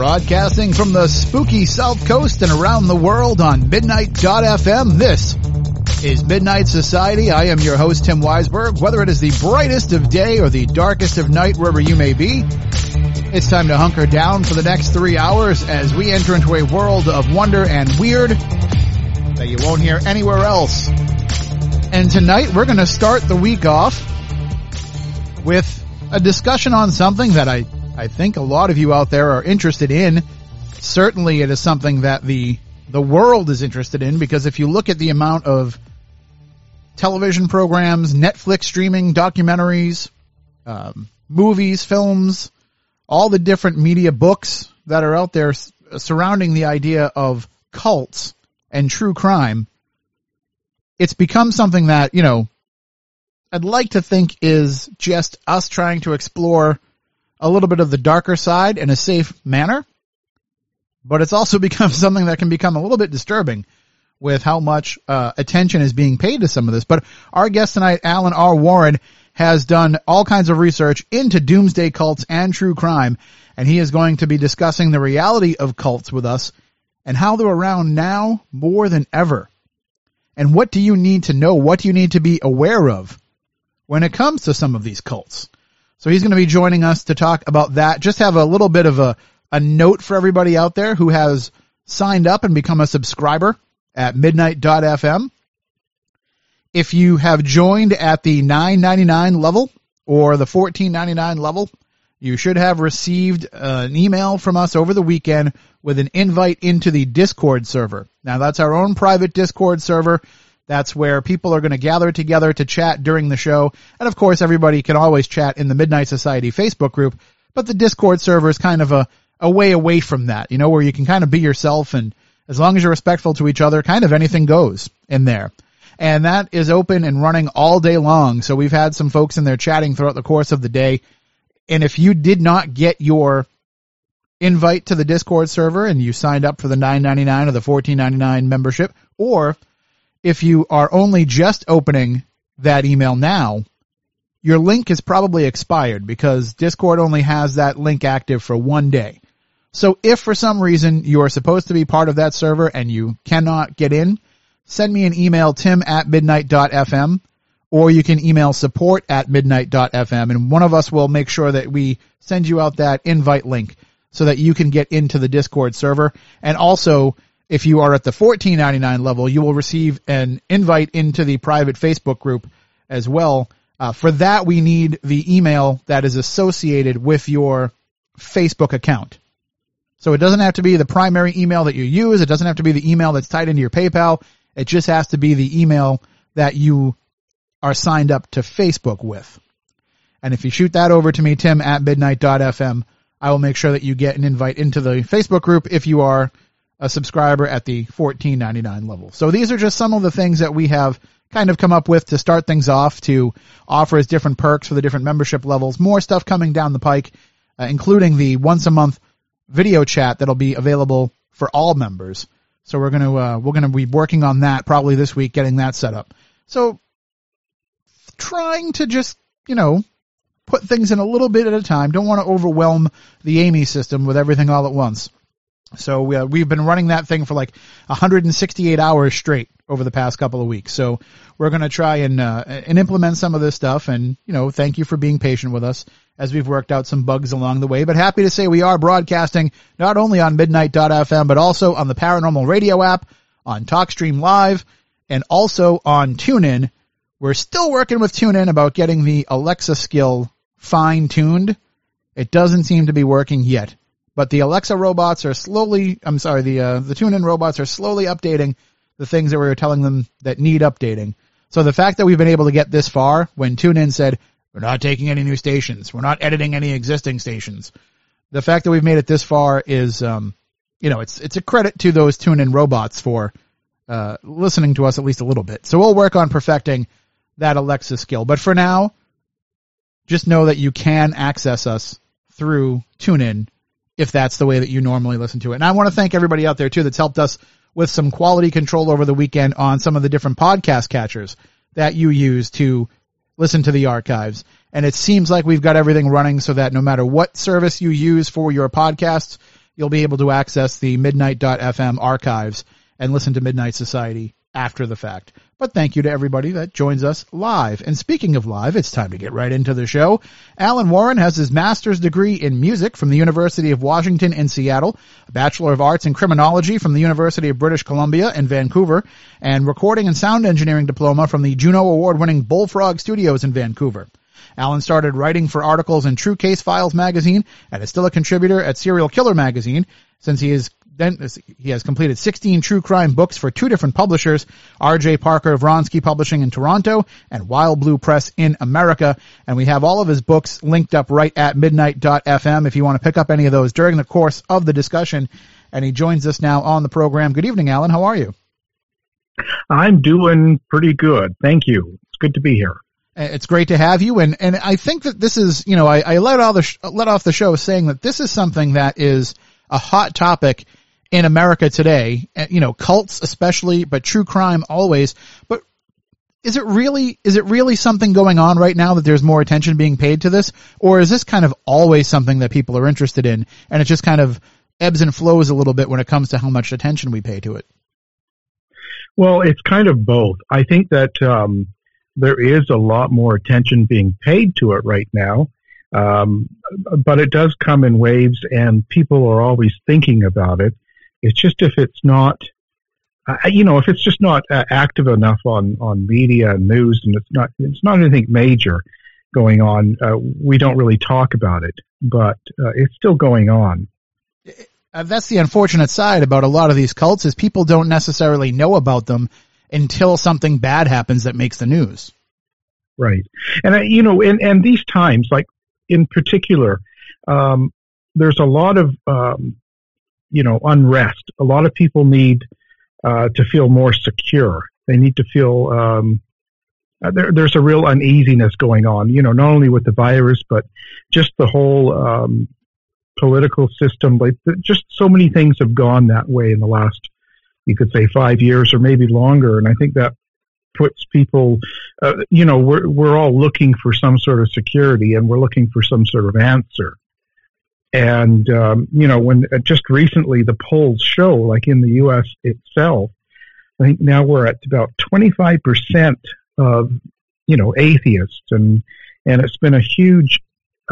Broadcasting from the spooky South Coast and around the world on Midnight.fm, this is Midnight Society. I am your host, Tim Weisberg. Whether it is the brightest of day or the darkest of night, wherever you may be, it's time to hunker down for the next 3 hours as we enter into a world of wonder and weird that you won't hear anywhere else. And tonight we're going to start the week off with a discussion on something that I think a lot of you out there are interested in. Certainly it is something that the world is interested in, because if you look at the amount of television programs, Netflix streaming, documentaries, movies, films, all the different media books that are out there surrounding the idea of cults and true crime, it's become something that, you know, I'd like to think is just us trying to explore a little bit of the darker side in a safe manner, but it's also become something that can become a little bit disturbing with how much attention is being paid to some of this. But our guest tonight, Alan R. Warren, has done all kinds of research into doomsday cults and true crime, and he is going to be discussing the reality of cults with us and how they're around now more than ever. And what do you need to know? What do you need to be aware of when it comes to some of these cults? So he's going to be joining us to talk about that. Just have a little bit of a note for everybody out there who has signed up and become a subscriber at Midnight.fm. If you have joined at the $9.99 level or the $14.99 level, you should have received an email from us over the weekend with an invite into the Discord server. Now, that's our own private Discord server. That's where people are going to gather together to chat during the show. And of course, everybody can always chat in the Midnight Society Facebook group, but the Discord server is kind of a way away from that, you know, where you can kind of be yourself, and as long as you're respectful to each other, kind of anything goes in there. And that is open and running all day long. So we've had some folks in there chatting throughout the course of the day. And if you did not get your invite to the Discord server and you signed up for the $9.99 or the $14.99 membership, or if you are only just opening that email now, your link is probably expired, because Discord only has that link active for 1 day. So if for some reason you are supposed to be part of that server and you cannot get in, send me an email, tim@midnight.fm, or you can email support@midnight.fm, and one of us will make sure that we send you out that invite link so that you can get into the Discord server. And also, if you are at the $14.99 level, you will receive an invite into the private Facebook group as well. For that, we need the email that is associated with your Facebook account. So it doesn't have to be the primary email that you use. It doesn't have to be the email that's tied into your PayPal. It just has to be the email that you are signed up to Facebook with. And if you shoot that over to me, tim@midnight.fm, I will make sure that you get an invite into the Facebook group if you are a subscriber at the $14.99 level. So these are just some of the things that we have kind of come up with to start things off, to offer as different perks for the different membership levels. More stuff coming down the pike, including the once a month video chat that'll be available for all members. So we're going to be working on that probably this week, getting that set up. So trying to just, you know, put things in a little bit at a time. Don't want to overwhelm the Amy system with everything all at once. So we've been running that thing for like 168 hours straight over the past couple of weeks. So we're going to try and implement some of this stuff. And, you know, thank you for being patient with us as we've worked out some bugs along the way. But happy to say we are broadcasting not only on Midnight.fm, but also on the Paranormal Radio app, on TalkStream Live, and also on TuneIn. We're still working with TuneIn about getting the Alexa skill fine-tuned. It doesn't seem to be working yet. But the Alexa robots are the TuneIn robots are slowly updating the things that we were telling them that need updating. So the fact that we've been able to get this far, when TuneIn said, we're not taking any new stations, we're not editing any existing stations, the fact that we've made it this far is, it's a credit to those TuneIn robots for listening to us at least a little bit. So we'll work on perfecting that Alexa skill. But for now, just know that you can access us through TuneIn if that's the way that you normally listen to it. And I want to thank everybody out there, too, that's helped us with some quality control over the weekend on some of the different podcast catchers that you use to listen to the archives. And it seems like we've got everything running so that no matter what service you use for your podcasts, you'll be able to access the Midnight.fm archives and listen to Midnight Society after the fact. But thank you to everybody that joins us live. And speaking of live, it's time to get right into the show. Alan Warren has his master's degree in music from the University of Washington in Seattle, a Bachelor of Arts in Criminology from the University of British Columbia in Vancouver, and recording and sound engineering diploma from the Juno Award-winning Bullfrog Studios in Vancouver. Alan started writing for articles in True Case Files magazine and is still a contributor at Serial Killer magazine. Since he has completed 16 true crime books for 2 different publishers, R.J. Parker Vronsky Publishing in Toronto and Wild Blue Press in America. And we have all of his books linked up right at midnight.fm if you want to pick up any of those during the course of the discussion. And he joins us now on the program. Good evening, Alan. How are you? I'm doing pretty good. Thank you. It's good to be here. It's great to have you. And I think that this is, I let off the show saying that this is something that is a hot topic in America today, cults especially, but true crime always. But is it really something going on right now that there's more attention being paid to this? Or is this kind of always something that people are interested in and it just kind of ebbs and flows a little bit when it comes to how much attention we pay to it? Well, it's kind of both. I think that there is a lot more attention being paid to it right now. But it does come in waves and people are always thinking about it. It's just if it's not, if it's just not active enough on media and news and it's not anything major going on, we don't really talk about it, but it's still going on. That's the unfortunate side about a lot of these cults is people don't necessarily know about them until something bad happens that makes the news. Right. And, and these times, like, in particular, there's a lot of, unrest. A lot of people need to feel more secure. They need to feel there's a real uneasiness going on, not only with the virus, but just the whole political system. Like, just so many things have gone that way in the last, you could say, 5 years or maybe longer. And I think that puts people, we're all looking for some sort of security and we're looking for some sort of answer. And, when just recently the polls show, like in the U.S. itself, I think now we're at about 25% of, atheists. And it's been a huge,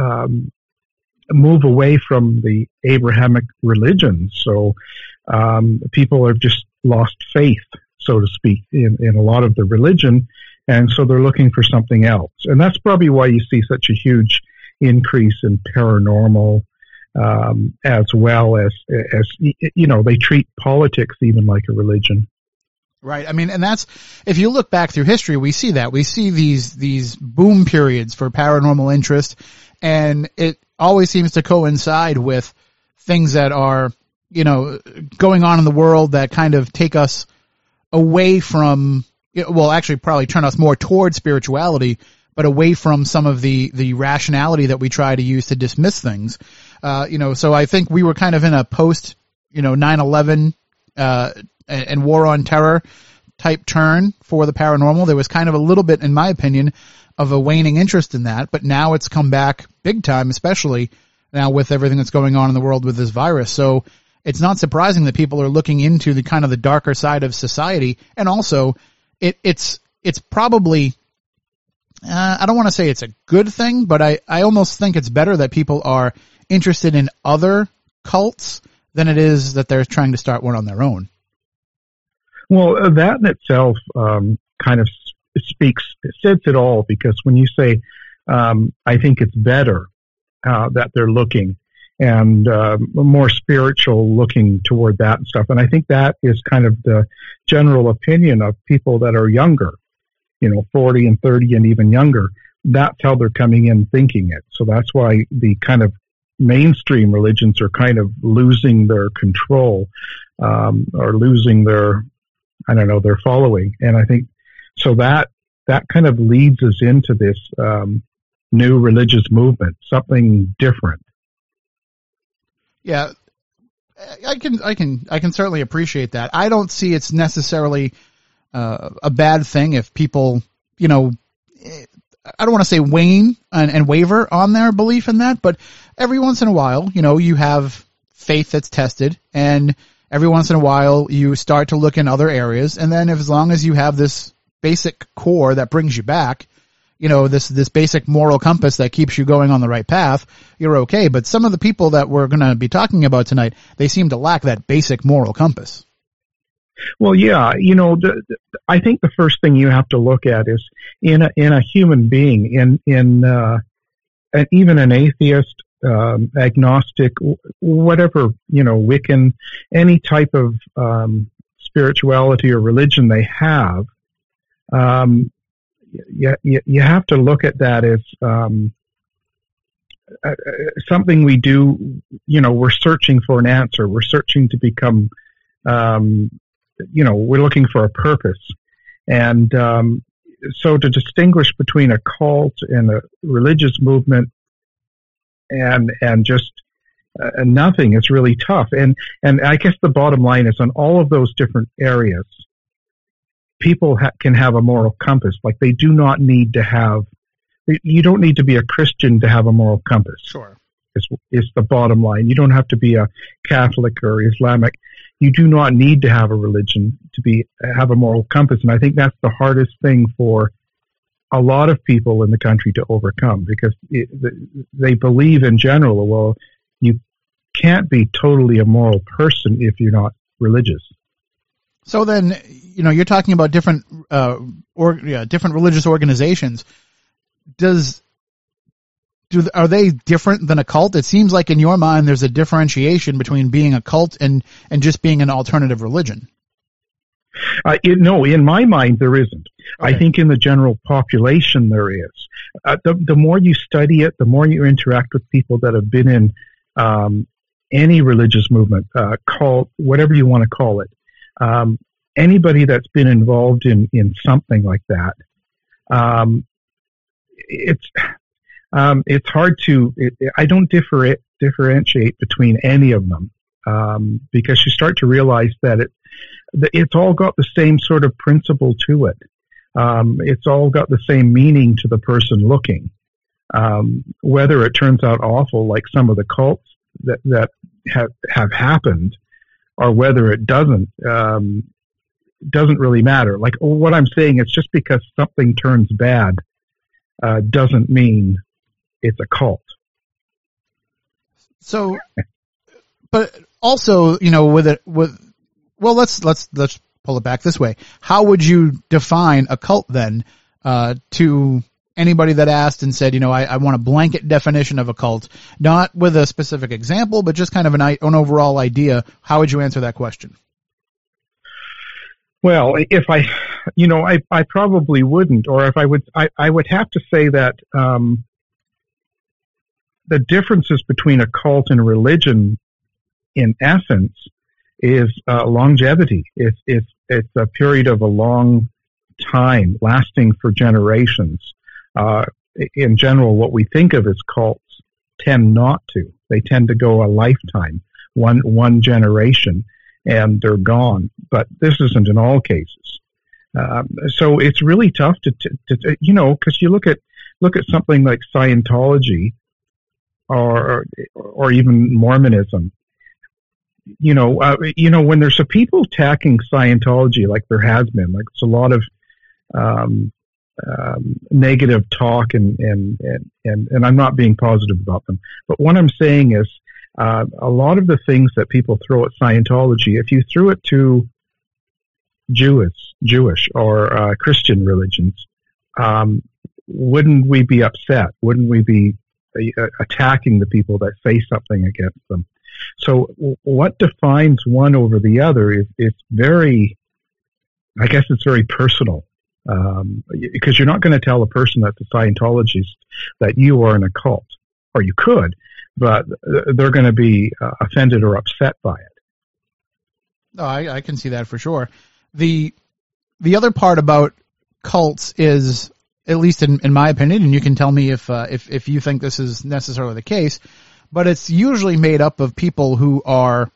move away from the Abrahamic religions. So, people have just lost faith, so to speak, in a lot of the religion, and so they're looking for something else. And that's probably why you see such a huge increase in paranormal, as well as they treat politics even like a religion. Right. I mean, and that's, if you look back through history, we see that. We see these boom periods for paranormal interest, and it always seems to coincide with things that are, going on in the world that kind of take us away from, actually probably turn us more towards spirituality, but away from some of the rationality that we try to use to dismiss things. So I think we were kind of in a post, 9/11, and war on terror type turn for the paranormal. There was kind of a little bit, in my opinion, of a waning interest in that, but now it's come back big time, especially now with everything that's going on in the world with this virus. So it's not surprising that people are looking into the kind of the darker side of society. And also it's probably, I don't want to say it's a good thing, but I almost think it's better that people are interested in other cults than it is that they're trying to start one on their own. Well, that in itself kind of says it all, because when you say, I think it's better that they're looking and more spiritual looking toward that and stuff. And I think that is kind of the general opinion of people that are younger, 40 and 30 and even younger. That's how they're coming in thinking it. So that's why the kind of mainstream religions are kind of losing their control, or losing their following. And I think so that kind of leads us into this new religious movement, something different. Yeah, I can certainly appreciate that. I don't see it's necessarily a bad thing if people, I don't want to say wane and waver on their belief in that, but every once in a while, you have faith that's tested, and every once in a while you start to look in other areas, and then as long as you have this basic core that brings you back, this basic moral compass that keeps you going on the right path, you're okay. But some of the people that we're going to be talking about tonight, they seem to lack that basic moral compass. Well, yeah, I think the first thing you have to look at is in a human being, in even an atheist, agnostic, whatever, Wiccan, any type of spirituality or religion they have, you have to look at that as something we do. We're searching for an answer. We're searching to become, we're looking for a purpose. And so to distinguish between a cult and a religious movement and just nothing is really tough. And I guess the bottom line is, on all of those different areas, people can have a moral compass. Like, they do not need to have, you don't need to be a Christian to have a moral compass. Sure. Is the bottom line. You don't have to be a Catholic or Islamic. You do not need to have a religion to have a moral compass. And I think that's the hardest thing for a lot of people in the country to overcome, because they believe in general, well, you can't be totally a moral person if you're not religious. So then, you're talking about different different religious organizations. Are they different than a cult? It seems like in your mind there's a differentiation between being a cult and just being an alternative religion. No, in my mind there isn't. Okay. I think in the general population there is. The more you study it, the more you interact with people that have been in any religious movement, cult, whatever you want to call it. Anybody that's been involved in something like that, it's hard to. I don't differentiate between any of them, because you start to realize that it's all got the same sort of principle to it. It's all got the same meaning to the person looking. Whether it turns out awful, like some of the cults that have happened, or whether it doesn't really matter. Like, what I'm saying is, just because something turns bad doesn't mean it's a cult. So, but also, let's pull it back this way. How would you define a cult then, to anybody that asked and said, I want a blanket definition of a cult, not with a specific example, but just kind of an overall idea? How would you answer that question? Well, if I probably wouldn't, or if I would have to say that the differences between a cult and a religion, in essence, is longevity. It's a period of a long time, lasting for generations. In general, what we think of as cults tend not to. They tend to go a lifetime, one generation, and they're gone. But this isn't in all cases. So it's really tough to because you look at something like Scientology or even Mormonism. When there's people attacking Scientology, like there has been, like it's a lot of negative talk, and I'm not being positive about them. But what I'm saying is, a lot of the things that people throw at Scientology, if you threw it to Jewish or Christian religions, wouldn't we be upset? Wouldn't we be attacking the people that say something against them? So what defines one over the other is very, I guess it's very personal, because you're not going to tell a person that's a Scientologist that you are in a cult, or you could, but they're going to be offended or upset by it. No, I can see that for sure. The other part about cults is, at least in my opinion, and you can tell me if you think this is necessarily the case, but it's usually made up of people who are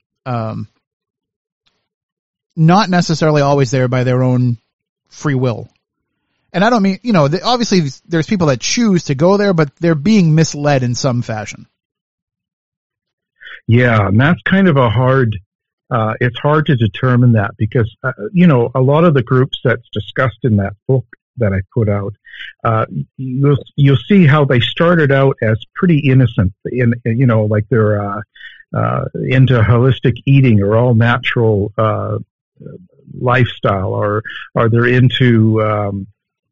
not necessarily always there by their own free will. And I don't mean, obviously there's people that choose to go there, but they're being misled in some fashion. Yeah, and that's kind of a hard. It's hard to determine that because a lot of the groups that's discussed in that book that I put out, you'll see how they started out as pretty innocent. Like they're into holistic eating or all natural lifestyle, or they're into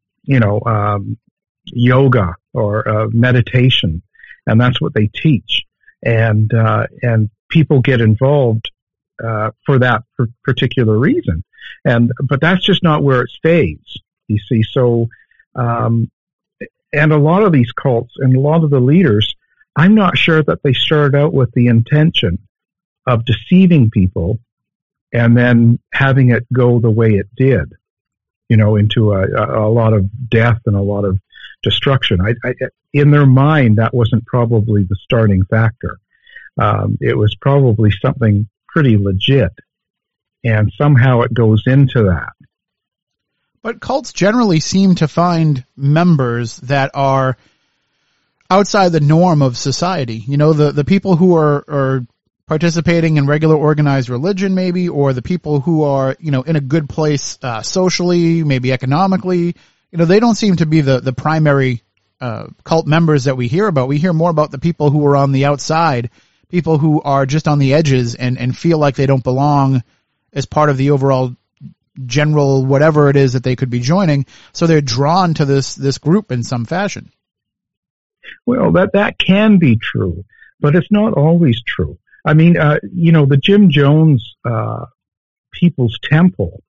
yoga or meditation, and that's what they teach. And people get involved for that particular reason, but that's just not where it stays. You see, so and a lot of these cults and a lot of the leaders, I'm not sure that they started out with the intention of deceiving people and then having it go the way it did, into a lot of death and a lot of destruction. In their mind, that wasn't probably the starting factor. It was probably something pretty legit, and somehow it goes into that. But cults generally seem to find members that are outside the norm of society. The people who are participating in regular organized religion, maybe, or the people who are, in a good place socially, maybe economically. They don't seem to be the primary cult members that we hear about. We hear more about the people who are on the outside, people who are just on the edges and feel like they don't belong as part of the overall general whatever it is that they could be joining. So they're drawn to this group in some fashion. Well, that can be true, but it's not always true. I mean, the Jim Jones People's Temple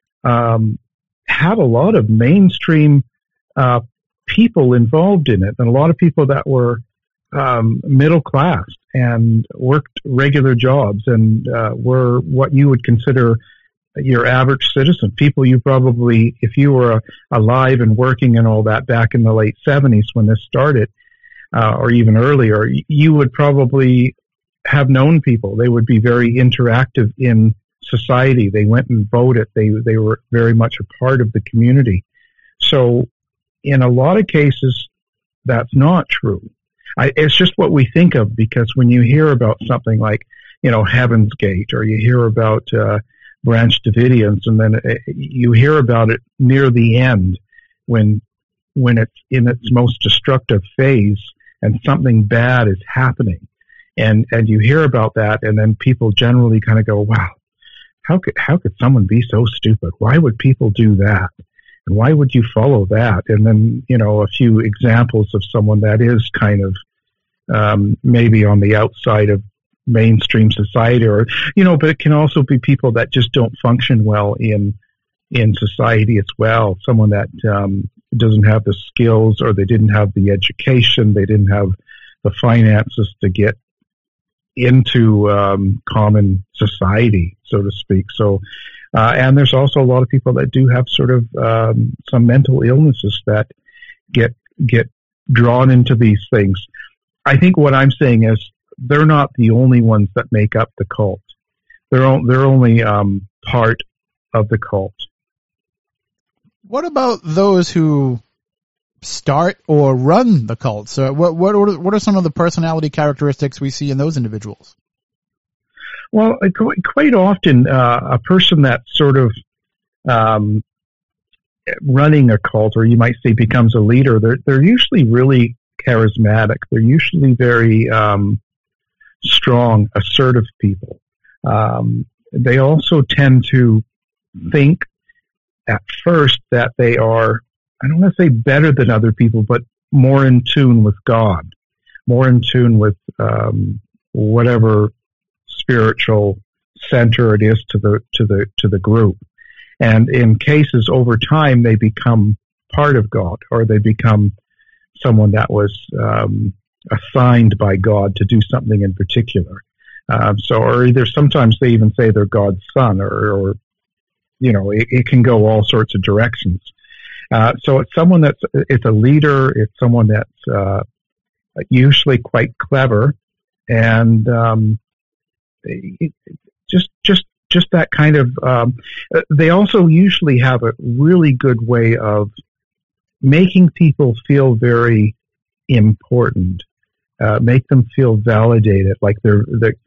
had a lot of mainstream people involved in it, and a lot of people that were middle class and worked regular jobs and were what you would consider your average citizen. People you probably, if you were alive and working and all that back in the late 70s when this started, or even earlier, you would probably have known people. They would be very interactive in society. They went and voted. They were very much a part of the community. So in a lot of cases, that's not true. It's just what we think of, because when you hear about something like, Heaven's Gate, or you hear about Branch Davidians, and then you hear about it near the end when it's in its most destructive phase and something bad is happening. And you hear about that, and then people generally kind of go, wow, how could someone be so stupid? Why would people do that? And why would you follow that? And then, a few examples of someone that is kind of maybe on the outside of mainstream society, or, but it can also be people that just don't function well in society as well. Someone that doesn't have the skills, or they didn't have the education, they didn't have the finances to get into common society, so to speak. So, and there's also a lot of people that do have sort of some mental illnesses that get drawn into these things. I think what I'm saying is they're not the only ones that make up the cult. They're only part of the cult. What about those who start or run the cult? So what are some of the personality characteristics we see in those individuals? Well, quite often a person that's sort of running a cult, or you might say becomes a leader, they're usually really charismatic. They're usually very strong, assertive people. They also tend to think at first that they are, I don't want to say better than other people, but more in tune with God, more in tune with whatever spiritual center it is to the group. And in cases over time, they become part of God, or they become someone that was assigned by God to do something in particular. Or either sometimes they even say they're God's son, or it can go all sorts of directions. So it's someone it's a leader. It's someone that's usually quite clever, and just that kind of. They also usually have a really good way of making people feel very important. make them feel validated, like they're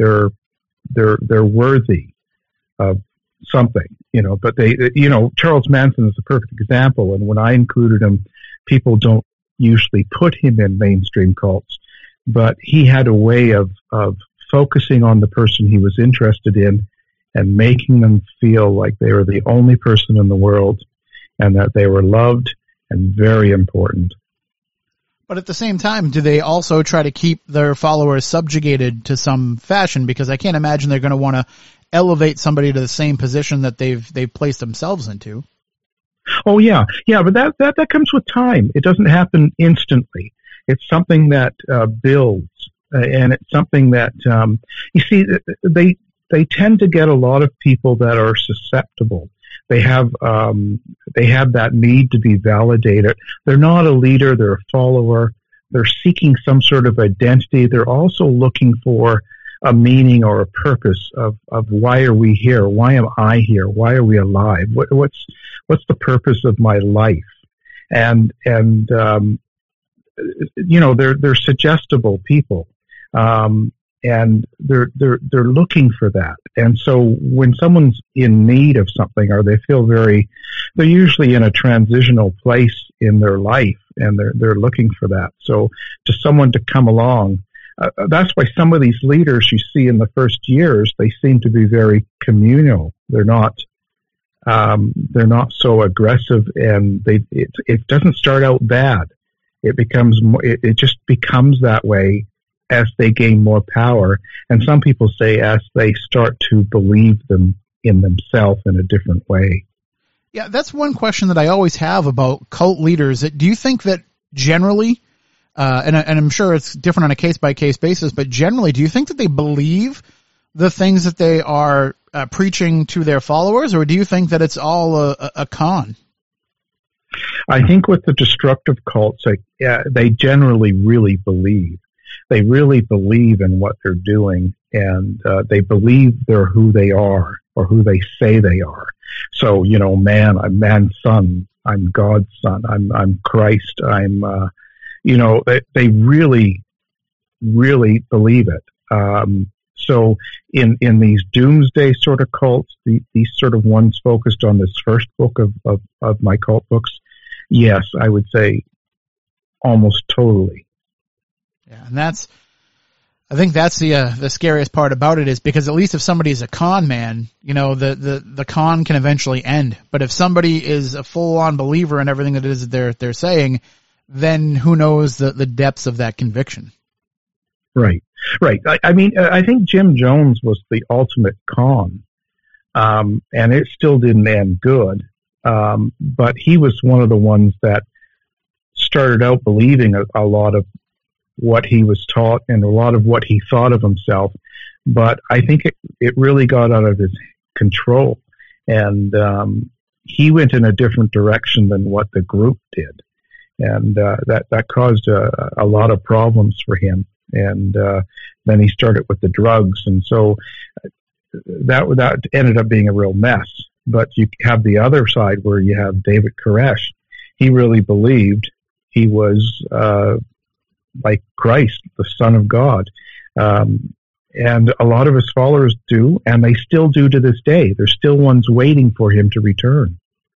worthy of something, but Charles Manson is a perfect example. And when I included him, people don't usually put him in mainstream cults, but he had a way of focusing on the person he was interested in and making them feel like they were the only person in the world and that they were loved and very important. But at the same time, do they also try to keep their followers subjugated to some fashion? Because I can't imagine they're going to want to elevate somebody to the same position that they've placed themselves into. Oh yeah, but that comes with time. It doesn't happen instantly. It's something that builds, and it's something that you see. They tend to get a lot of people that are susceptible. They have that need to be validated. They're not a leader; they're a follower. They're seeking some sort of identity. They're also looking for a meaning or a purpose of why are we here? Why am I here? Why are we alive? What's the purpose of my life? And they're suggestible people, and they're looking for that. And so when someone's in need of something, or they feel they're usually in a transitional place in their life, and they're looking for that. So to someone to come along. That's why some of these leaders you see in the first years, they seem to be very communal. They're not so aggressive, and it doesn't start out bad. It just becomes that way as they gain more power. And some people say as they start to believe them in themselves in a different way. Yeah, that's one question that I always have about cult leaders. Do you think that generally, and I'm sure it's different on a case-by-case basis, but generally, do you think that they believe the things that they are preaching to their followers, or do you think that it's all a con? I think with the destructive cults, they generally really believe. They really believe in what they're doing, and they believe they're who they are or who they say they are. So, I'm man's son, I'm God's son, I'm Christ, they really, really believe it. So in these doomsday sort of cults, these sort of ones focused on this first book of my cult books, yes, I would say almost totally. Yeah, and I think that's the scariest part about it, is because at least if somebody's a con man, the con can eventually end. But if somebody is a full-on believer in everything that it is they're saying, then who knows the depths of that conviction. Right. I think Jim Jones was the ultimate con, and it still didn't end good. But he was one of the ones that started out believing a lot of what he was taught and a lot of what he thought of himself. But I think it really got out of his control, and he went in a different direction than what the group did. And that caused a lot of problems for him. And then he started with the drugs, and so that ended up being a real mess. But you have the other side where you have David Koresh. He really believed he was like Christ, the Son of God. And a lot of his followers do, and they still do to this day. There's still ones waiting for him to return.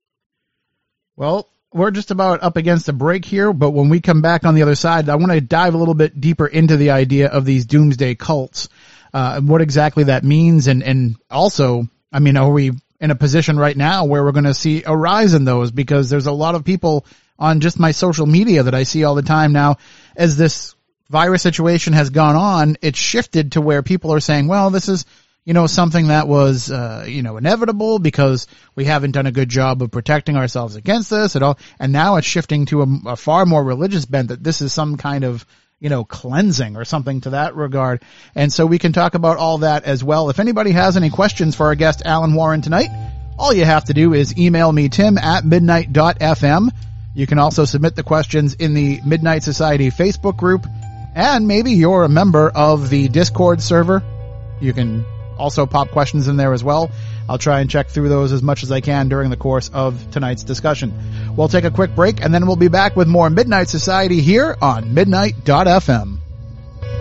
Well, we're just about up against a break here, but when we come back on the other side, I want to dive a little bit deeper into the idea of these doomsday cults, and what exactly that means, and also, are we in a position right now where we're going to see a rise in those? Because there's a lot of people on just my social media that I see all the time now. As this virus situation has gone on, it's shifted to where people are saying, well, this is something that was, inevitable because we haven't done a good job of protecting ourselves against this at all. And now it's shifting to a far more religious bent, that this is some kind of, cleansing or something to that regard. And so we can talk about all that as well. If anybody has any questions for our guest, Alan Warren, tonight, all you have to do is email me, tim@midnight.fm. You can also submit the questions in the Midnight Society Facebook group, and maybe you're a member of the Discord server. You can also pop questions in there as well. I'll try and check through those as much as I can during the course of tonight's discussion. We'll take a quick break, and then we'll be back with more Midnight Society here on Midnight.fm.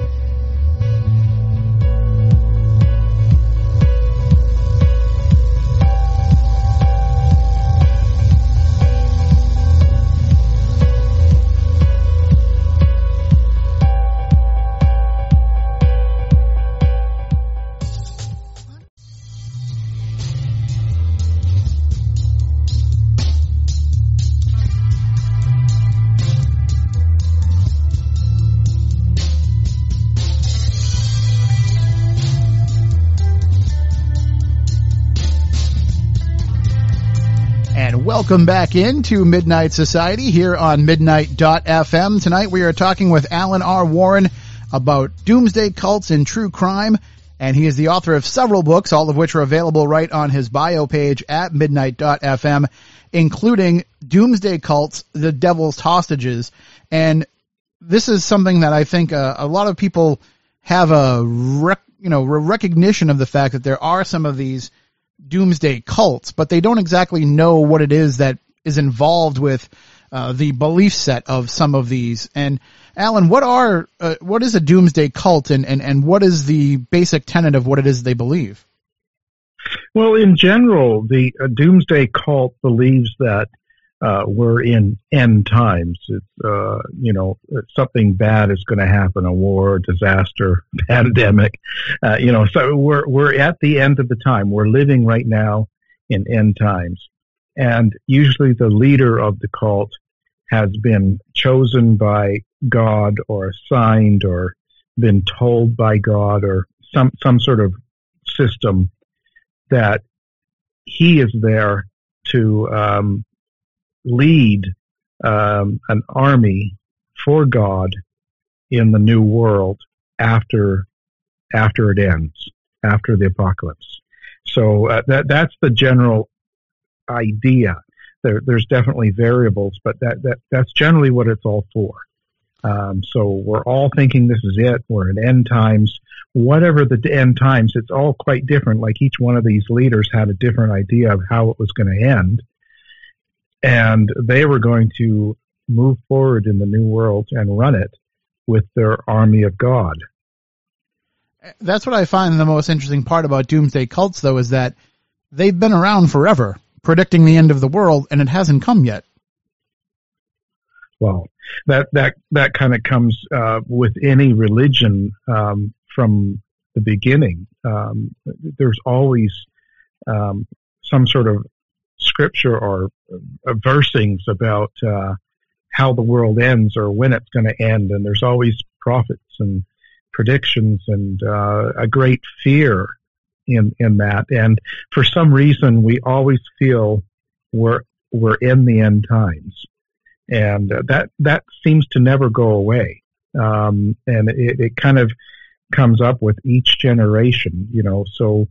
And welcome back into Midnight Society here on Midnight.fm. Tonight we are talking with Alan R. Warren about doomsday cults and true crime. And he is the author of several books, all of which are available right on his bio page at Midnight.fm, including Doomsday Cults, The Devil's Hostages. And this is something that I think a lot of people have a recognition of the fact that there are some of these doomsday cults, but they don't exactly know what it is that is involved with the belief set of some of these. And Alan, what is a doomsday cult, and what is the basic tenet of what it is they believe? Well, in general, the doomsday cult believes that we're in end times. It's, something bad is going to happen, a war, disaster, pandemic. So we're at the end of the time. We're living right now in end times. And usually the leader of the cult has been chosen by God or assigned or been told by God or some sort of system that he is there to lead an army for God in the new world after it ends, after the apocalypse. So that's the general idea. There's definitely variables, but that's generally what it's all for. So we're all thinking this is it. We're in end times. Whatever the end times, it's all quite different. Like each one of these leaders had a different idea of how it was going to end. And they were going to move forward in the new world and run it with their army of God. That's what I find the most interesting part about doomsday cults, though, is that they've been around forever, predicting the end of the world, and it hasn't come yet. Well, that kind of comes with any religion from the beginning. There's always some sort of scripture or versing's about how the world ends or when it's going to end, and there's always prophets and predictions and a great fear in that. And for some reason, we always feel we're in the end times, and that seems to never go away. And it kind of comes up with each generation, So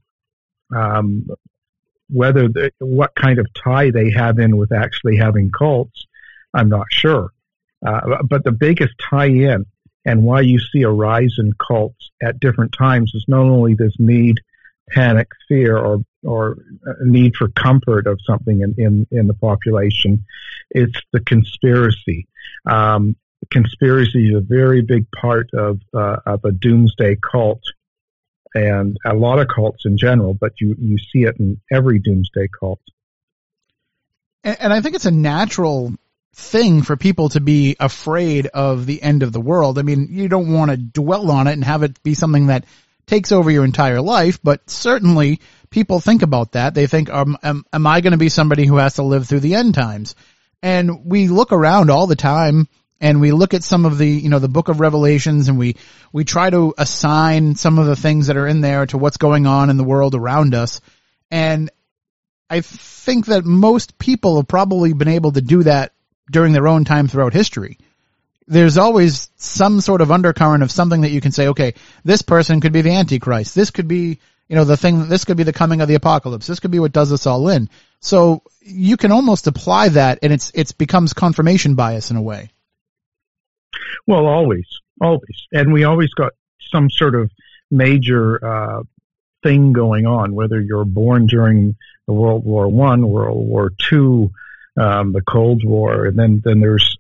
what kind of tie they have in with actually having cults, I'm not sure. But the biggest tie-in and why you see a rise in cults at different times is not only this need, panic, fear, or a need for comfort of something in the population. It's the conspiracy. Conspiracy is a very big part of a doomsday cult, and a lot of cults in general, but you see it in every doomsday cult. And I think it's a natural thing for people to be afraid of the end of the world. I mean, you don't want to dwell on it and have it be something that takes over your entire life, but certainly people think about that. They think, am I going to be somebody who has to live through the end times? And we look around all the time, and we look at some of the, the book of Revelations, and we try to assign some of the things that are in there to what's going on in the world around us. And I think that most people have probably been able to do that during their own time throughout history. There's always some sort of undercurrent of something that you can say, okay, this person could be the Antichrist. This could be, this could be the coming of the apocalypse. This could be what does us all in. So you can almost apply that, and it's becomes confirmation bias in a way. Well, always. And we always got some sort of major thing going on, whether you're born during the World War I, World War II, the Cold War, and then there's,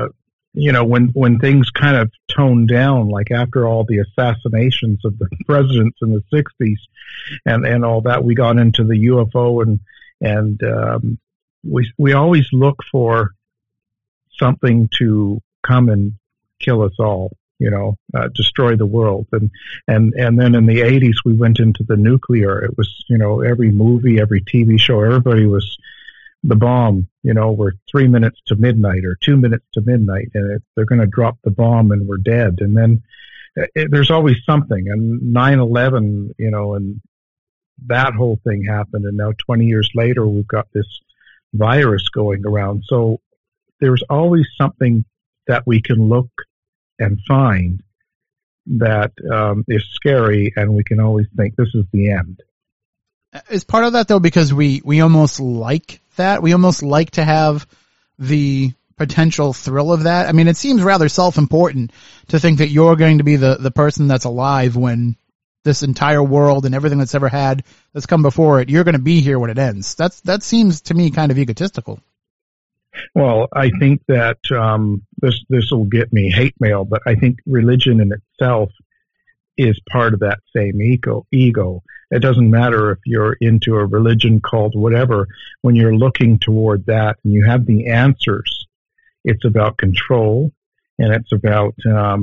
when things kind of toned down, like after all the assassinations of the presidents in the 60s and all that, we got into the UFO and we always look for something to come and kill us all, destroy the world. And then in the 80s, we went into the nuclear. It was, every movie, every TV show, everybody was the bomb, we're 3 minutes to midnight or 2 minutes to midnight, and they're going to drop the bomb and we're dead. And then there's always something. And 9/11, and that whole thing happened. And now 20 years later, we've got this virus going around. So there's always something that we can look and find that is scary, and we can always think this is the end. Is part of that, though, because we almost like that? We almost like to have the potential thrill of that? I mean, it seems rather self-important to think that you're going to be the person that's alive when this entire world and everything that's ever had that's come before it, you're going to be here when it ends. That seems to me kind of egotistical. Well, I think that this will get me hate mail, but I think religion in itself is part of that same ego. It doesn't matter if you're into a religion, cult, whatever. When you're looking toward that and you have the answers, it's about control, and it's about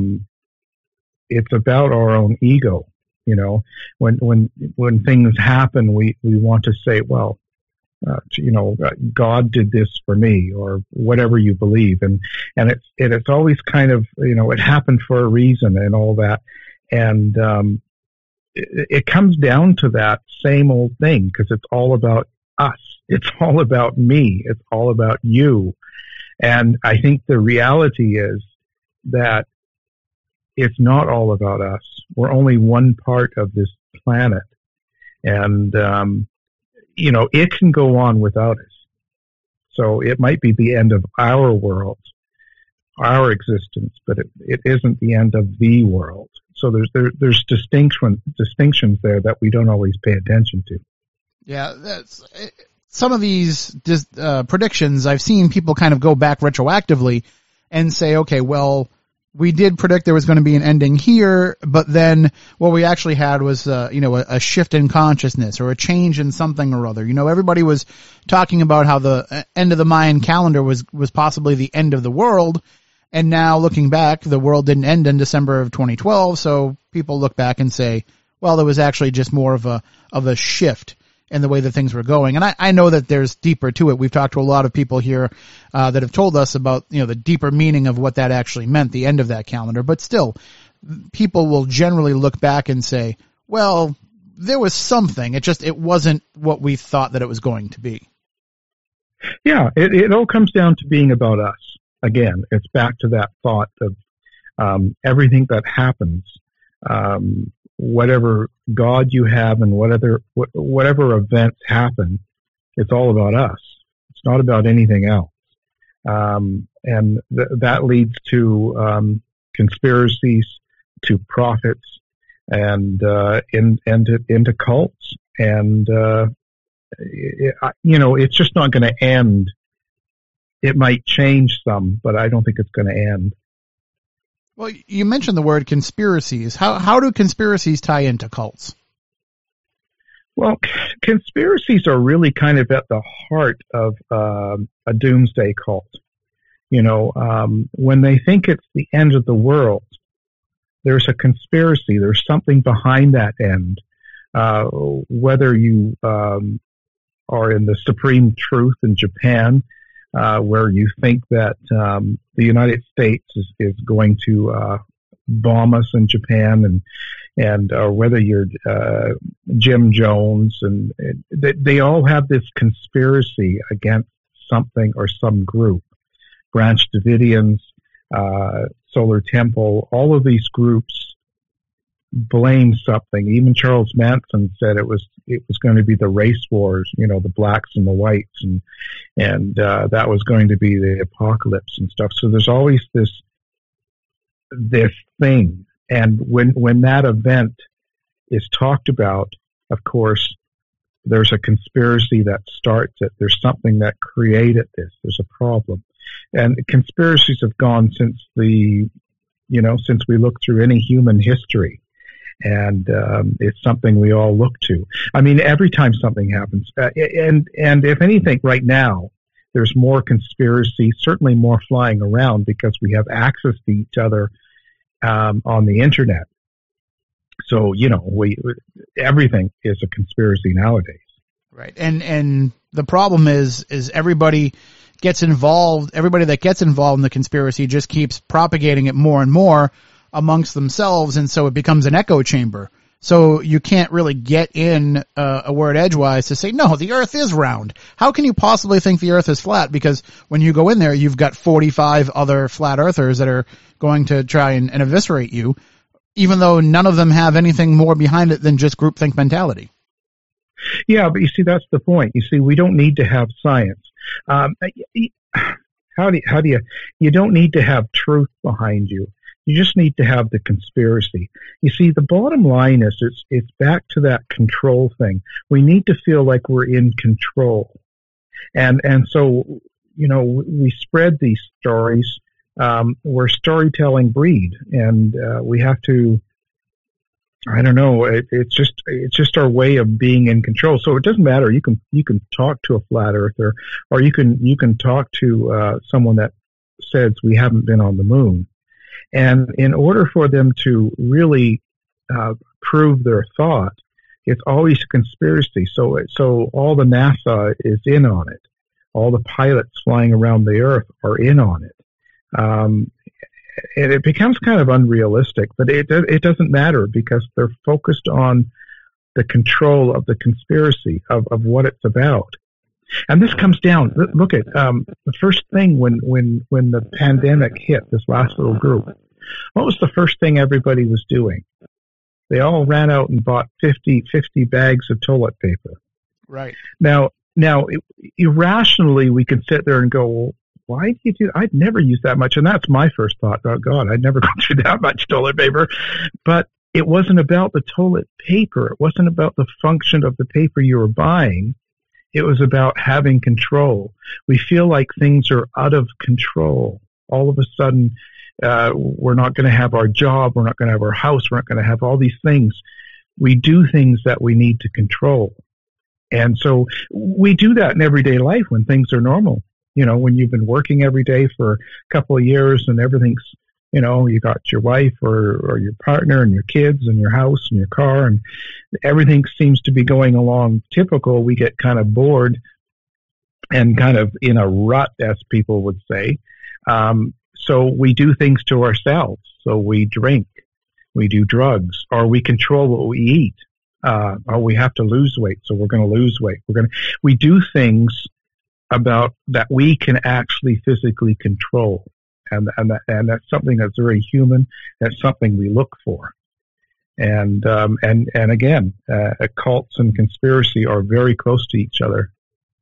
our own ego. You know, when things happen, we want to say, well, God did this for me, or whatever you believe, and it's always kind of, it happened for a reason and all that, and it comes down to that same old thing, because it's all about us, it's all about me, it's all about you, and I think the reality is that it's not all about us. We're only one part of this planet, and it can go on without us. So it might be the end of our world, our existence, but it isn't the end of the world. So there's distinctions there that we don't always pay attention to. Yeah, some of these predictions, I've seen people kind of go back retroactively and say, okay, well, we did predict there was going to be an ending here, but then what we actually had was, a shift in consciousness or a change in something or other. Everybody was talking about how the end of the Mayan calendar was possibly the end of the world. And now looking back, the world didn't end in December of 2012. So people look back and say, well, there was actually just more of a shift in the way that things were going. And I know that there's deeper to it. We've talked to a lot of people here that have told us about, the deeper meaning of what that actually meant, the end of that calendar. But still, people will generally look back and say, well, there was something. It wasn't what we thought that it was going to be. Yeah, it all comes down to being about us. Again, it's back to that thought of everything that happens, whatever God you have and whatever events happen, it's all about us. It's not about anything else. And that leads to conspiracies, to prophets, and into cults. And it's just not going to end. It might change some, but I don't think it's going to end. Well, you mentioned the word conspiracies. How do conspiracies tie into cults? Well, conspiracies are really kind of at the heart of a doomsday cult. When they think it's the end of the world, there's a conspiracy. There's something behind that end. Whether you are in the Supreme Truth in Japan, where you think that the United States is going to bomb us in Japan, and whether you're Jim Jones, and they all have this conspiracy against something or some group. Branch Davidians, Solar Temple, all of these groups blame something. Even Charles Manson said it was going to be the race wars, the blacks and the whites, and that was going to be the apocalypse and stuff. So there's always this thing, and when that event is talked about, of course, there's a conspiracy that starts it. There's something that created this. There's a problem, and conspiracies have gone since we look through any human history. And it's something we all look to. I mean, every time something happens, and if anything, right now there's more conspiracy, certainly more flying around, because we have access to each other on the internet. So everything is a conspiracy nowadays. Right, and the problem is everybody gets involved. Everybody that gets involved in the conspiracy just keeps propagating it more and more amongst themselves, and so it becomes an echo chamber. So you can't really get in a word edgewise to say, no, the earth is round. How can you possibly think the earth is flat? Because when you go in there, you've got 45 other flat earthers that are going to try and eviscerate you, even though none of them have anything more behind it than just groupthink mentality. Yeah, but you see, that's the point. You see, we don't need to have science. You don't need to have truth behind you. You just need to have the conspiracy. You see, the bottom line is it's back to that control thing. We need to feel like we're in control. And so, we spread these stories. We're a storytelling breed, and we have to, I don't know, it's just our way of being in control. So it doesn't matter. You can talk to a flat earther, or you can talk to someone that says we haven't been on the moon. And in order for them to really prove their thought, it's always a conspiracy. So all the NASA is in on it. All the pilots flying around the Earth are in on it. And it becomes kind of unrealistic, but it doesn't matter because they're focused on the control of the conspiracy of what it's about. And this comes down. Look at the first thing when the pandemic hit this last little group. What was the first thing everybody was doing? They all ran out and bought 50 bags of toilet paper. Right. Now, irrationally, we can sit there and go, well, why do you do that? I'd never use that much. And that's my first thought. Oh, God, I'd never gone through that much toilet paper. But it wasn't about the toilet paper. It wasn't about the function of the paper you were buying. It was about having control. We feel like things are out of control. All of a sudden, we're not going to have our job. We're not going to have our house. We're not going to have all these things. We do things that we need to control. And so we do that in everyday life when things are normal. When you've been working every day for a couple of years and everything's, you got your wife or your partner and your kids and your house and your car and everything seems to be going along typical, we get kind of bored and kind of in a rut, as people would say. So we do things to ourselves. So we drink, we do drugs, or we control what we eat. Or we have to lose weight, so we're going to lose weight. We do things about that we can actually physically control. And that's something that's very human. That's something we look for. And again, cults and conspiracy are very close to each other.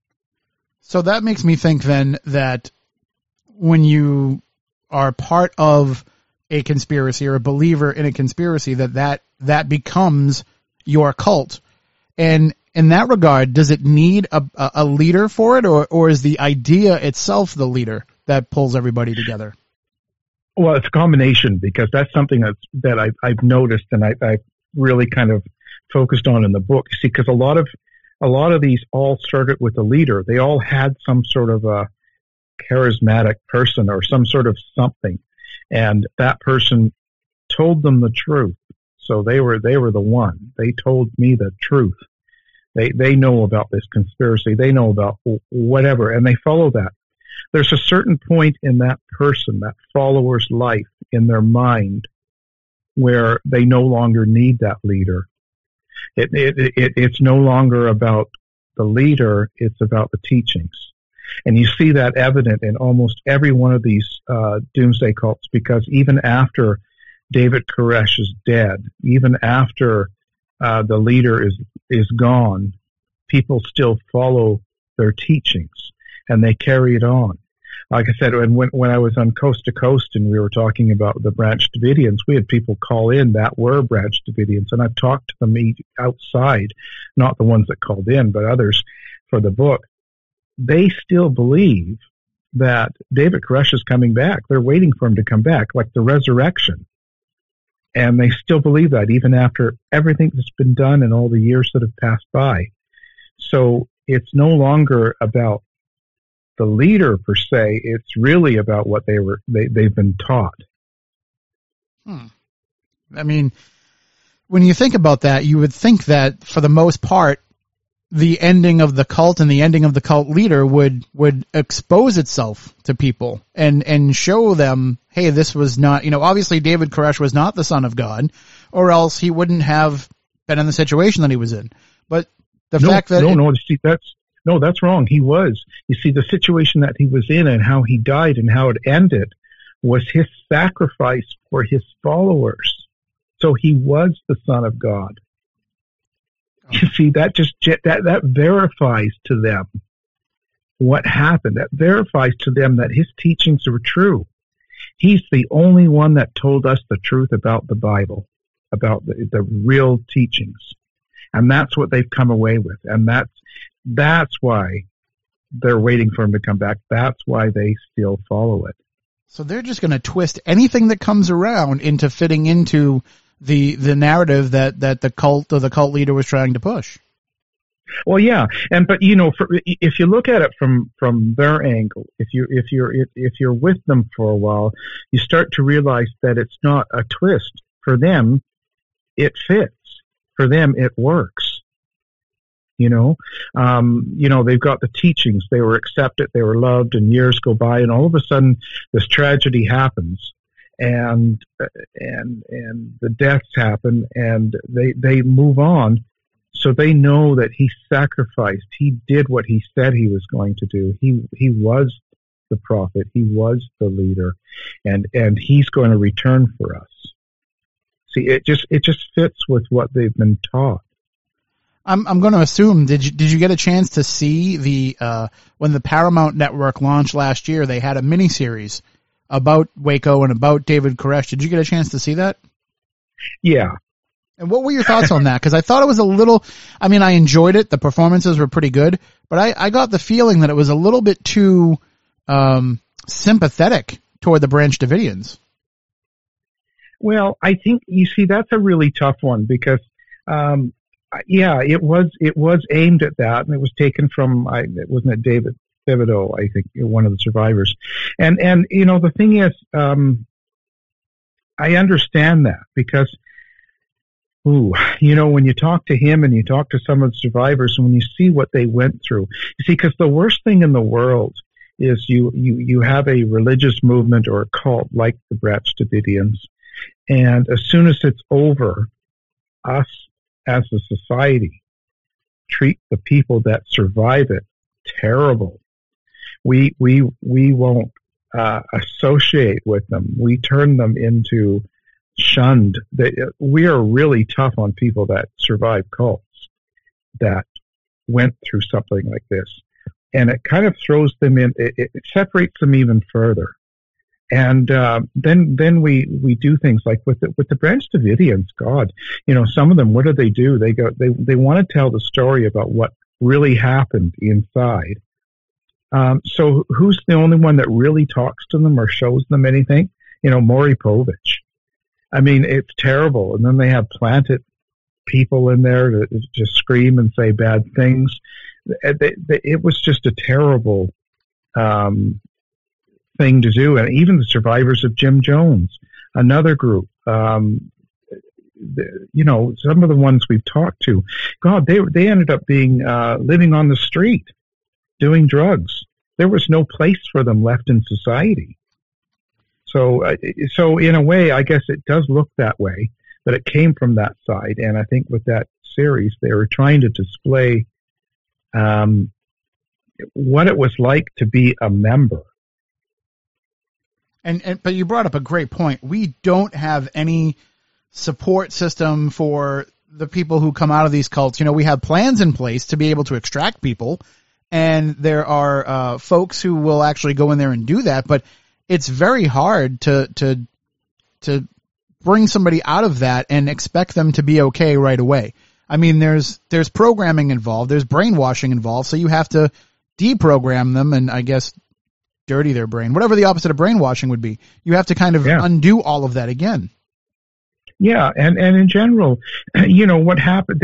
So that makes me think then that when you are part of a conspiracy or a believer in a conspiracy, that becomes your cult. And in that regard, does it need a leader for it, or is the idea itself the leader that pulls everybody together? Well, it's a combination, because that's something that I've noticed and I've really kind of focused on in the book. See, because a lot of these all started with a leader. They all had some sort of a charismatic person or some sort of something, and that person told them the truth. So they were the one. They told me the truth. They know about this conspiracy. They know about whatever, and they follow that. There's a certain point in that person, that follower's life, in their mind, where they no longer need that leader. It's no longer about the leader. It's about the teachings. And you see that evident in almost every one of these doomsday cults, because even after David Koresh is dead, even after the leader is gone, people still follow their teachings and they carry it on. Like I said, when I was on Coast to Coast and we were talking about the Branch Davidians, we had people call in that were Branch Davidians, and I've talked to them outside, not the ones that called in, but others for the book. They still believe that David Koresh is coming back. They're waiting for him to come back, like the resurrection. And they still believe that, even after everything that's been done and all the years that have passed by. So it's no longer about the leader per se. It's really about what they've been taught. I mean, when you think about that, you would think that for the most part, the ending of the cult and the ending of the cult leader would expose itself to people and show them, hey, this was not, obviously David Koresh was not the Son of God, or else he wouldn't have been in the situation that he was in. But the fact that that's wrong. He was. You see, the situation that he was in and how he died and how it ended was his sacrifice for his followers. So he was the Son of God. You see, that verifies to them what happened. That verifies to them that his teachings were true. He's the only one that told us the truth about the Bible, about the real teachings. And that's what they've come away with. And that's why they're waiting for him to come back. That's why they still follow it. So they're just going to twist anything that comes around into fitting into the narrative that the cult or the cult leader was trying to push. Well, yeah, but if you look at it from their angle, if you're with them for a while, you start to realize that it's not a twist. For them, it fits. For them, it works. They've got the teachings. They were accepted. They were loved, and years go by, and all of a sudden, this tragedy happens. And the deaths happen, and they move on. So they know that he sacrificed. He did what he said he was going to do. He was the prophet. He was the leader, and he's going to return for us. See, it just fits with what they've been taught. I'm going to assume. Did you get a chance to see when the Paramount Network launched last year? They had a miniseries about Waco and about David Koresh. Did you get a chance to see that? Yeah. And what were your thoughts on that? Because I thought it was I enjoyed it. The performances were pretty good, but I got the feeling that it was a little bit too sympathetic toward the Branch Davidians. Well, I think, you see, that's a really tough one because, it was aimed at that, and it was taken from, wasn't it David Thibodeau, I think, one of the survivors. And the thing is, I understand that because, when you talk to him and you talk to some of the survivors, and when you see what they went through, you see, because the worst thing in the world is you have a religious movement or a cult like the Branch Davidians, and as soon as it's over, us as a society treat the people that survive it terrible. We won't associate with them. We turn them into shunned. We are really tough on people that survive cults that went through something like this, and it kind of throws them in. It separates them even further. And then we do things like with the Branch Davidians. God, some of them. What do? They want to tell the story about what really happened inside. So who's the only one that really talks to them or shows them anything? Maury Povich. I mean, it's terrible. And then they have planted people in there to just scream and say bad things. It was just a terrible thing to do. And even the survivors of Jim Jones, another group, some of the ones we've talked to, God, they ended up being living on the street, doing drugs. There was no place for them left in society. So in a way, I guess it does look that way, that it came from that side. And I think with that series, they were trying to display what it was like to be a member. But you brought up a great point. We don't have any support system for the people who come out of these cults. We have plans in place to be able to extract people, and there are folks who will actually go in there and do that. But it's very hard to bring somebody out of that and expect them to be okay right away. I mean, there's programming involved, there's brainwashing involved, so you have to deprogram them and, I guess, dirty their brain, whatever the opposite of brainwashing would be. You have to kind of undo all of that again. Yeah, and in general, what happened,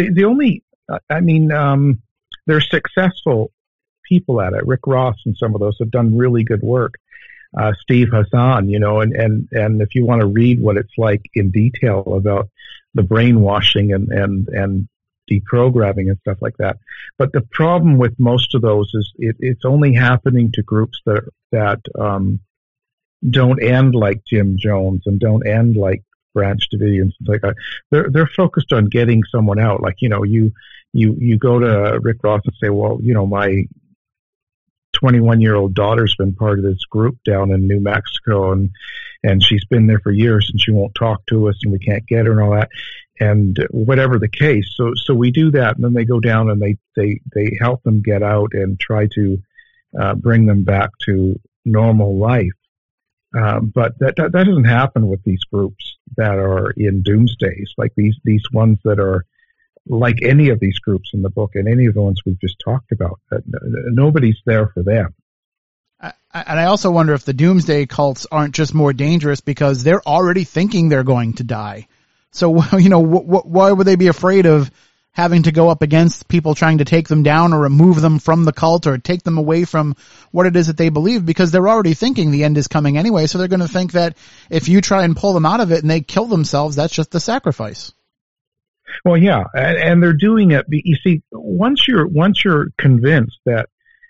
there's successful people at it. Rick Ross and some of those have done really good work. Steve Hassan, and if you want to read what it's like in detail about the brainwashing and deprogramming and stuff like that. But the problem with most of those is it's only happening to groups that don't end like Jim Jones and don't end like Branch Davidians, like that. They're focused on getting someone out. Like, you go to Rick Ross and say, well, my 21-year-old daughter's been part of this group down in New Mexico, and she's been there for years, and she won't talk to us, and we can't get her and all that, and whatever the case. So we do that, and then they go down and they help them get out and try to bring them back to normal life. But that doesn't happen with these groups that are in doomsdays, like these ones that are like any of these groups in the book and any of the ones we've just talked about. Nobody's there for them. And I also wonder if the doomsday cults aren't just more dangerous because they're already thinking they're going to die. So, why would they be afraid of having to go up against people trying to take them down or remove them from the cult or take them away from what it is that they believe? Because they're already thinking the end is coming anyway. So they're going to think that if you try and pull them out of it and they kill themselves, that's just the sacrifice. Well, yeah. And they're doing it. You see, once you're convinced that,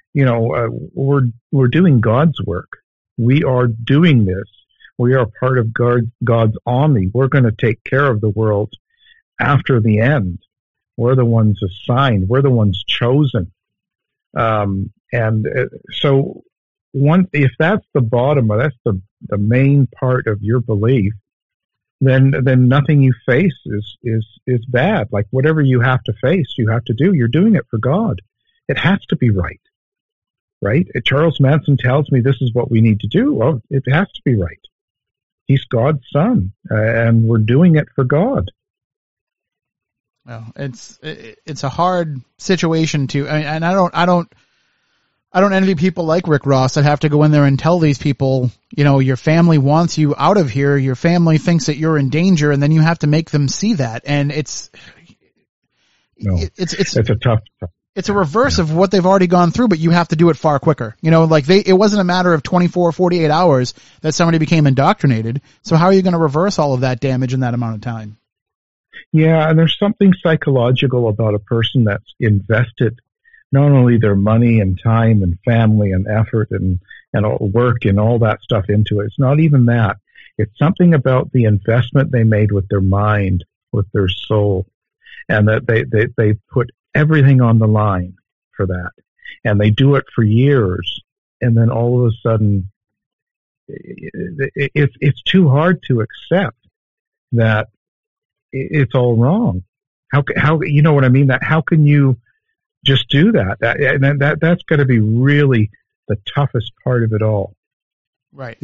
we're doing God's work, we are doing this. We are part of God's army. We're going to take care of the world after the end. We're the ones assigned. We're the ones chosen. So if that's the bottom, or that's the main part of your belief, then nothing you face is bad. Like whatever you have to face, you have to do. You're doing it for God. It has to be right. Right? Charles Manson tells me this is what we need to do. Well, it has to be right. He's God's son, and we're doing it for God. Well, it's a hard situation and I don't envy people like Rick Ross that have to go in there and tell these people, your family wants you out of here. Your family thinks that you're in danger, and then you have to make them see that. And it's a tough. It's a reverse of what they've already gone through, but you have to do it far quicker. It wasn't a matter of 24, 48 hours that somebody became indoctrinated. So how are you going to reverse all of that damage in that amount of time? Yeah, and there's something psychological about a person that's invested not only their money and time and family and effort and work and all that stuff into it. It's not even that. It's something about the investment they made with their mind, with their soul, and that they put everything on the line for that. And they do it for years, and then all of a sudden it's too hard to accept that it's all wrong. How you know what I mean? That how can you just do that? That's going to be really the toughest part of it all. Right.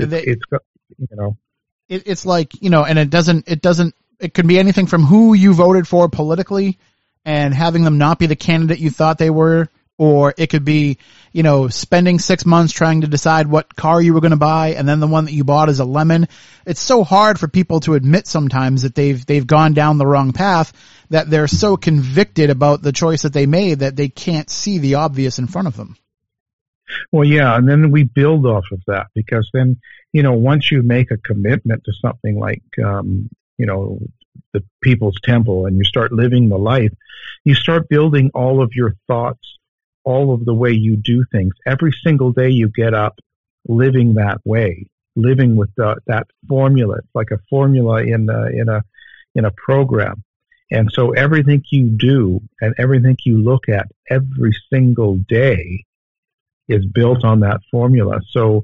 It's like, and it could be anything from who you voted for politically and having them not be the candidate you thought they were, or it could be, spending 6 months trying to decide what car you were going to buy, and then the one that you bought is a lemon. It's so hard for people to admit sometimes that they've gone down the wrong path, that they're so convicted about the choice that they made that they can't see the obvious in front of them. Well, yeah, and then we build off of that, because then, once you make a commitment to something like, the People's Temple, and you start living the life, you start building all of your thoughts, all of the way you do things. Every single day you get up living that way, living with that formula. It's like a formula in a program. And so everything you do and everything you look at every single day is built on that formula. So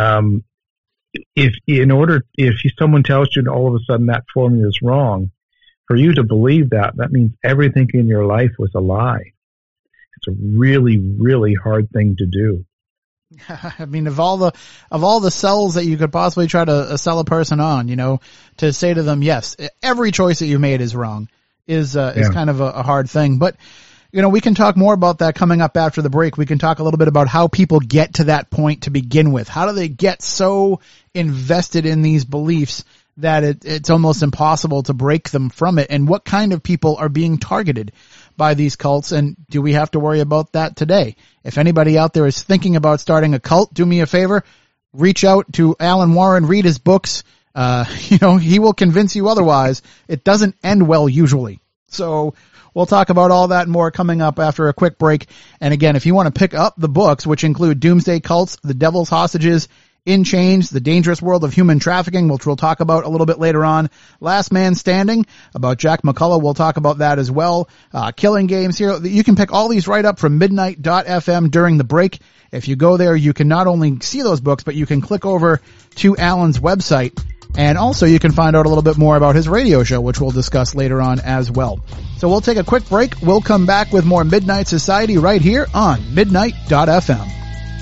if someone tells you all of a sudden that formula is wrong, for you to believe that means everything in your life was a lie. It's a really, really hard thing to do. I mean, of all the cells that you could possibly try to sell a person on, to say to them, yes, every choice that you made is wrong is kind of a hard thing. But, we can talk more about that coming up after the break. We can talk a little bit about how people get to that point to begin with. How do they get so invested in these beliefs that it's almost impossible to break them from it? And what kind of people are being targeted by these cults? And do we have to worry about that today? If anybody out there is thinking about starting a cult, do me a favor, reach out to Alan Warren, read his books. He will convince you otherwise. It doesn't end well usually. So we'll talk about all that and more coming up after a quick break. And again, if you want to pick up the books, which include Doomsday Cults, The Devil's Hostages, In Chains, The Dangerous World of Human Trafficking, which we'll talk about a little bit later on. Last Man Standing, about Jack McCullough. We'll talk about that as well. Killing Games here. You can pick all these right up from midnight.fm during the break. If you go there, you can not only see those books, but you can click over to Alan's website. And also you can find out a little bit more about his radio show, which we'll discuss later on as well. So we'll take a quick break. We'll come back with more Midnight Society right here on midnight.fm.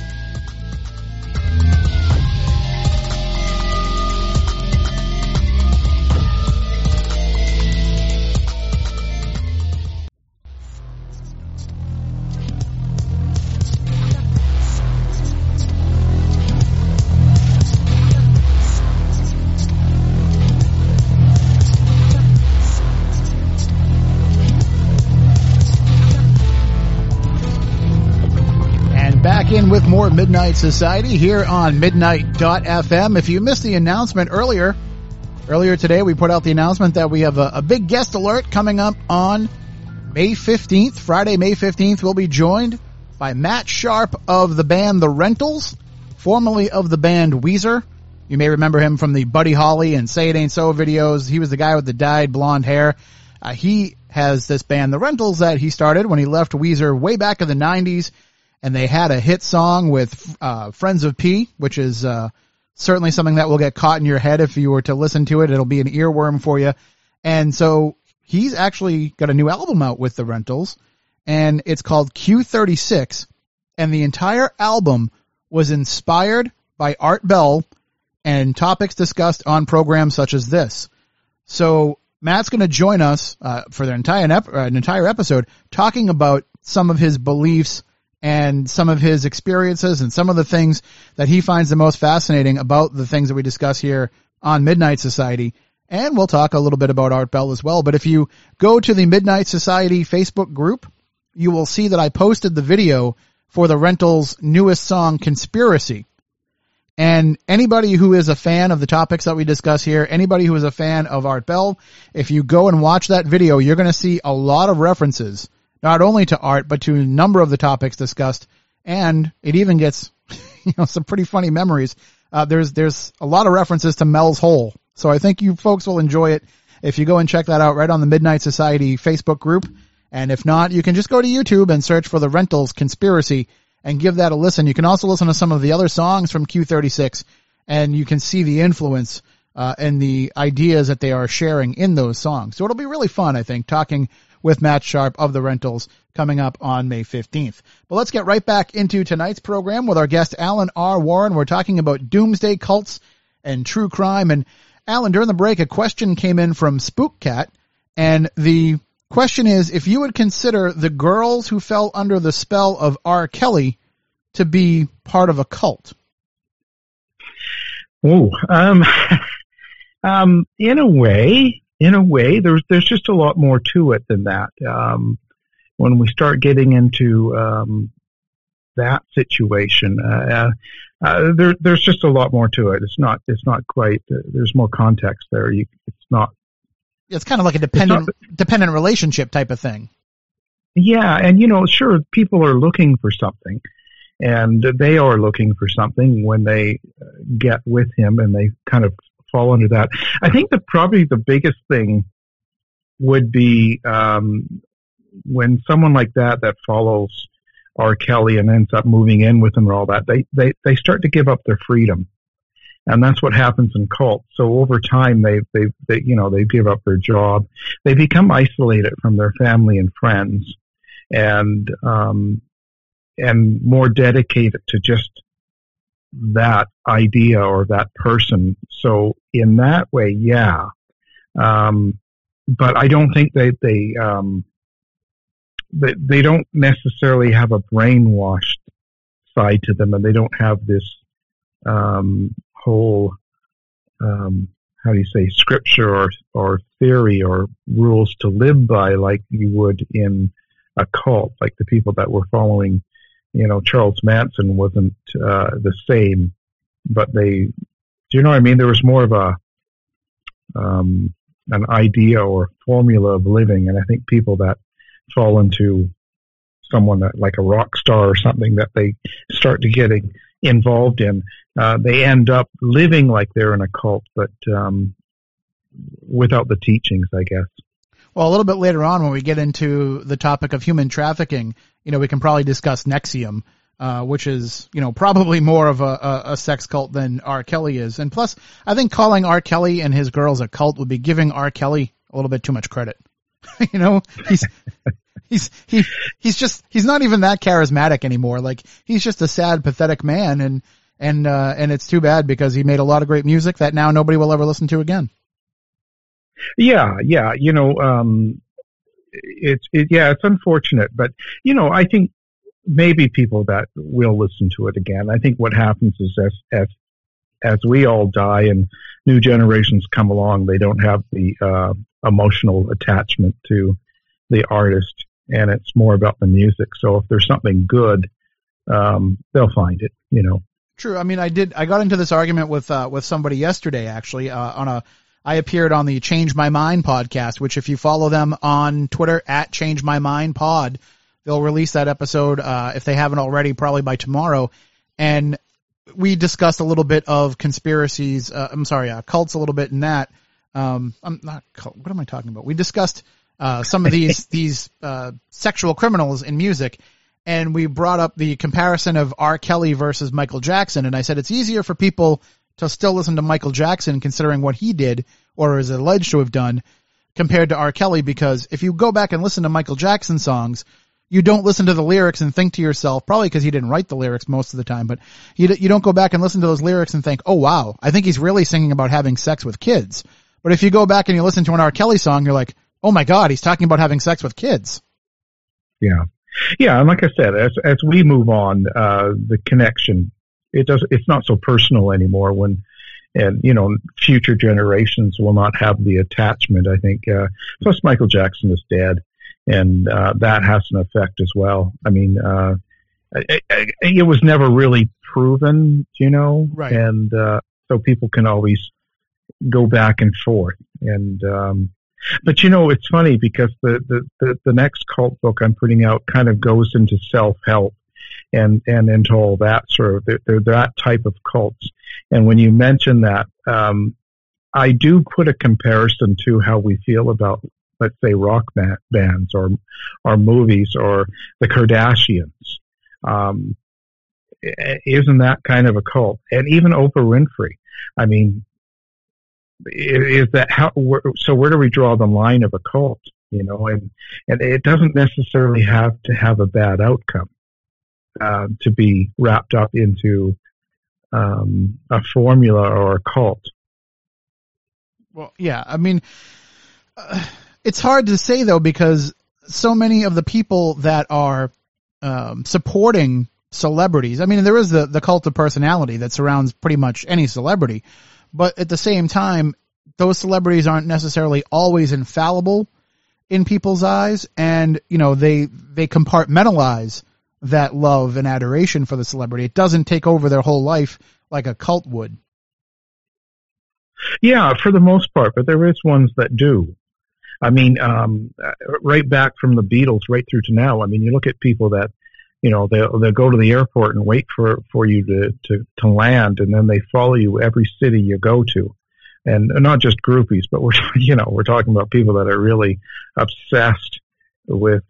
In with more Midnight Society here on midnight.fm. If you missed the announcement earlier today, we put out the announcement that we have a big guest alert coming up on May 15th. Friday, May 15th, we'll be joined by Matt Sharp of the band The Rentals, formerly of the band Weezer. You may remember him from the Buddy Holly and Say It Ain't So videos. He was the guy with the dyed blonde hair. He has this band The Rentals that he started when he left Weezer way back in the 90s. And they had a hit song with Friends of P, which is certainly something that will get caught in your head if you were to listen to it. It'll be an earworm for you. And so he's actually got a new album out with The Rentals, and it's called Q36. And the entire album was inspired by Art Bell and topics discussed on programs such as this. So Matt's going to join us for an entire episode talking about some of his beliefs and some of his experiences and some of the things that he finds the most fascinating about the things that we discuss here on Midnight Society. And we'll talk a little bit about Art Bell as well. But if you go to the Midnight Society Facebook group, you will see that I posted the video for The Rentals' newest song, Conspiracy. And anybody who is a fan of the topics that we discuss here, anybody who is a fan of Art Bell, if you go and watch that video, you're going to see a lot of references not only to art, but to a number of the topics discussed. And it even gets, some pretty funny memories. There's a lot of references to Mel's Hole. So I think you folks will enjoy it if you go and check that out right on the Midnight Society Facebook group. And if not, you can just go to YouTube and search for The Rentals Conspiracy and give that a listen. You can also listen to some of the other songs from Q36, and you can see the influence and the ideas that they are sharing in those songs. So it'll be really fun, I think, talking with Matt Sharp of The Rentals coming up on May 15th. But let's get right back into tonight's program with our guest, Alan R. Warren. We're talking about doomsday cults and true crime. And Alan, during the break, a question came in from Spookcat, and the question is, if you would consider the girls who fell under the spell of R. Kelly to be part of a cult. Oh, in a way, there's just a lot more to it than that. When we start getting into that situation, there's just a lot more to it. It's not quite. There's more context there. It's kind of like a dependent relationship type of thing. Yeah, and sure, people are looking for something, and they are looking for something when they get with him, and they kind of fall under that. I think that probably the biggest thing would be when someone like that follows R. Kelly and ends up moving in with him and all that, they start to give up their freedom. And that's what happens in cults. So over time, they give up their job. They become isolated from their family and friends, and more dedicated to just that idea or that person. So in that way, yeah. But I don't think they don't necessarily have a brainwashed side to them, and they don't have this whole scripture or theory or rules to live by like you would in a cult. Like the people that were following, Charles Manson wasn't the same, but do you know what I mean? There was more of an idea or formula of living, and I think people that fall into someone that like a rock star or something, that they start to get involved in, they end up living like they're in a cult, but without the teachings, I guess. Well, a little bit later on when we get into the topic of human trafficking, we can probably discuss NXIVM, which is, probably more of a sex cult than R. Kelly is. And plus, I think calling R. Kelly and his girls a cult would be giving R. Kelly a little bit too much credit. He's not even that charismatic anymore. Like, he's just a sad, pathetic man, and it's too bad because he made a lot of great music that now nobody will ever listen to again. Yeah. It's unfortunate, but I think maybe people that will listen to it again. I think what happens is as we all die and new generations come along, they don't have the emotional attachment to the artist, and it's more about the music. So if there's something good, they'll find it. True. I mean, I got into this argument with somebody yesterday, actually, I appeared on the Change My Mind podcast, which if you follow them on Twitter at Change My Mind Pod, they'll release that episode, if they haven't already, probably by tomorrow. And we discussed a little bit of conspiracies. Cults a little bit in that. I'm not cult. What am I talking about? We discussed, some of these sexual criminals in music. And we brought up the comparison of R. Kelly versus Michael Jackson. And I said, it's easier for people to still listen to Michael Jackson considering what he did or is alleged to have done compared to R. Kelly, because if you go back and listen to Michael Jackson songs, you don't listen to the lyrics and think to yourself, probably because he didn't write the lyrics most of the time, but you don't go back and listen to those lyrics and think, oh wow, I think he's really singing about having sex with kids. But if you go back and you listen to an R. Kelly song, you're like, oh my God, he's talking about having sex with kids. Yeah. Yeah. And like I said, as we move on, the connection, it's not so personal anymore and future generations will not have the attachment, I think. Plus Michael Jackson is dead, and that has an effect as well. I mean, it was never really proven, right. And so people can always go back and forth. And but it's funny because the next cult book I'm putting out kind of goes into self-help and into all that sort of, they're that type of cults. And when you mention that, I do put a comparison to how we feel about, let's say, rock bands or movies or the Kardashians. Isn't that kind of a cult? And even Oprah Winfrey. I mean, is that so where do we draw the line of a cult? And it doesn't necessarily have to have a bad outcome. To be wrapped up into a formula or a cult. Well, yeah, I mean, it's hard to say though, because so many of the people that are supporting celebrities, I mean, there is the cult of personality that surrounds pretty much any celebrity, but at the same time, those celebrities aren't necessarily always infallible in people's eyes, and they compartmentalize that love and adoration for the celebrity. It doesn't take over their whole life like a cult would. Yeah, for the most part, but there is ones that do. I mean, right back from the Beatles right through to now. I mean, you look at people that, they'll go to the airport and wait for you to land, and then they follow you every city you go to. And not just groupies, but we're talking about people that are really obsessed with,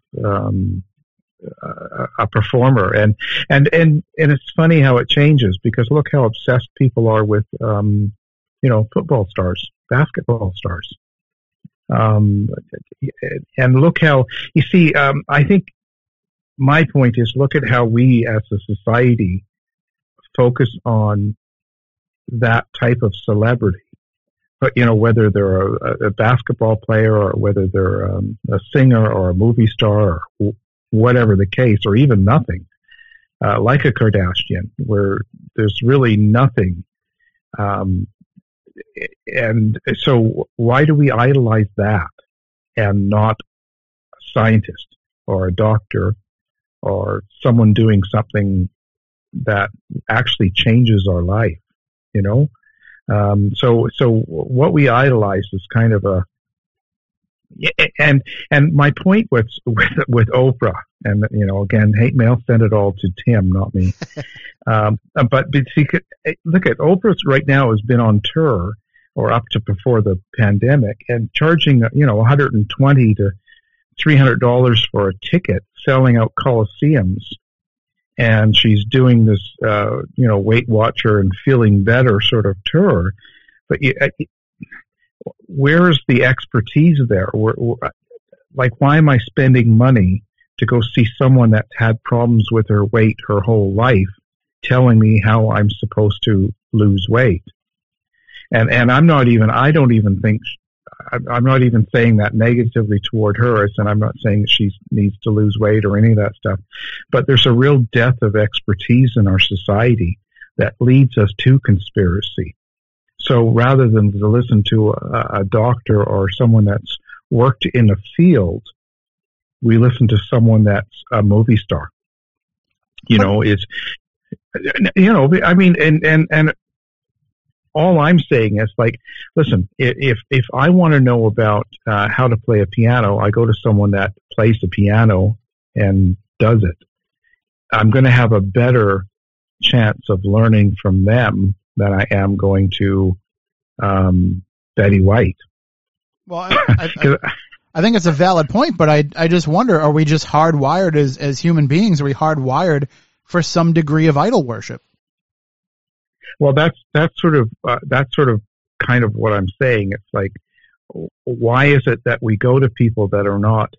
a performer, and it's funny how it changes, because look how obsessed people are with football stars, basketball stars, and look how you see. I think my point is, look at how we as a society focus on that type of celebrity. But whether they're a basketball player or whether they're a singer or a movie star or whatever the case, or even nothing, like a Kardashian, where there's really nothing. And so why do we idolize that and not a scientist or a doctor or someone doing something that actually changes our life, So what we idolize is kind of and my point with Oprah And, again, hate mail, send it all to Tim, not me. But see, look at Oprah right now has been on tour, or up to before the pandemic, and charging, $120 to $300 for a ticket, selling out coliseums. And she's doing this, Weight Watcher and Feeling Better sort of tour. But where's the expertise there? Like, why am I spending money to go see someone that's had problems with her weight her whole life telling me how I'm supposed to lose weight? And I'm not even saying that negatively toward her, and I'm not saying that she needs to lose weight or any of that stuff. But there's a real dearth of expertise in our society that leads us to conspiracy. So rather than to listen to a doctor or someone that's worked in a field, we listen to someone that's a movie star. And all I'm saying is, like, listen, if I want to know about how to play a piano, I go to someone that plays the piano and does it. I'm going to have a better chance of learning from them than I am going to Betty White. Well, I think it's a valid point, but I just wonder, are we just hardwired as human beings? Are we hardwired for some degree of idol worship? Well, that's sort of kind of what I'm saying. It's like, why is it that we go to people that are not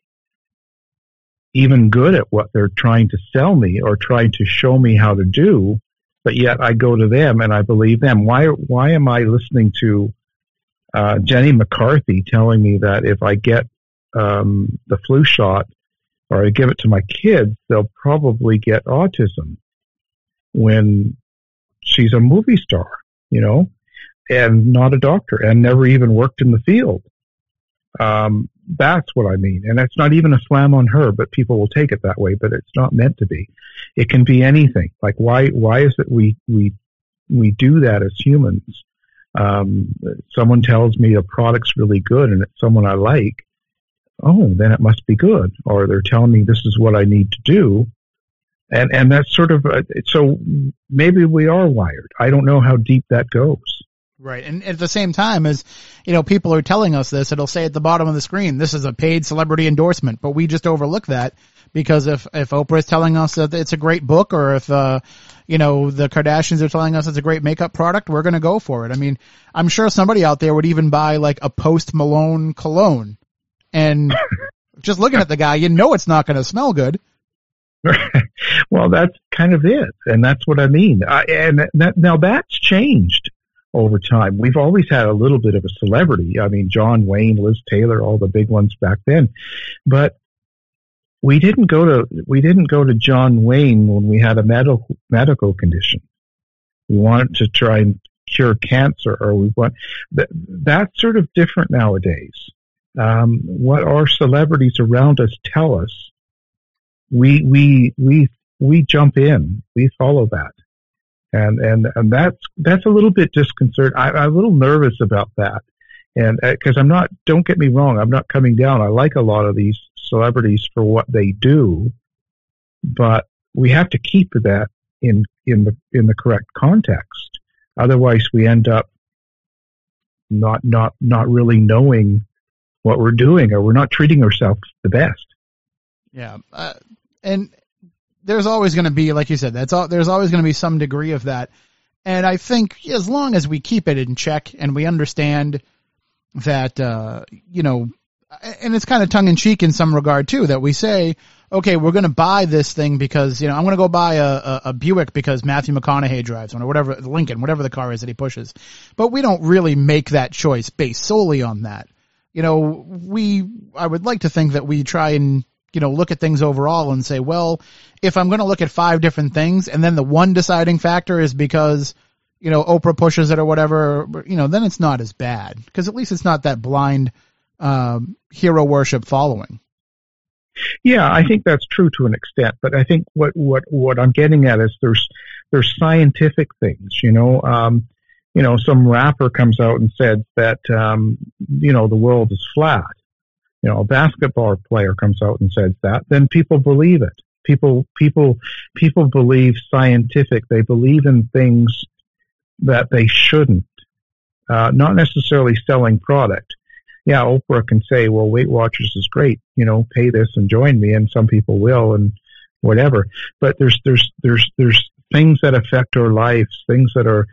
even good at what they're trying to sell me or trying to show me how to do, but yet I go to them and I believe them? Why am I listening to Jenny McCarthy telling me that if I get the flu shot or I give it to my kids, they'll probably get autism, when she's a movie star, and not a doctor and never even worked in the field? That's what I mean. And it's not even a slam on her, but people will take it that way, but it's not meant to be. It can be anything. Like, why is it we do that as humans? Someone tells me a product's really good and it's someone I like. Oh, then it must be good. Or they're telling me this is what I need to do. And that's sort of, so maybe we are wired. I don't know how deep that goes. Right. And at the same time, as people are telling us this, it'll say at the bottom of the screen, this is a paid celebrity endorsement, but we just overlook that because if Oprah is telling us that it's a great book, or if, the Kardashians are telling us it's a great makeup product, we're going to go for it. I mean, I'm sure somebody out there would even buy like a Post Malone cologne, and just looking at the guy, it's not going to smell good. Well, that's kind of it. And that's what I mean. Now that's changed over time. We've always had a little bit of a celebrity. I mean, John Wayne, Liz Taylor, all the big ones back then. But we didn't go to John Wayne when we had a medical condition. We wanted to try and cure cancer, or we want that's sort of different nowadays. What our celebrities around us tell us, we jump in, we follow that. And that's a little bit disconcerting. I'm a little nervous about that. And because don't get me wrong, I'm not coming down. I like a lot of these celebrities for what they do, but we have to keep that in the correct context. Otherwise we end up not really knowing what we're doing, or we're not treating ourselves the best. Yeah. And there's always going to be, like you said, there's always going to be some degree of that. And I think as long as we keep it in check and we understand that, and it's kind of tongue in cheek in some regard too, that we say, okay, we're going to buy this thing because, I'm going to go buy a Buick because Matthew McConaughey drives one, or whatever, Lincoln, whatever the car is that he pushes. But we don't really make that choice based solely on that. I would like to think that we try and, look at things overall and say, well, if I'm going to look at 5 different things and then the one deciding factor is because, Oprah pushes it or whatever, then it's not as bad, because at least it's not that blind hero worship following. Yeah, I think that's true to an extent, but I think what I'm getting at is there's scientific things, some rapper comes out and said that, the world is flat. a basketball player comes out and says that, then people believe it. People believe scientific. They believe in things that they shouldn't. Not necessarily selling product. Yeah, Oprah can say, well, Weight Watchers is great. Pay this and join me, and some people will, and whatever. But there's things that affect our lives, things that are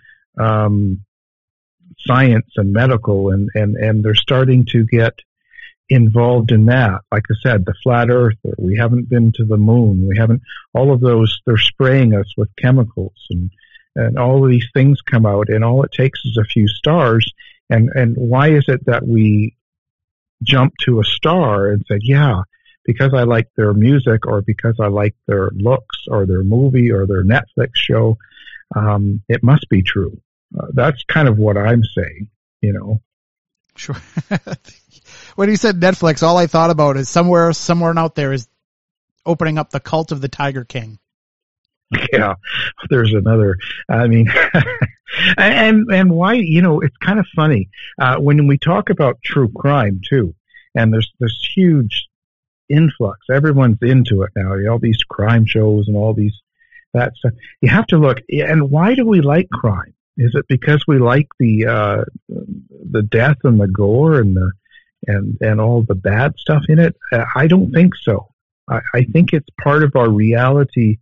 science and medical, and they're starting to get involved in that. Like I said, the flat earth, we haven't been to the moon, we haven't, all of those, they're spraying us with chemicals, and all of these things come out, and all it takes is a few stars. And why is it that we jump to a star and say, yeah, because I like their music, or because I like their looks, or their movie, or their Netflix show, it must be true. That's kind of what I'm saying, Sure. When you said Netflix, all I thought about is somewhere out there is opening up the Cult of the Tiger King. Yeah, there's another. I mean, and why? It's kind of funny when we talk about true crime too, and there's this huge influx. Everyone's into it now. All these crime shows and all that stuff. You have to look. And why do we like crime? Is it because we like the death and the gore and all the bad stuff in it? I don't think so. I think it's part of our reality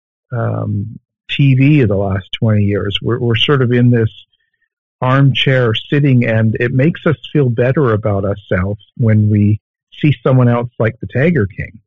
TV of the last 20 years. We're sort of in this armchair sitting, and it makes us feel better about ourselves when we see someone else like the Tiger King,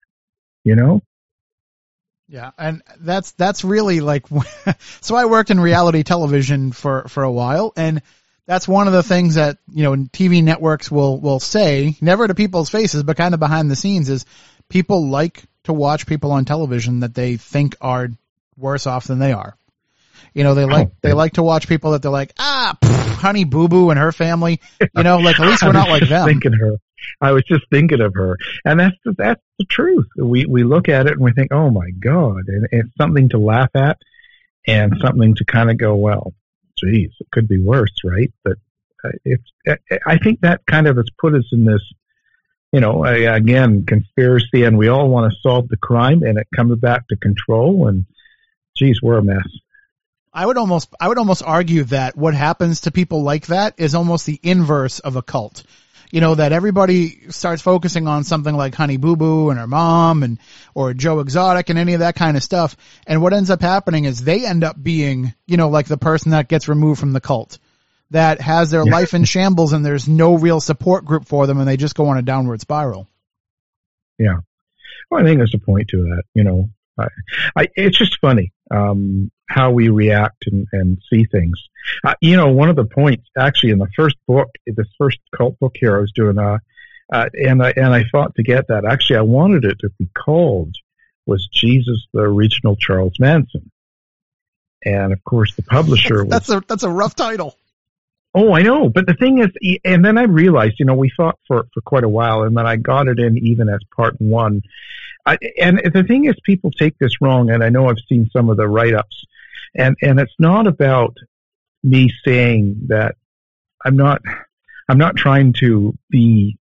Yeah, and that's really like, so I worked in reality television for a while, and that's one of the things that, TV networks will say, never to people's faces, but kind of behind the scenes, is people like to watch people on television that they think are worse off than they are. They like to watch people that they're like, Honey Boo Boo and her family, like at least we're not like them. I was just thinking of her, and that's the truth. We look at it and we think, oh my God, and it's something to laugh at, and something to kind of go, well, geez, it could be worse, right? But I think that kind of has put us in this, again, conspiracy, and we all want to solve the crime, and it comes back to control, and geez, we're a mess. I would almost argue that what happens to people like that is almost the inverse of a cult. That everybody starts focusing on something like Honey Boo Boo and her mom or Joe Exotic and any of that kind of stuff. And what ends up happening is they end up being, like the person that gets removed from the cult, that has their life in shambles, and there's no real support group for them, and they just go on a downward spiral. Yeah. Well, I think there's a point to that, it's just funny, how we react and see things. One of the points actually in the first book, this first cult book here I was doing, and I fought to get that. Actually, I wanted it to be called Was Jesus the Original Charles Manson? And of course the publisher was... That's a rough title. Oh, I know. But the thing is, and then I realized, we fought for quite a while, and then I got it in even as part one. And the thing is, people take this wrong, and I know I've seen some of the write-ups, and it's not about me saying that I'm not trying to be,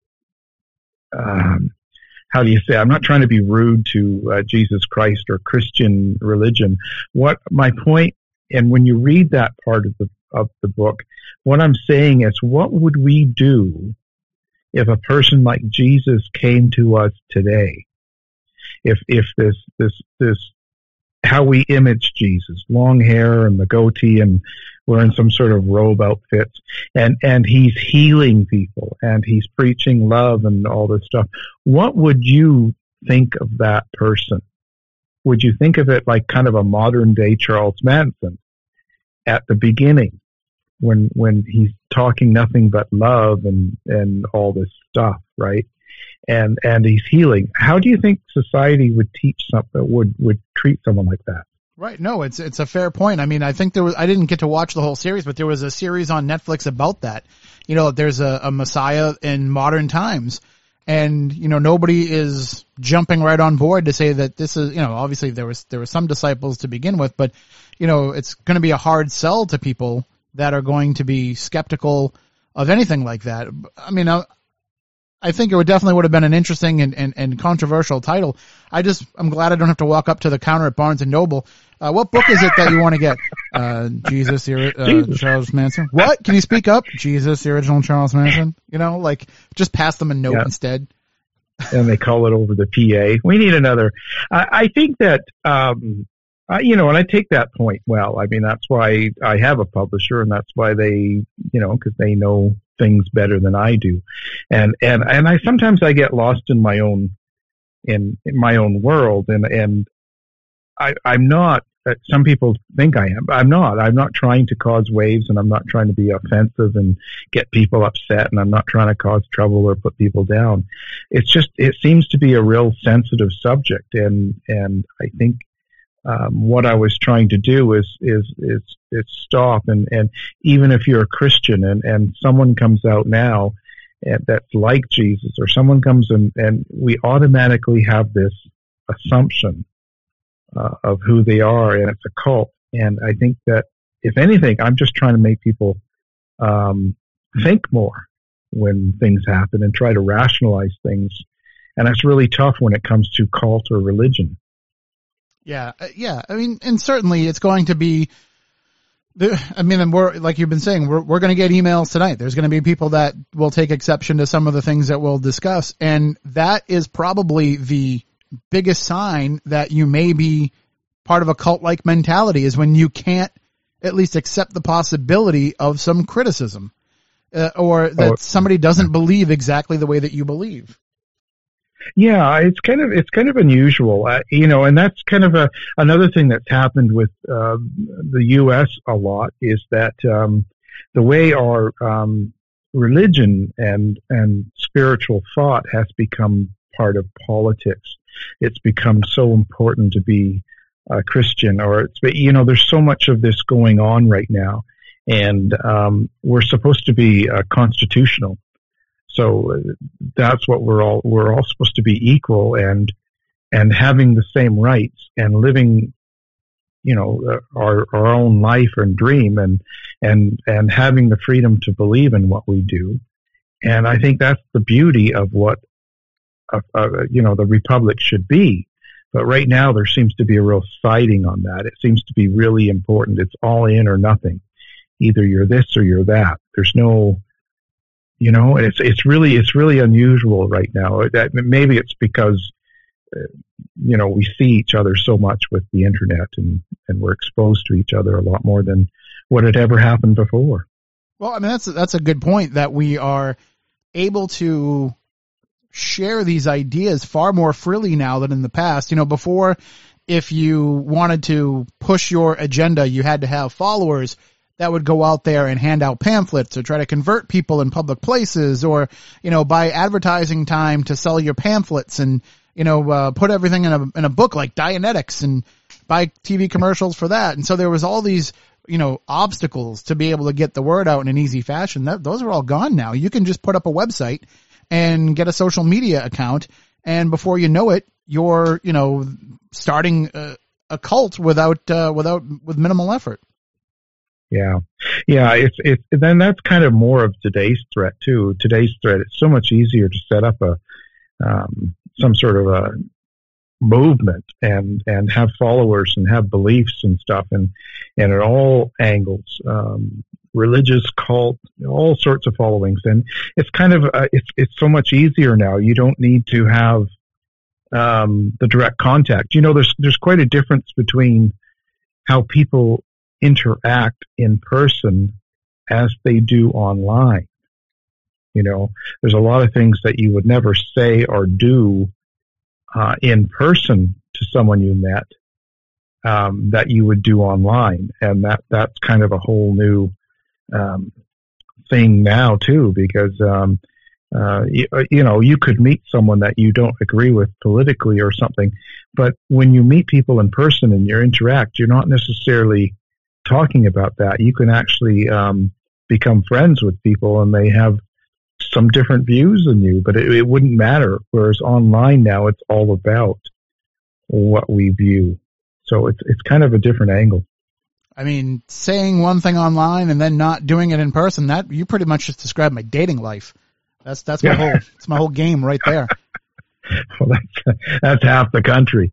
how do you say, I'm not trying to be rude to Jesus Christ or Christian religion. What my point, and when you read that part of the book, what I'm saying is, what would we do if a person like Jesus came to us today? If this how we image Jesus, long hair and the goatee and wearing some sort of robe outfits, and he's healing people and he's preaching love and all this stuff, what would you think of that person? Would you think of it like kind of a modern day Charles Manson at the beginning, when he's talking nothing but love and all this stuff, right? And he's healing. How do you think society would teach something, would treat someone like that? Right. No, it's a fair point. I mean, I think I didn't get to watch the whole series, but there was a series on Netflix about that. There's a Messiah in modern times, and, nobody is jumping right on board to say that this is, obviously there were some disciples to begin with, but, it's going to be a hard sell to people that are going to be skeptical of anything like that. I mean, I think it would have been an interesting and controversial title. I'm glad I don't have to walk up to the counter at Barnes and Noble. What book is it that you want to get? Jesus, Charles Manson. What? Can you speak up? Jesus, the original Charles Manson. Just pass them a note instead. And they call it over the PA. We need another. I think that, and I take that point well. I mean, that's why I have a publisher, and that's why they, because they know things better than I do. And I sometimes I get lost in my own world, and I'm not. Some people think I am. I'm not. I'm not trying to cause waves, and I'm not trying to be offensive and get people upset, and I'm not trying to cause trouble or put people down. It's just, it seems to be a real sensitive subject, and I think what I was trying to do is stop, and even if you're a Christian and someone comes out now that's like Jesus, or someone comes and we automatically have this assumption of who they are, and it's a cult. And I think that, if anything, I'm just trying to make people think more when things happen and try to rationalize things. And that's really tough when it comes to cult or religion. Yeah. I mean, and certainly it's going to be, and we're, like you've been saying, we're going to get emails tonight. There's going to be people that will take exception to some of the things that we'll discuss. And that is probably the biggest sign that you may be part of a cult-like mentality, is when you can't at least accept the possibility of some criticism, or that somebody doesn't believe exactly the way that you believe. Yeah, it's kind of unusual, and that's kind of another thing that's happened with the U.S. a lot, is that the way our religion and spiritual thought has become part of politics. It's become so important to be a Christian, or there's so much of this going on right now, and we're supposed to be constitutional. So that's what we're all supposed to be equal and having the same rights and living, our own life and dream and having the freedom to believe in what we do. And I think that's the beauty of what, the republic should be. But right now there seems to be a real siding on that. It seems to be really important. It's all in or nothing. Either you're this or you're that. There's no, it's really unusual right now. Maybe it's because, we see each other so much with the internet, and we're exposed to each other a lot more than what had ever happened before. Well, I mean, that's a good point, that we are able to share these ideas far more freely now than in the past. Before, if you wanted to push your agenda, you had to have followers that would go out there and hand out pamphlets or try to convert people in public places, or, buy advertising time to sell your pamphlets, and, put everything in a book like Dianetics, and buy TV commercials for that. And so there was all these, obstacles to be able to get the word out in an easy fashion. Those are all gone now. You can just put up a website and get a social media account, and before you know it, you're, starting a cult with minimal effort. Yeah. It's then that's kind of more of today's threat too. Today's threat, it's so much easier to set up some sort of a movement and have followers and have beliefs and stuff, and at all angles, religious, cult, all sorts of followings. And it's kind of, it's so much easier now. You don't need to have the direct contact. There's quite a difference between how people interact in person as they do online. There's a lot of things that you would never say or do in person to someone you met that you would do online, and that's kind of a whole new thing now too, because you could meet someone that you don't agree with politically or something, but when you meet people in person and you interact, you're not necessarily talking about that. You can actually become friends with people, and they have some different views than you, but it wouldn't matter. Whereas online now, it's all about what we view. So it's kind of a different angle. I mean, saying one thing online and then not doing it in person, that you pretty much just described my dating life. That's my whole it's my whole game right there. Well, that's half the country.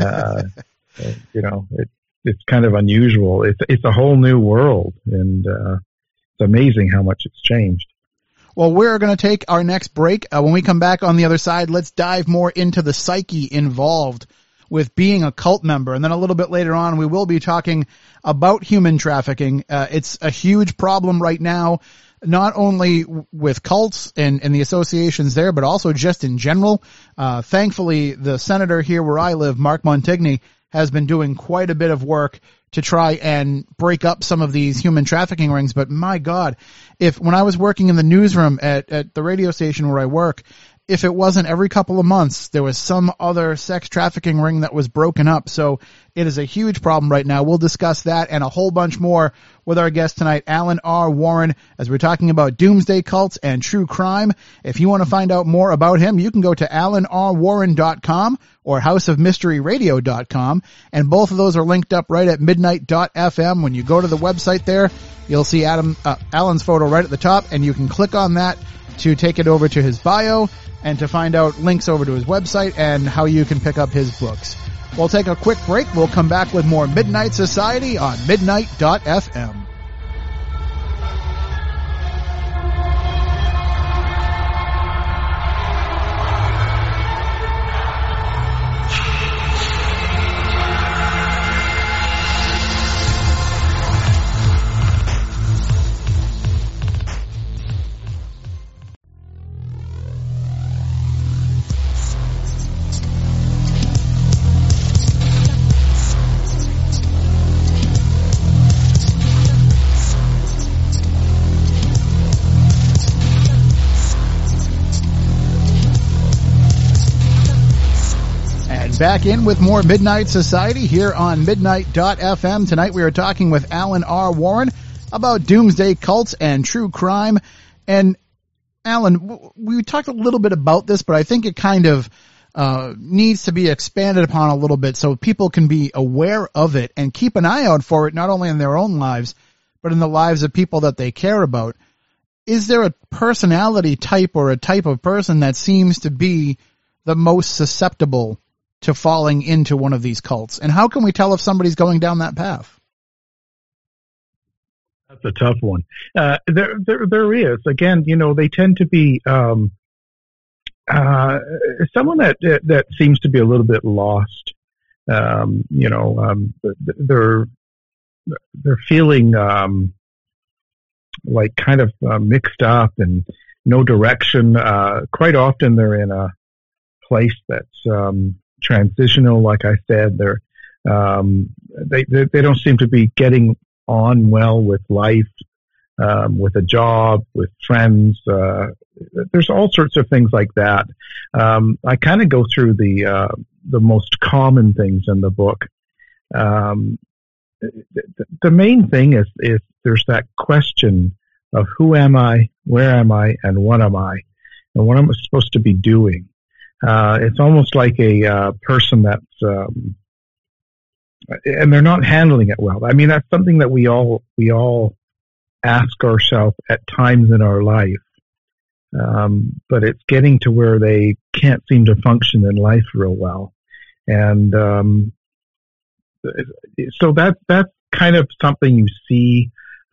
It's kind of unusual. It's a whole new world, and it's amazing how much it's changed. Well, we're going to take our next break. When we come back on the other side, let's dive more into the psyche involved with being a cult member. And then a little bit later on, we will be talking about human trafficking. It's a huge problem right now, not only with cults and the associations there, but also just in general. Thankfully, the senator here where I live, Mark Montigny, has been doing quite a bit of work to try and break up some of these human trafficking rings. But my God, when I was working in the newsroom at the radio station where I work, if it wasn't every couple of months, there was some other sex trafficking ring that was broken up. So it is a huge problem right now. We'll discuss that and a whole bunch more with our guest tonight, Alan R. Warren, as we're talking about doomsday cults and true crime. If you want to find out more about him, you can go to alanrwarren.com or houseofmysteryradio.com, and both of those are linked up right at midnight.fm. When you go to the website there, you'll see Alan's photo right at the top, and you can click on that to take it over to his bio and to find out links over to his website and how you can pick up his books. We'll take a quick break. We'll come back with more Midnight Society on midnight.fm. Back in with more Midnight Society here on Midnight.fm. Tonight we are talking with Alan R. Warren about doomsday cults and true crime. And Alan, we talked a little bit about this, but I think it kind of needs to be expanded upon a little bit so people can be aware of it and keep an eye out for it, not only in their own lives, but in the lives of people that they care about. Is there a personality type or a type of person that seems to be the most susceptible to falling into one of these cults? And how can we tell if somebody's going down that path? That's a tough one. There is. Again, they tend to be someone that seems to be a little bit lost. They're feeling like kind of mixed up and no direction. Quite often they're in a place that's transitional, like I said. They don't seem to be getting on well with life, with a job, with friends. There's all sorts of things like that. I kind of go through the most common things in the book. The main thing is there's that question of who am I, where am I, and what am I supposed to be doing. It's almost like a person that's, and they're not handling it well. I mean, that's something that we all ask ourselves at times in our life. But it's getting to where they can't seem to function in life real well. And, so that's kind of something you see,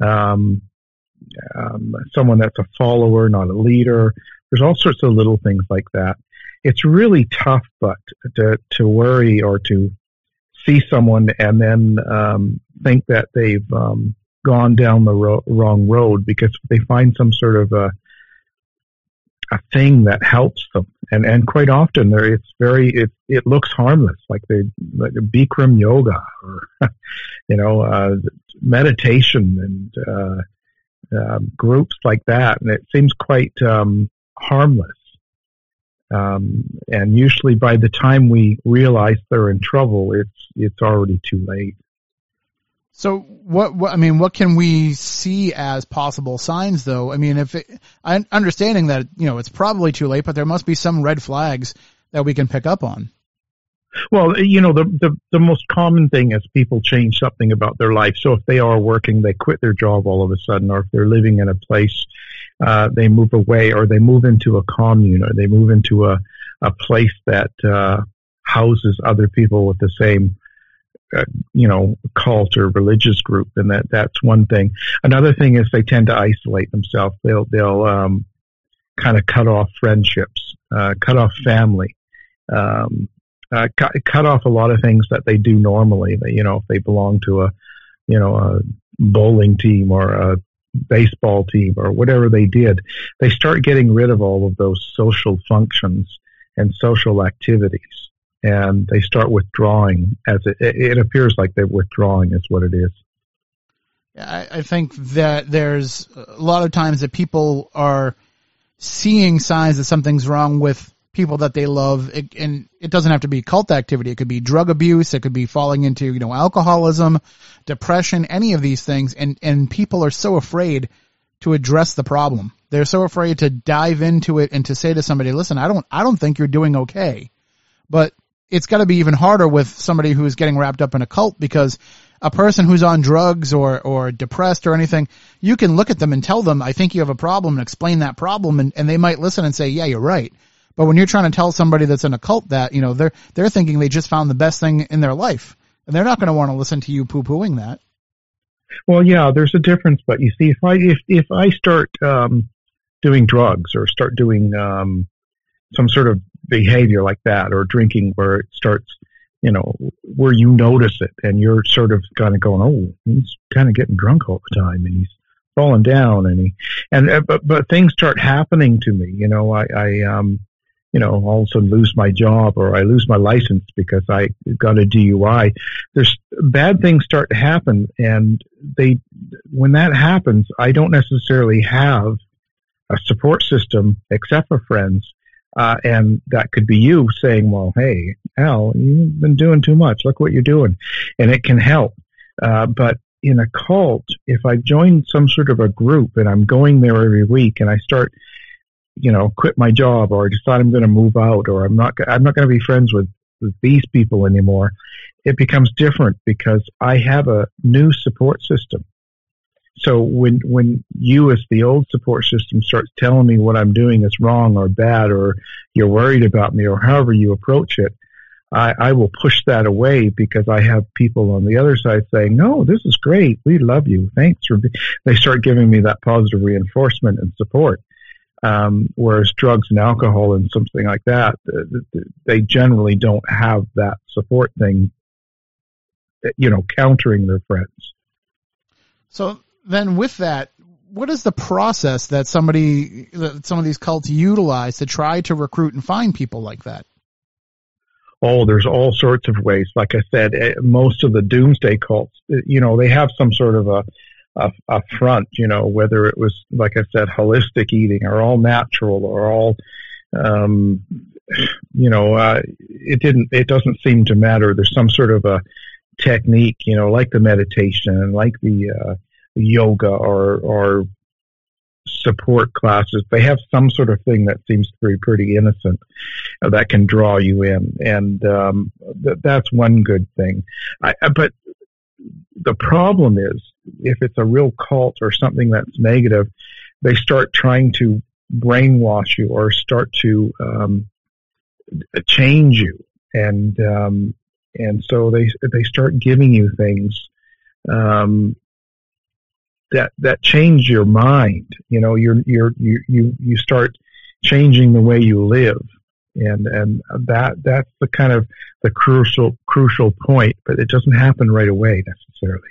someone that's a follower, not a leader. There's all sorts of little things like that. It's really tough, but to worry or to see someone and then think that they've gone down the wrong road because they find some sort of a thing that helps them, and quite often it looks harmless, like Bikram yoga or meditation and groups like that, and it seems quite harmless. And usually by the time we realize they're in trouble, it's already too late. So what can we see as possible signs though? I mean, I'm understanding that, it's probably too late, but there must be some red flags that we can pick up on. Well, the most common thing is people change something about their life. So if they are working, they quit their job all of a sudden, or if they're living in a place they move away, or they move into a commune, or they move into a place that houses other people with the same cult or religious group, and that's one thing. Another thing is they tend to isolate themselves. They'll kind of cut off friendships, cut off family, cut off a lot of things that they do normally. If they belong to a bowling team or a baseball team or whatever they did, they start getting rid of all of those social functions and social activities, and they start withdrawing. As it appears like they're withdrawing is what it is. I think that there's a lot of times that people are seeing signs that something's wrong with people that they love, and it doesn't have to be cult activity. It could be drug abuse. It could be falling into, alcoholism, depression, any of these things. And people are so afraid to address the problem. They're so afraid to dive into it and to say to somebody, listen, I don't think you're doing okay. But it's got to be even harder with somebody who's getting wrapped up in a cult, because a person who's on drugs or depressed or anything, you can look at them and tell them, I think you have a problem, and explain that problem, and they might listen and say, yeah, you're right. But when you're trying to tell somebody that's in a cult that, they're thinking they just found the best thing in their life, and they're not going to want to listen to you poo-pooing that. Well, yeah, there's a difference, but you see, if I start doing drugs or start doing some sort of behavior like that, or drinking where it starts, where you notice it and you're sort of kind of going, oh, he's kind of getting drunk all the time and he's falling down, but things start happening to me. All of a sudden lose my job, or I lose my license because I got a DUI. There's bad things start to happen, and when that happens, I don't necessarily have a support system except for friends. And that could be you saying, well, hey, Al, you've been doing too much. Look what you're doing. And it can help. But in a cult, if I join some sort of a group and I'm going there every week and I start, quit my job, or I decide I'm going to move out, or I'm not going to be friends with these people anymore, it becomes different because I have a new support system. So when you, as the old support system, starts telling me what I'm doing is wrong or bad, or you're worried about me, or however you approach it, I will push that away, because I have people on the other side saying, no, this is great. We love you. Thanks for they start giving me that positive reinforcement and support. Whereas drugs and alcohol and something like that, they generally don't have that support thing, countering their friends. So then with that, what is the process that some of these cults utilize to try to recruit and find people like that? Oh, there's all sorts of ways. Like I said, most of the doomsday cults, they have some sort of a front, whether it was, like I said, holistic eating, or all natural, or all, it doesn't seem to matter. There's some sort of a technique, like the meditation and like the yoga or support classes. They have some sort of thing that seems to be pretty innocent that can draw you in, and that's one good thing. But the problem is, if it's a real cult or something that's negative, they start trying to brainwash you or start to change you, and so they start giving you things that change your mind. You start changing the way you live, and that's the kind of the crucial point. But it doesn't happen right away necessarily.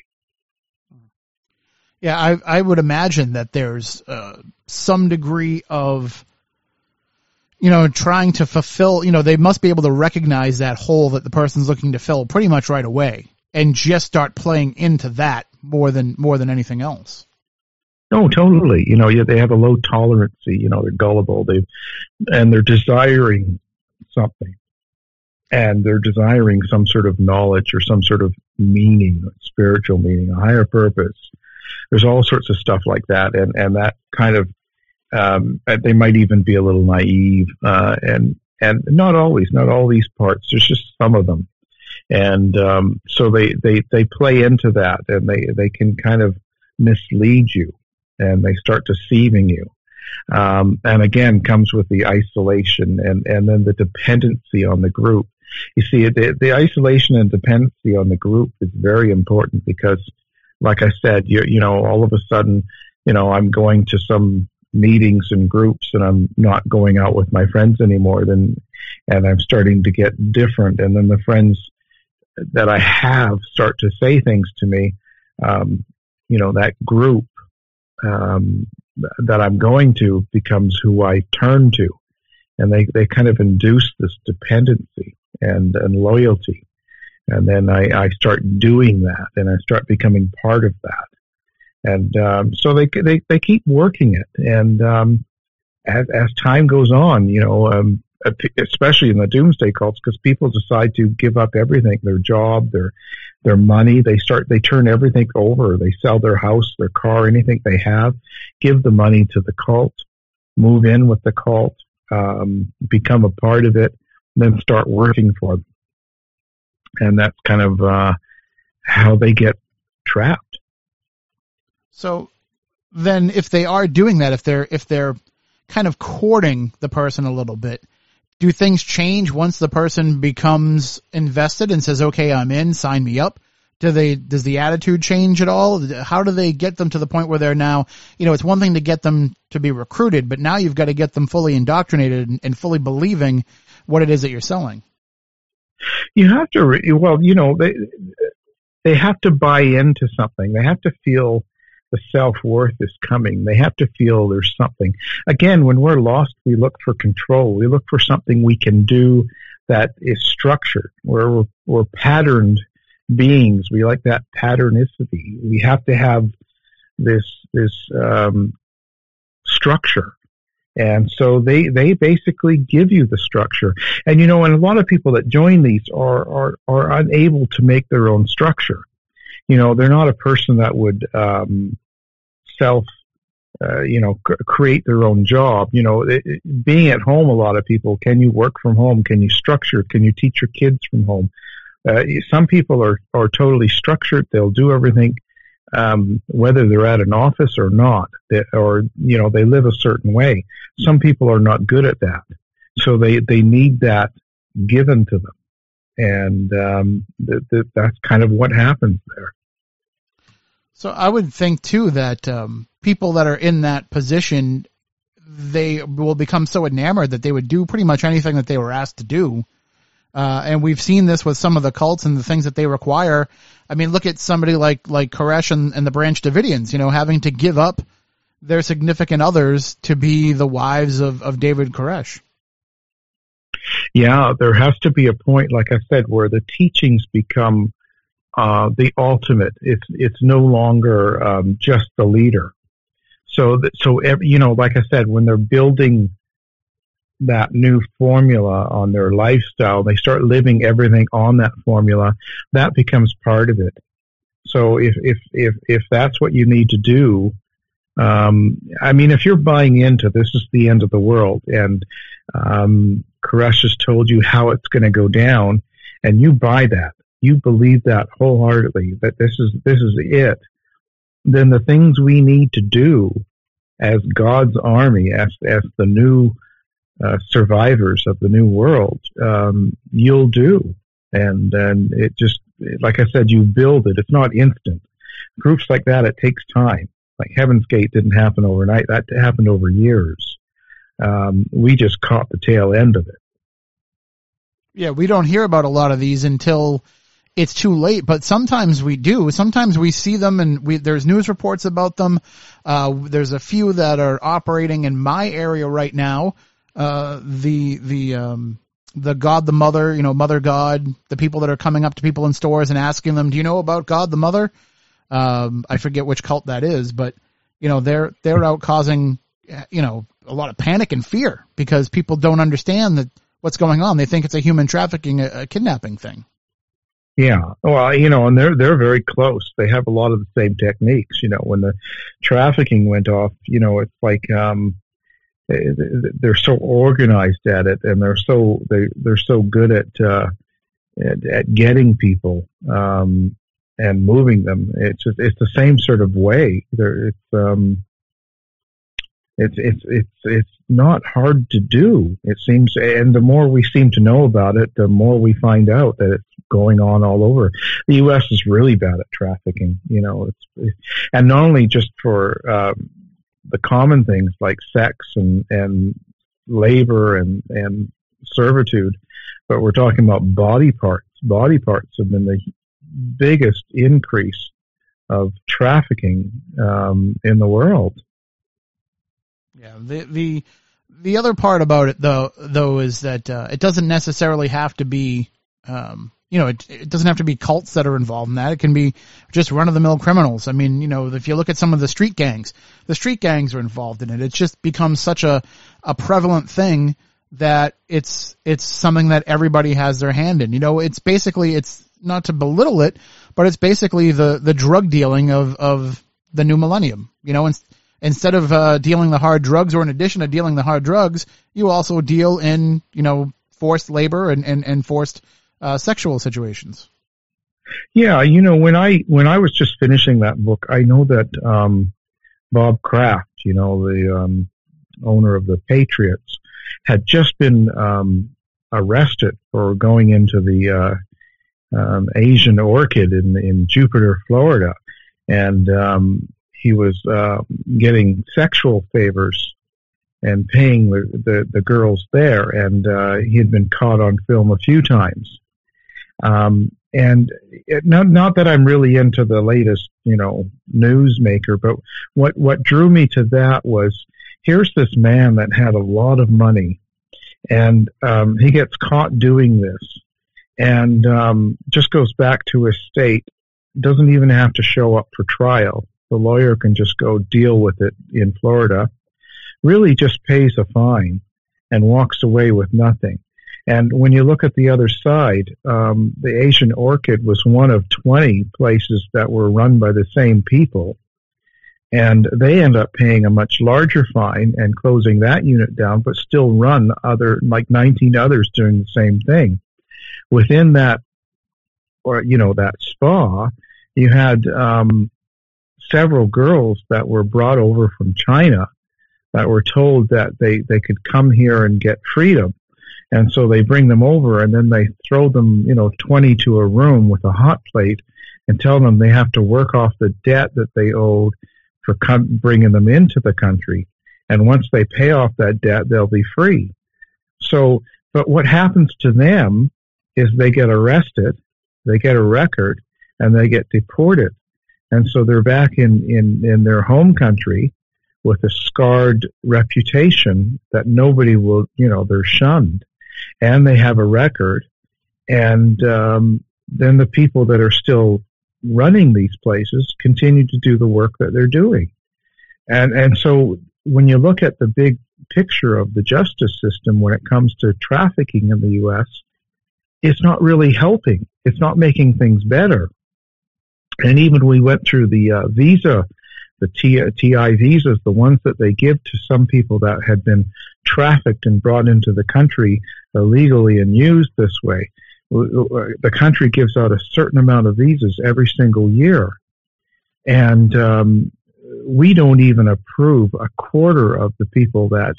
Yeah, I would imagine that there's some degree of, trying to fulfill, they must be able to recognize that hole that the person's looking to fill pretty much right away, and just start playing into that more than anything else. No, totally. They have a low tolerance. They're gullible. They're desiring something, and they're desiring some sort of knowledge or some sort of meaning, spiritual meaning, a higher purpose. There's all sorts of stuff like that, and that kind of they might even be a little naive, and not always, not all these parts. There's just some of them. And so they play into that, and they can kind of mislead you, and they start deceiving you. And again, comes with the isolation and then the dependency on the group. You see, the isolation and dependency on the group is very important because, like I said, you know, all of a sudden, you know, I'm going to some meetings and groups and I'm not going out with my friends anymore, and I'm starting to get different. And then the friends that I have start to say things to me, you know, that group that I'm going to becomes who I turn to. And they kind of induce this dependency and loyalty. And then I start doing that and I start becoming part of that. And so they keep working it. And as time goes on, you know, especially in the doomsday cults, because people decide to give up everything, their job, their money, they turn everything over. They sell their house, their car, anything they have, give the money to the cult, move in with the cult, become a part of it, then start working for them. And that's kind of how they get trapped. So then if they are doing that, if they're kind of courting the person a little bit, do things change once the person becomes invested and says, okay, I'm in, sign me up? Does the attitude change at all? How do they get them to the point where they're now, you know, it's one thing to get them to be recruited, but now you've got to get them fully indoctrinated and fully believing what it is that you're selling. You have to, well, you know, they have to buy into something. They have to feel the self-worth is coming. They have to feel there's something. Again, when we're lost, we look for control. We look for something we can do that is structured. We're patterned beings. We like that patternicity. We have to have this structure. And so they basically give you the structure. And, you know, and a lot of people that join these are unable to make their own structure. You know, they're not a person that would create their own job. You know, being at home, a lot of people, can you work from home? Can you structure? Can you teach your kids from home? Some people are totally structured. They'll do everything, whether they're at an office or not, or, you know, they live a certain way. Some people are not good at that. So they need that given to them. And that's kind of what happens there. So I would think, too, that people that are in that position, they will become so enamored that they would do pretty much anything that they were asked to do. And we've seen this with some of the cults and the things that they require. I mean, look at somebody like Koresh and the Branch Davidians, you know, having to give up their significant others to be the wives of David Koresh. Yeah, there has to be a point, like I said, where the teachings become the ultimate. It's no longer just the leader. So you know, like I said, when they're building that new formula on their lifestyle, they start living everything on that formula. That becomes part of it. So if that's what you need to do, I mean, if you're buying into this is the end of the world, and Koresh has told you how it's going to go down, and you buy that, you believe that wholeheartedly, that this is it, then the things we need to do as God's army, as the new survivors of the new world, you'll do. And then it just, like I said, you build it. It's not instant. Groups like that, it takes time. Like Heaven's Gate didn't happen overnight. That happened over years. We just caught the tail end of it. Yeah, we don't hear about a lot of these until it's too late, but sometimes we do. Sometimes we see them, and there's news reports about them. There's a few that are operating in my area right now. The God the Mother, you know, Mother God, the people that are coming up to people in stores and asking them, do you know about God the Mother? I forget which cult that is, but, you know, they're out causing, you know, a lot of panic and fear because people don't understand that what's going on. They think it's a human trafficking, a kidnapping thing. Yeah. Well, you know, and they're very close. They have a lot of the same techniques. You know, when the trafficking went off, you know, it's like, they're so organized at it, and they're so good at getting people, and moving them. It's the same sort of way. It's not hard to do. It seems, and the more we seem to know about it, the more we find out that it's going on all over. The U.S. is really bad at trafficking, and not only just for the common things like sex and labor and servitude, but we're talking about body parts. Body parts have been the biggest increase of trafficking in the world. Yeah, the other part about it though is that it doesn't necessarily have to be it doesn't have to be cults that are involved in that. It can be just run-of-the-mill criminals. I mean, if you look at some of the street gangs are involved in it. It's just become such a prevalent thing that it's something that everybody has their hand in. It's basically, it's not to belittle it, but it's basically the drug dealing of the new millennium. Instead of dealing the hard drugs, or in addition to dealing the hard drugs, you also deal in, forced labor and forced sexual situations. Yeah, when I was just finishing that book, I know that Bob Kraft, the owner of the Patriots, had just been arrested for going into the Asian Orchid in Jupiter, Florida, and he was getting sexual favors and paying the girls there, and he had been caught on film a few times. And not that I'm really into the latest, newsmaker, but what drew me to that was, here's this man that had a lot of money, and he gets caught doing this, and just goes back to his state, doesn't even have to show up for trial. The lawyer can just go deal with it in Florida, really just pays a fine and walks away with nothing. And when you look at the other side, the Asian Orchid was one of 20 places that were run by the same people. And they end up paying a much larger fine and closing that unit down, but still run like 19 others doing the same thing. Within that, that spa, you had several girls that were brought over from China that were told that they could come here and get freedom. And so they bring them over, and then they throw them, 20 to a room with a hot plate and tell them they have to work off the debt that they owed for bringing them into the country. And once they pay off that debt, they'll be free. So, but what happens to them is they get arrested, they get a record, and they get deported. And so they're back in their home country with a scarred reputation that nobody will, they're shunned. And they have a record. And then the people that are still running these places continue to do the work that they're doing. And so when you look at the big picture of the justice system when it comes to trafficking in the U.S., it's not really helping. It's not making things better. And even we went through the visa, the TI visas, the ones that they give to some people that had been trafficked and brought into the country illegally and used this way. The country gives out a certain amount of visas every single year. And we don't even approve a quarter of the people that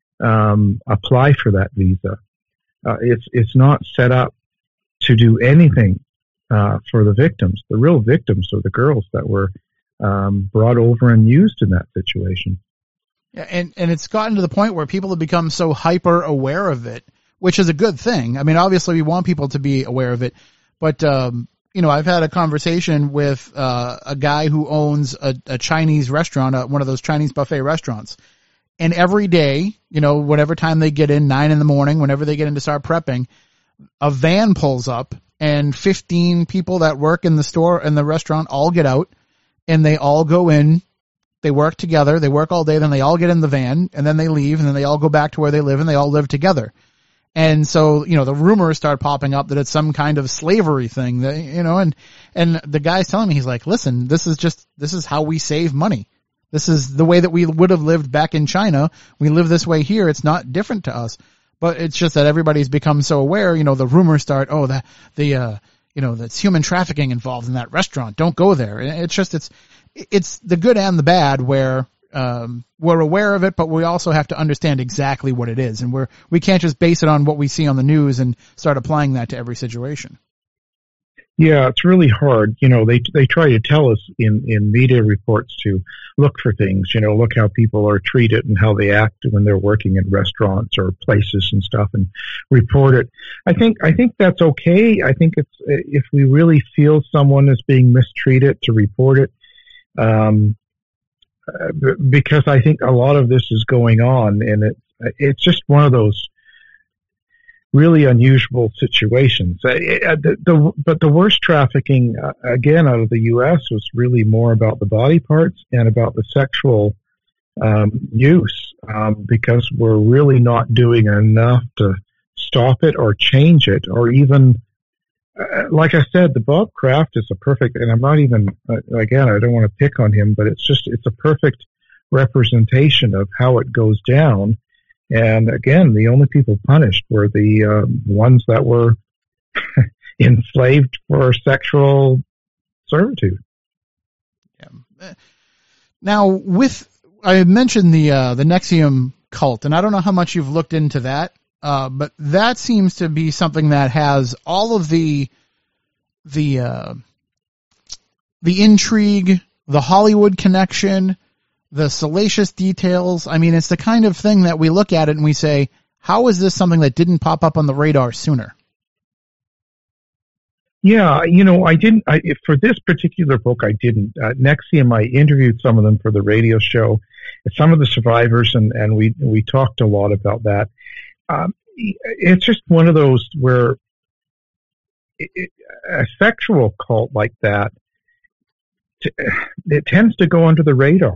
apply for that visa. It's not set up to do anything for the victims. The real victims are the girls that were brought over and used in that situation. Yeah, and it's gotten to the point where people have become so hyper aware of it, which is a good thing. I mean, obviously we want people to be aware of it, but I've had a conversation with a guy who owns a Chinese restaurant, one of those Chinese buffet restaurants. And every day, whatever time they get in, 9 a.m, whenever they get in to start prepping, a van pulls up and 15 people that work in the store and the restaurant all get out and they all go in. They work together. They work all day. Then they all get in the van and then they leave and then they all go back to where they live and they all live together. And so, the rumors start popping up that it's some kind of slavery thing that, and the guy's telling me, he's like, listen, this is how we save money. This is the way that we would have lived back in China. We live this way here. It's not different to us, but it's just that everybody's become so aware, the rumors start, that's human trafficking involved in that restaurant. Don't go there. It's just, it's the good and the bad where, we're aware of it, but we also have to understand exactly what it is, and we can't just base it on what we see on the news and start applying that to every situation. Yeah, it's really hard. They try to tell us in media reports to look for things, look how people are treated and how they act when they're working in restaurants or places and stuff, and report it. I think that's okay. I think it's, if we really feel someone is being mistreated, to report it. Because I think a lot of this is going on, and it's just one of those really unusual situations. But the worst trafficking, again, out of the U.S. was really more about the body parts and about the sexual use, because we're really not doing enough to stop it or change it, or even, like I said, the Bob Kraft is a perfect, and I'm not even, again, I don't want to pick on him, but it's a perfect representation of how it goes down. And again, the only people punished were the ones that were enslaved for sexual servitude. Yeah. Now, I mentioned the NXIVM cult, and I don't know how much you've looked into that, but that seems to be something that has all of the intrigue, the Hollywood connection, the salacious details. I mean, it's the kind of thing that we look at it and we say, how is this something that didn't pop up on the radar sooner? Yeah, I didn't, for this particular book, I didn't. NXIVM, I interviewed some of them for the radio show, some of the survivors, and we talked a lot about that. It's just one of those where a sexual cult like that, it tends to go under the radar.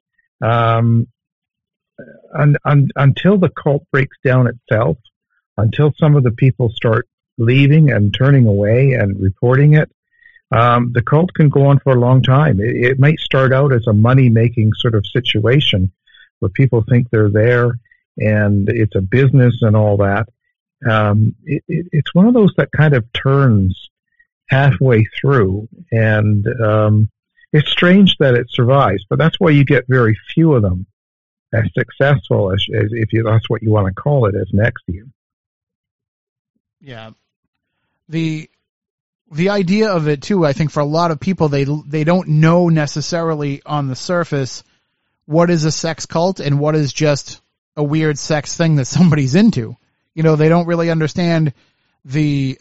Until the cult breaks down itself, until some of the people start leaving and turning away and reporting it, the cult can go on for a long time. It might start out as a money-making sort of situation where people think they're there and it's a business and all that. It's one of those that kind of turns halfway through, and it's strange that it survives, but that's why you get very few of them as successful as if that's what you want to call it, as NXIVM. Yeah. The idea of it too, I think for a lot of people, they don't know necessarily on the surface what is a sex cult and what is just a weird sex thing that somebody's into. They don't really understand the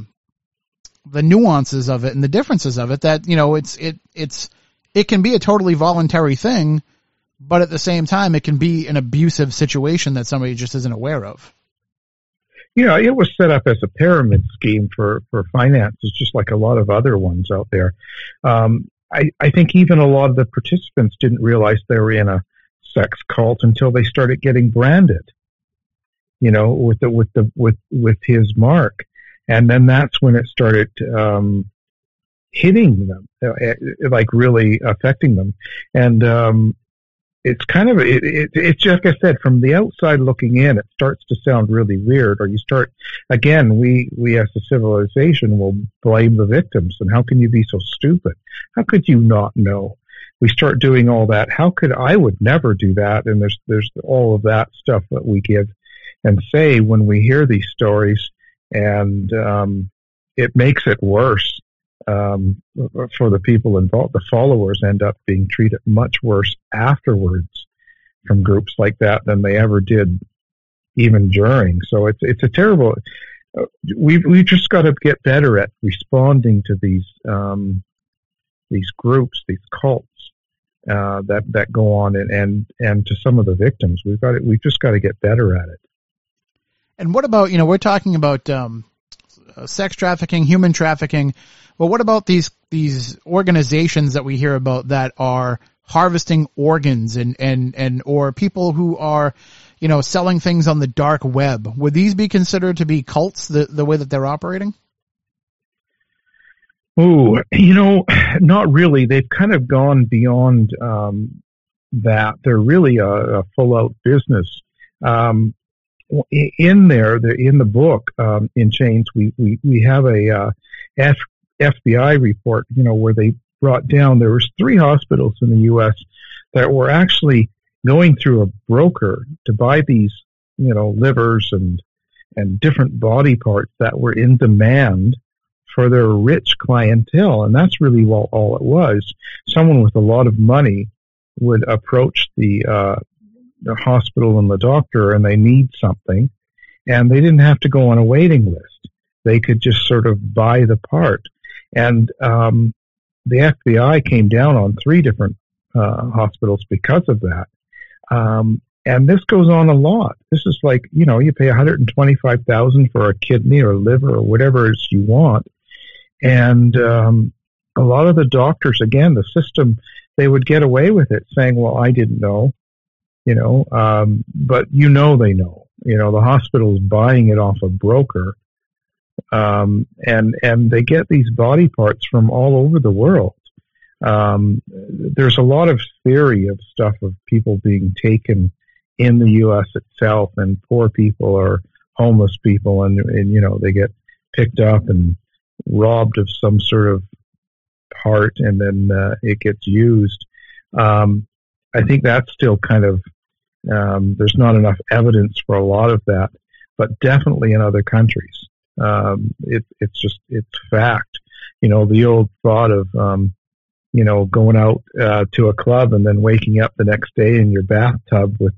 nuances of it and the differences of it, that, it can be a totally voluntary thing, but at the same time, it can be an abusive situation that somebody just isn't aware of. It was set up as a pyramid scheme for finances, just like a lot of other ones out there. I think even a lot of the participants didn't realize they were in a sex cult until they started getting branded, with his mark. And then that's when it started hitting them, like really affecting them. And it's kind of, it's just, like I said, from the outside looking in, it starts to sound really weird. Or you start, again, we as a civilization will blame the victims. And how can you be so stupid? How could you not know? We start doing all that. I would never do that. And there's all of that stuff that we give and say when we hear these stories. And it makes it worse for the people involved. The followers end up being treated much worse afterwards from groups like that than they ever did even during. So it's a terrible. We've just got to get better at responding to these groups, these cults that go on, and to some of the victims. We've just got to get better at it. And what about, we're talking about sex trafficking, human trafficking, but what about these organizations that we hear about that are harvesting organs and or people who are, selling things on the dark web? Would these be considered to be cults, the way that they're operating? Oh, not really. They've kind of gone beyond that. They're really a full-out business. In the book, in Chains, we have a FBI report, where they brought down, there was 3 hospitals in the U.S. that were actually going through a broker to buy these, livers and different body parts that were in demand for their rich clientele. And that's really all it was. Someone with a lot of money would approach the hospital and the doctor, and they need something, and they didn't have to go on a waiting list. They could just sort of buy the part. And the FBI came down on 3 different hospitals because of that. And this goes on a lot. This is like, you pay $125,000 for a kidney or liver or whatever it is you want. And a lot of the doctors, again, the system, they would get away with it saying, well, I didn't know, but they know. The hospital is buying it off a broker. And they get these body parts from all over the world. There's a lot of theory of stuff of people being taken in the U.S. itself, and poor people or homeless people, and they get picked up and robbed of some sort of part, and then it gets used. I think that's still kind of there's not enough evidence for a lot of that, but definitely in other countries, it's fact. The old thought of going out to a club and then waking up the next day in your bathtub with,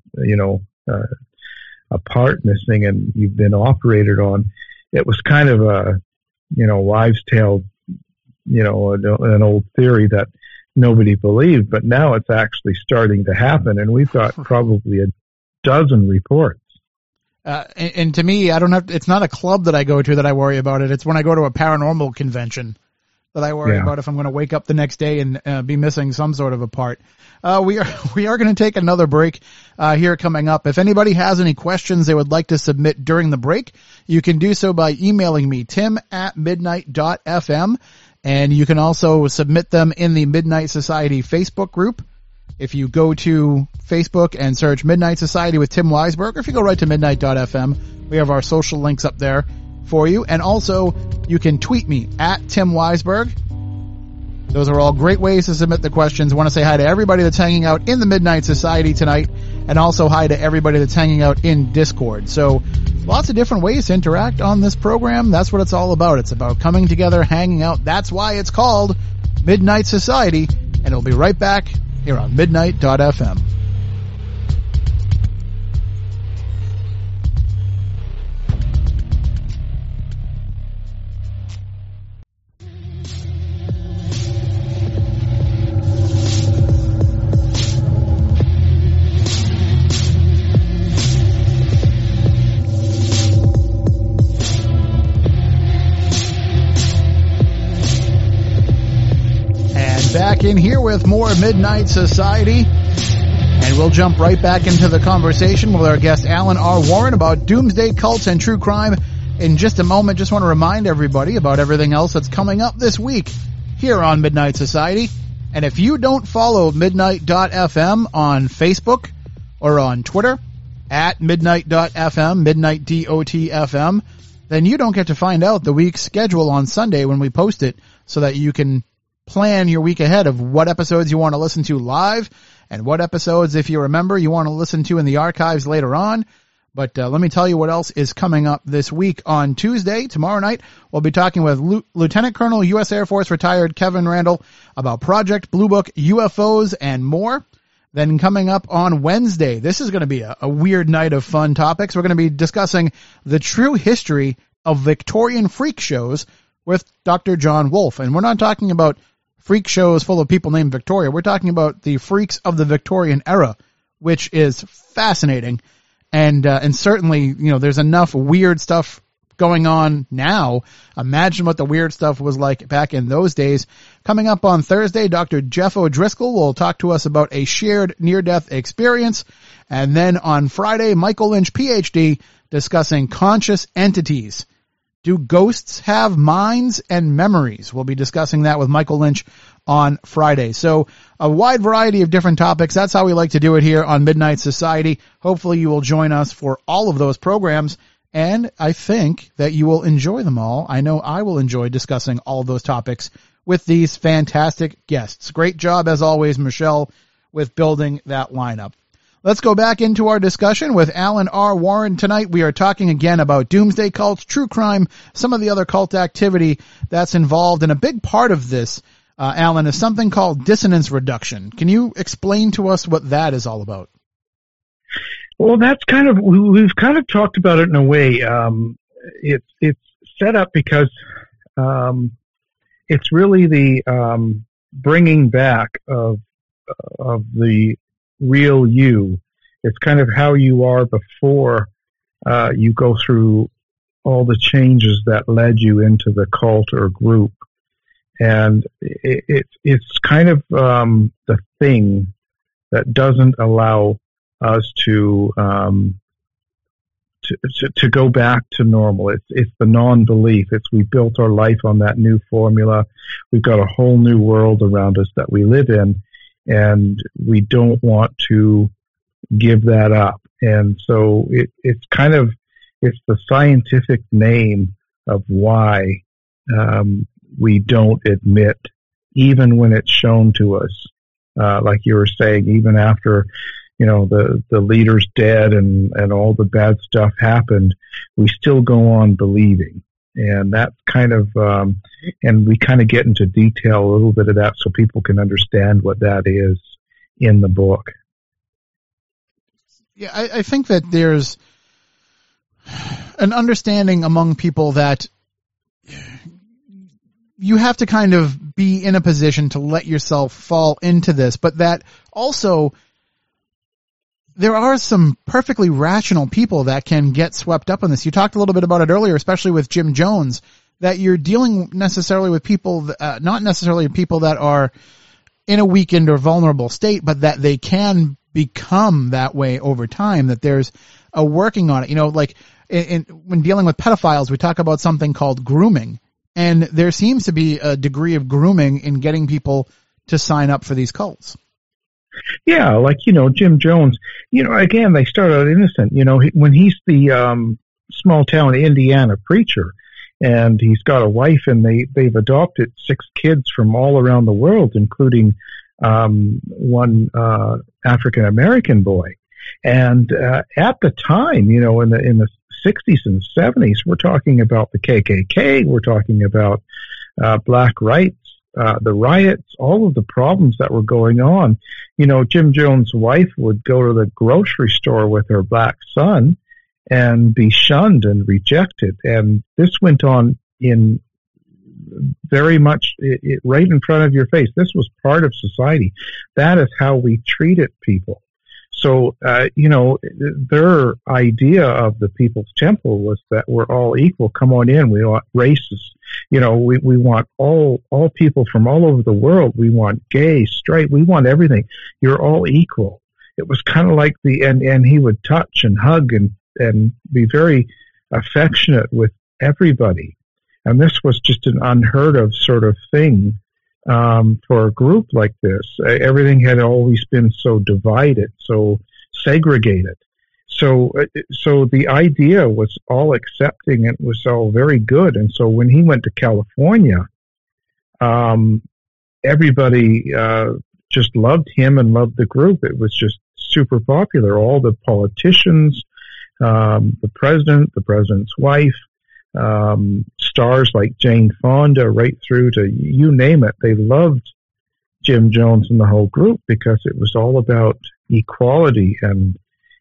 a part missing and you've been operated on. It was kind of a, wives' tale, an old theory that nobody believed, but now it's actually starting to happen, and we've got probably a dozen reports. And to me, it's not a club that I go to that I worry about it. It's when I go to a paranormal convention that I worry about if I'm going to wake up the next day and be missing some sort of a part. We are going to take another break here coming up. If anybody has any questions they would like to submit during the break, you can do so by emailing me, tim@midnight.fm, and you can also submit them in the Midnight Society Facebook group. If you go to Facebook and search Midnight Society with Tim Weisberg, or if you go right to midnight.fm, we have our social links up there for you. And also, you can tweet me at Tim Weisberg. Those are all great ways to submit the questions. I want to say hi to everybody that's hanging out in the Midnight Society tonight, and also hi to everybody that's hanging out in Discord. So lots of different ways to interact on this program. That's what it's all about. It's about coming together, hanging out. That's why it's called Midnight Society, and it'll be right back here on midnight.fm. Back in here with more Midnight Society, and we'll jump right back into the conversation with our guest Alan R. Warren about doomsday cults and true crime in just a moment. Just want to remind everybody about everything else that's coming up this week here on Midnight Society. And if you don't follow midnight.fm on Facebook or on Twitter at midnight.fm, midnight.dotfm, then you don't get to find out the week's schedule on Sunday when we post it, so that you can plan your week ahead of what episodes you want to listen to live and what episodes, if you remember, you want to listen to in the archives later on. But let me tell you what else is coming up this week. On Tuesday, tomorrow night, we'll be talking with Lieutenant Colonel U.S. Air Force retired Kevin Randall about Project Blue Book, UFOs, and more. Then coming up on Wednesday, this is going to be a weird night of fun topics. We're going to be discussing the true history of Victorian freak shows with Dr. John Wolfe. And we're not talking about freak shows full of people named Victoria. We're talking about the freaks of the Victorian era, which is fascinating. And certainly, there's enough weird stuff going on now. Imagine what the weird stuff was like back in those days. Coming up on Thursday, Dr. Jeff O'Driscoll will talk to us about a shared near-death experience. And then on Friday, Michael Lynch, PhD, discussing conscious entities. Do ghosts have minds and memories? We'll be discussing that with Michael Lynch on Friday. So a wide variety of different topics. That's how we like to do it here on Midnight Society. Hopefully you will join us for all of those programs, and I think that you will enjoy them all. I know I will enjoy discussing all of those topics with these fantastic guests. Great job, as always, Michelle, with building that lineup. Let's go back into our discussion with Alan R. Warren. Tonight we are talking again about doomsday cults, true crime, some of the other cult activity that's involved. And a big part of this, Alan, is something called dissonance reduction. Can you explain to us what that is all about? Well, that's we've kind of talked about it in a way. It's set up because it's really the bringing back of the real you. It's kind of how you are before you go through all the changes that led you into the cult or group. And it's kind of the thing that doesn't allow us to go back to normal. It's the non-belief. We built our life on that new formula. We've got a whole new world around us that we live in, and we don't want to give that up. And so it's the scientific name of why we don't admit, even when it's shown to us, like you were saying, even after the leader's dead and all the bad stuff happened, we still go on believing. And that's and we kind of get into detail a little bit of that so people can understand what that is in the book. Yeah, I think that there's an understanding among people that you have to kind of be in a position to let yourself fall into this, but that also there are some perfectly rational people that can get swept up in this. You talked a little bit about it earlier, especially with Jim Jones, that you're dealing necessarily with people, not necessarily people that are in a weakened or vulnerable state, but that they can become that way over time, that there's a working on it. Like when dealing with pedophiles, we talk about something called grooming, and there seems to be a degree of grooming in getting people to sign up for these cults. Yeah, like, Jim Jones, again, they start out innocent. When he's the small town Indiana preacher, and he's got a wife, and they've adopted 6 kids from all around the world, including one African American boy. And at the time, in the 60s and 70s, we're talking about the KKK, we're talking about black rights, the riots, all of the problems that were going on. Jim Jones' wife would go to the grocery store with her black son and be shunned and rejected. And this went on in very much right in front of your face. This was part of society. That is how we treated people. So, their idea of the People's Temple was that we're all equal. Come on in. We want races. We want all people from all over the world. We want gay, straight. We want everything. You're all equal. It was kind of like and he would touch and hug and be very affectionate with everybody. And this was just an unheard of sort of thing for a group like this. Everything had always been so divided, so segregated. So the idea was all accepting. It was all very good. And so when he went to California, everybody just loved him and loved the group. It was just super popular. All the politicians, the president's wife, stars like Jane Fonda, right through to you name it. They loved Jim Jones and the whole group because it was all about equality and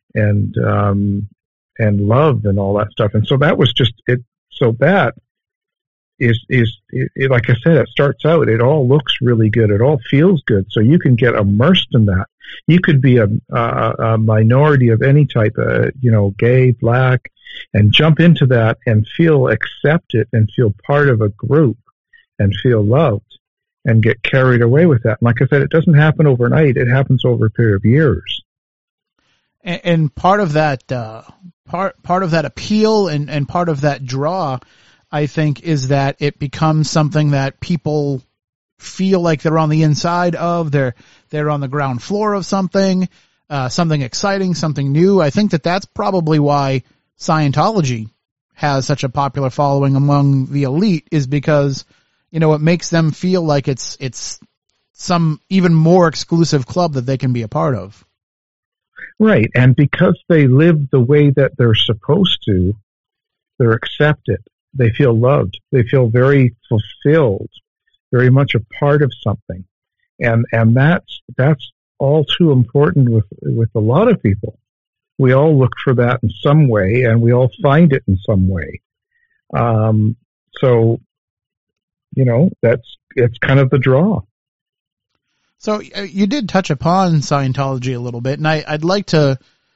love and all that stuff. And so that was just it. So that is like I said, it starts out, it all looks really good. It all feels good. So you can get immersed in that. You could be a minority of any type, gay, black, and jump into that and feel accepted and feel part of a group and feel loved and get carried away with that. And like I said, it doesn't happen overnight. It happens over a period of years. And part of that, part of that appeal and part of that draw, I think, is that it becomes something that people feel like they're on the inside of. They're on the ground floor of something exciting, something new. I think that that's probably why Scientology has such a popular following among the elite, is because, it makes them feel like it's some even more exclusive club that they can be a part of. Right, and because they live the way that they're supposed to, they're accepted. They feel loved. They feel very fulfilled, very much a part of something, and that's all too important with a lot of people. We all look for that in some way, and we all find it in some way. So, it's kind of the draw. So you did touch upon Scientology a little bit, and I'd like to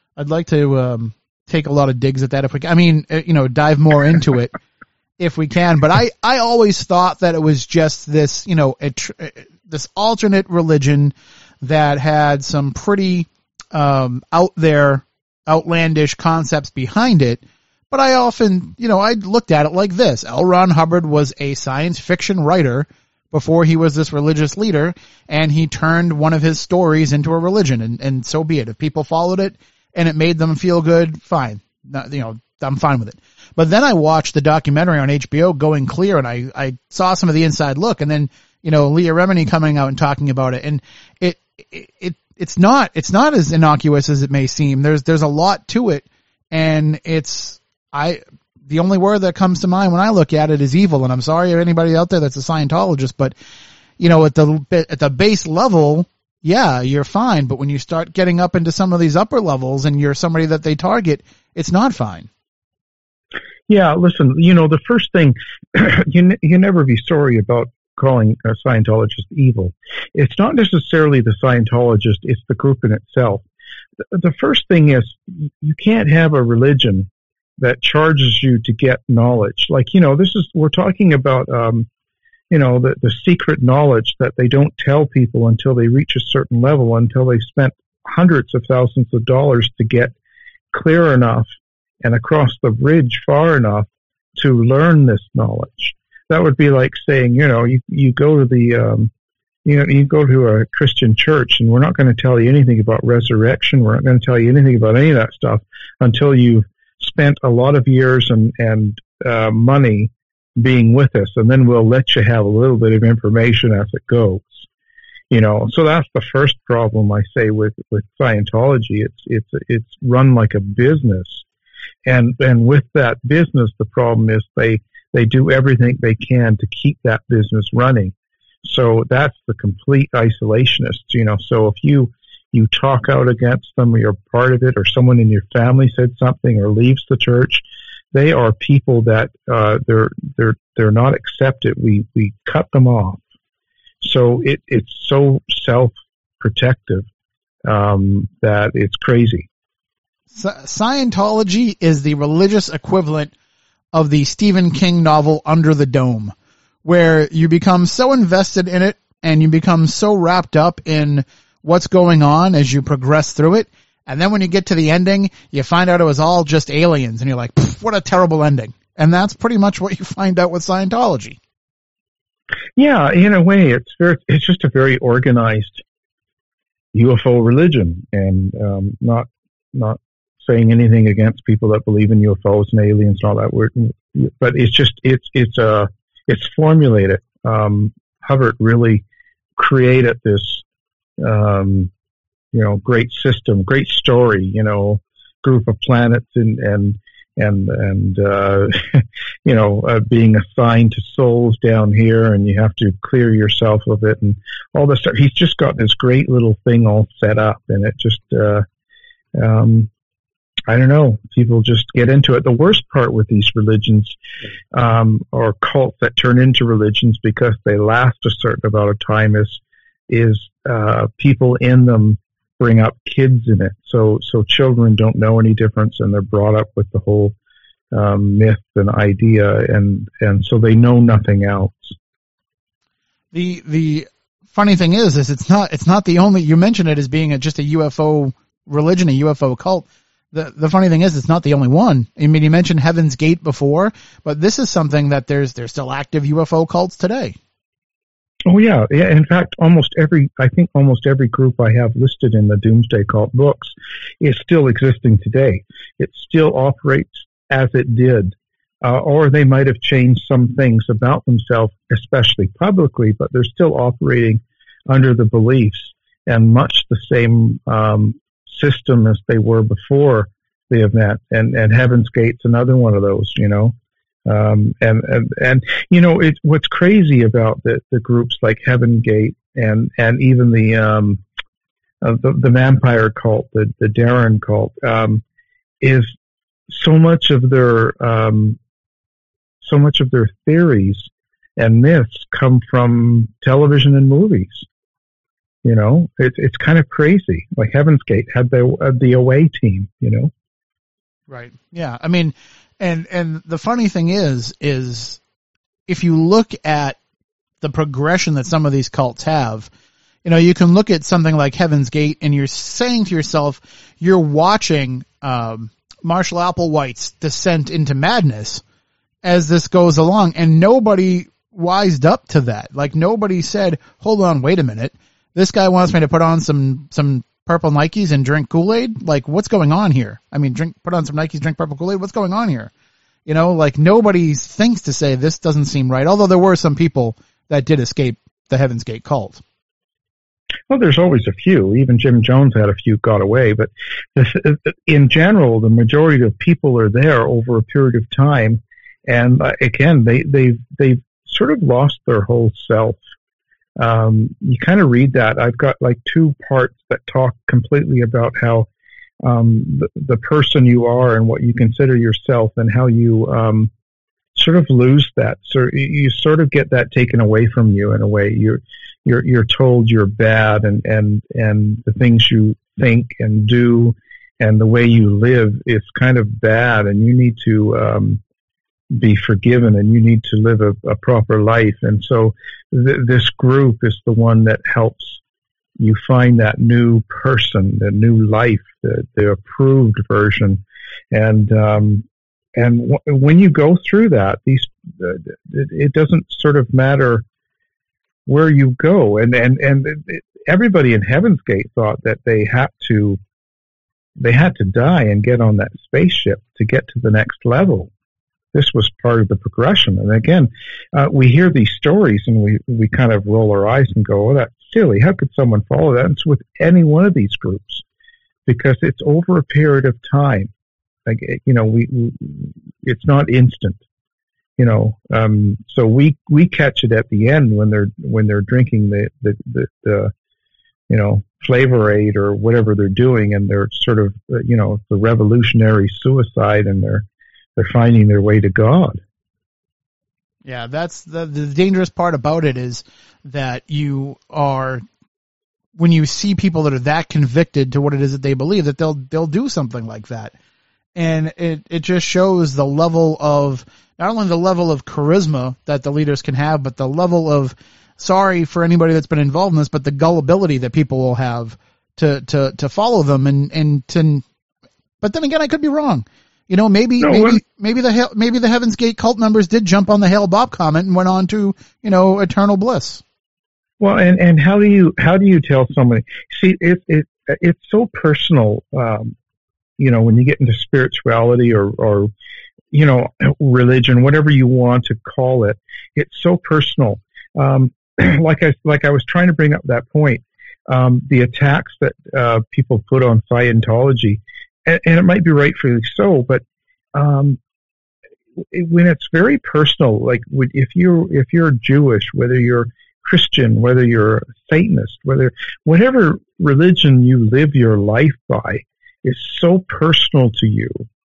take a lot of digs at that if we can. I mean, dive more into it if we can. But I always thought that it was just this, this alternate religion that had some pretty out there, outlandish concepts behind it. But I often, I looked at it like this. L. Ron Hubbard was a science fiction writer before he was this religious leader, and he turned one of his stories into a religion, and so be it. If people followed it and it made them feel good, fine. I'm fine with it. But then I watched the documentary on HBO, Going Clear, and I saw some of the inside look, and then, Leah Remini coming out and talking about it, and it's not as innocuous as it may seem. There's a lot to it, and the only word that comes to mind when I look at it is evil, and I'm sorry if anybody out there that's a Scientologist, but at the base level, yeah, you're fine, but when you start getting up into some of these upper levels and you're somebody that they target, it's not fine. Yeah, listen, the first thing, you never be sorry about calling a Scientologist evil. It's not necessarily the Scientologist, it's the group in itself. The first thing is, you can't have a religion that charges you to get knowledge. Like, we're talking about, the secret knowledge that they don't tell people until they reach a certain level, until they've spent hundreds of thousands of dollars to get clear enough and across the bridge far enough to learn this knowledge. That would be like saying, you go to the, you go to a Christian church, and we're not going to tell you anything about resurrection. We're not going to tell you anything about any of that stuff until you've spent a lot of years and money being with us, and then we'll let you have a little bit of information as it goes. So that's the first problem I say with Scientology. It's run like a business, and with that business, the problem is they do everything they can to keep that business running. So that's the complete isolationist. So if you talk out against them, or you're part of it, or someone in your family said something or leaves the church, they are people that they're not accepted. We cut them off. So it's so self-protective that it's crazy. Scientology is the religious equivalent of the Stephen King novel Under the Dome, where you become so invested in it and you become so wrapped up in what's going on as you progress through it. And then when you get to the ending, you find out it was all just aliens, and you're like, what a terrible ending. And that's pretty much what you find out with Scientology. Yeah, in a way, it's just a very organized UFO religion, and not saying anything against people that believe in UFOs and aliens and all that. But it's formulated. Hubbard really created this, great system, great story, group of planets and being assigned to souls down here, and you have to clear yourself of it and all this stuff. He's just got this great little thing all set up, and it just, I don't know, people just get into it. The worst part with these religions, or cults that turn into religions because they last a certain amount of time is people in them bring up kids in it. So children don't know any difference, and they're brought up with the whole myth and idea, and so they know nothing else. The funny thing is it's not the only, you mentioned it as being just a UFO religion, a UFO cult. The funny thing is it's not the only one. I mean, you mentioned Heaven's Gate before, but this is something that there's still active UFO cults today. Oh yeah. In fact, almost every group I have listed in the Doomsday Cult books is still existing today. It still operates as it did, or they might have changed some things about themselves, especially publicly, but they're still operating under the beliefs and much the same system as they were before the event. And Heaven's Gate's another one of those, you know. And you know, what's crazy about the groups like Heaven Gate and even the vampire cult, the Darren cult, is so much of their theories and myths come from television and movies. You know, it's kind of crazy. Like Heaven's Gate had the away team, you know. Right. Yeah. I mean, and the funny thing is if you look at the progression that some of these cults have, you know, you can look at something like Heaven's Gate and you're saying to yourself, you're watching Marshall Applewhite's descent into madness as this goes along, and nobody wised up to that. Like, nobody said, hold on, wait a minute. This guy wants me to put on some purple Nikes and drink Kool-Aid? Like, what's going on here? I mean, put on some Nikes, drink purple Kool-Aid? What's going on here? You know, like, nobody thinks to say this doesn't seem right, although there were some people that did escape the Heaven's Gate cult. Well, there's always a few. Even Jim Jones had a few got away. But in general, the majority of people are there over a period of time. And again, they've sort of lost their whole self. You kind of read that. I've got like 2 parts that talk completely about how the person you are and what you consider yourself, and how you sort of lose that. So you sort of get that taken away from you in a way. You're told you're bad, and the things you think and do and the way you live is kind of bad, and you need to be forgiven, and you need to live a proper life. And so this group is the one that helps you find that new person, the new life, the approved version. And when you go through that, it doesn't sort of matter where you go. And everybody in Heaven's Gate thought that they had to die and get on that spaceship to get to the next level. This was part of the progression. And again, we hear these stories and we kind of roll our eyes and go, oh, that's silly. How could someone follow that? And it's with any one of these groups, because it's over a period of time. Like, you know, it's not instant, you know. So we catch it at the end when they're drinking the you know, Flavor Aid or whatever they're doing, and they're sort of, you know, the revolutionary suicide, and they're finding their way to God. Yeah, that's the dangerous part about it, is that when you see people that are that convicted to what it is that they believe, that they'll do something like that. And it just shows the level of, not only the level of charisma that the leaders can have, but the level of, sorry for anybody that's been involved in this, but the gullibility that people will have to follow them. But then again, I could be wrong. You know, maybe the Heaven's Gate cult members did jump on the Hail Bob comment and went on to, you know, eternal bliss. Well, and how do you tell somebody? See, it's so personal. You know, when you get into spirituality or you know, religion, whatever you want to call it, it's so personal. Like I was trying to bring up that point, the attacks that people put on Scientology. And it might be rightfully so, but when it's very personal, like if you're Jewish, whether you're Christian, whether you're Satanist, whatever religion you live your life by, is so personal to you.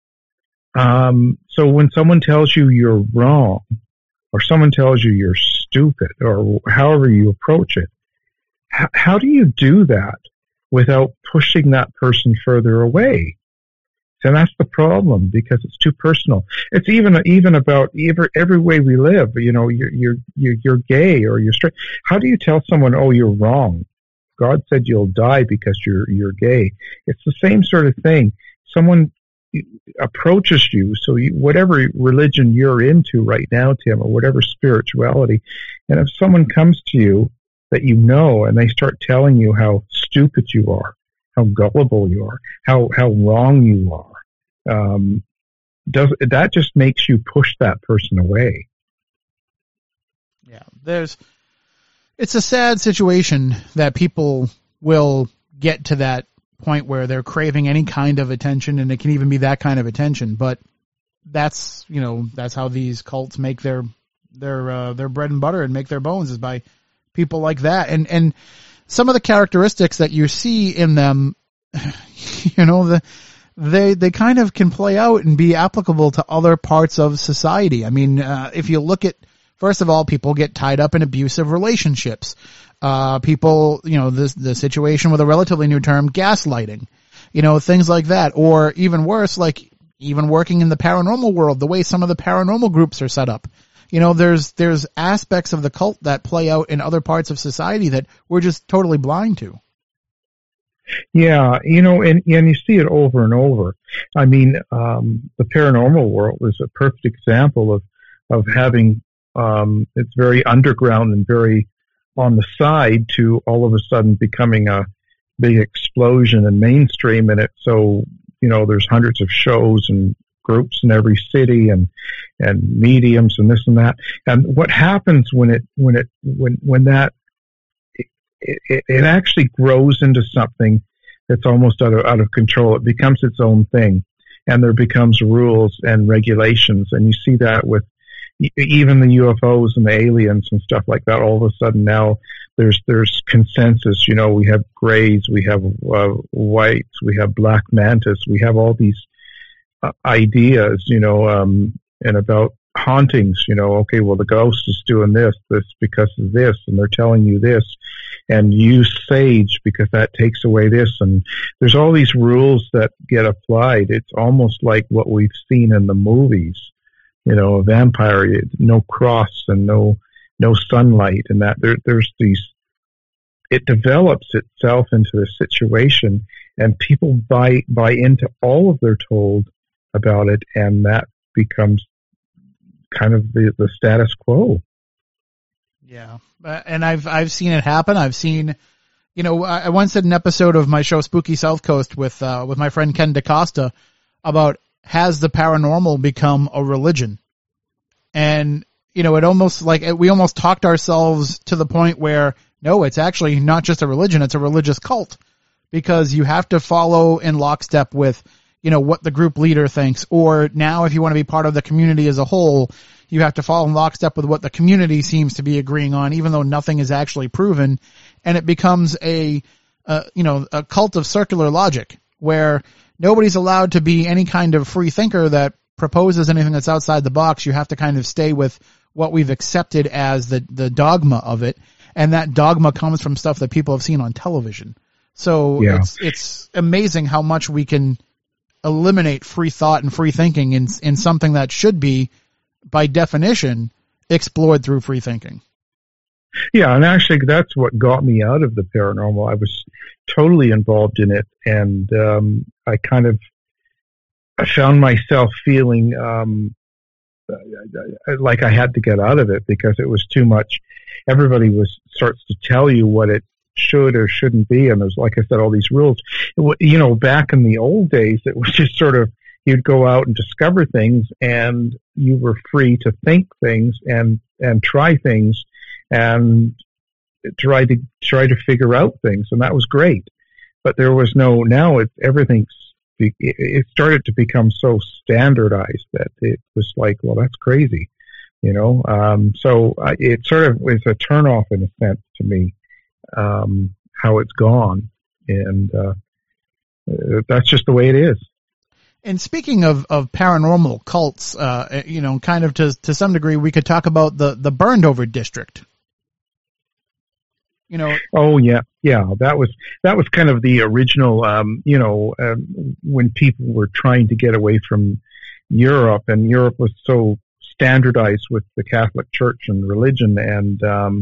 So when someone tells you you're wrong, or someone tells you you're stupid, or however you approach it, how do you do that without pushing that person further away? And that's the problem, because it's too personal. It's even about every way we live. You know, you're gay or you're straight. How do you tell someone, oh, you're wrong? God said you'll die because you're gay. It's the same sort of thing. Someone approaches you, so whatever religion you're into right now, Tim, or whatever spirituality, and if someone comes to you that you know, and they start telling you how stupid you are, how gullible you are, how wrong you are, that just makes you push that person away. Yeah, It's a sad situation that people will get to that point where they're craving any kind of attention, and it can even be that kind of attention. But that's how these cults make their bread and butter and make their bones, is by people like that. And some of the characteristics that you see in them, they kind of can play out and be applicable to other parts of society. I mean, if you look at, first of all, people get tied up in abusive relationships. People, the situation with a relatively new term, gaslighting, things like that. Or even worse, like even working in the paranormal world, the way some of the paranormal groups are set up. There's aspects of the cult that play out in other parts of society that we're just totally blind to. Yeah, and you see it over and over. I mean, the paranormal world is a perfect example of having, it's very underground and very on the side to all of a sudden becoming a big explosion and mainstream in it. So, there's hundreds of shows and groups in every city and mediums and this and that. And what happens when that it actually grows into something that's almost out of control. It becomes its own thing, and there becomes rules and regulations. And you see that with even the UFOs and the aliens and stuff like that. All of a sudden now there's consensus. We have grays, we have whites, we have black mantis, we have all these ideas, and about hauntings, okay, well, the ghost is doing this because of this, and they're telling you this, and use sage because that takes away this, and there's all these rules that get applied. It's almost like what we've seen in the movies, a vampire, no cross and no sunlight, and that there's these, it develops itself into a situation, and people buy into all of they're told about it, and that becomes kind of the status quo. Yeah, and I've seen it happen. I've seen, I once did an episode of my show Spooky South Coast with my friend Ken DaCosta about, has the paranormal become a religion? And it almost we almost talked ourselves to the point where no, it's actually not just a religion; it's a religious cult, because you have to follow in lockstep with what the group leader thinks, or now if you want to be part of the community as a whole, you have to follow in lockstep with what the community seems to be agreeing on, even though nothing is actually proven. And it becomes a cult of circular logic, where nobody's allowed to be any kind of free thinker that proposes anything that's outside the box. You have to kind of stay with what we've accepted as the dogma of it. And that dogma comes from stuff that people have seen on television. So yeah. It's amazing how much we can eliminate free thought and free thinking in something that should be, by definition, explored through free thinking. Yeah, and actually that's what got me out of the paranormal. I was totally involved in it, and I found myself feeling like I had to get out of it because it was too much. Everybody starts to tell you what it should or shouldn't be, and there's, like I said, all these rules. Back in the old days, it was just sort of, you'd go out and discover things, and you were free to think things and try things and try to figure out things, and that was great. But there was now it started to become so standardized that it was like, well, that's crazy, so it sort of is a turnoff in a sense to me, how it's gone, and that's just the way it is. And speaking of paranormal cults, kind of to some degree, we could talk about the Burned Over District. Oh yeah. That was kind of the original. When people were trying to get away from Europe, and Europe was so standardized with the Catholic Church and religion, and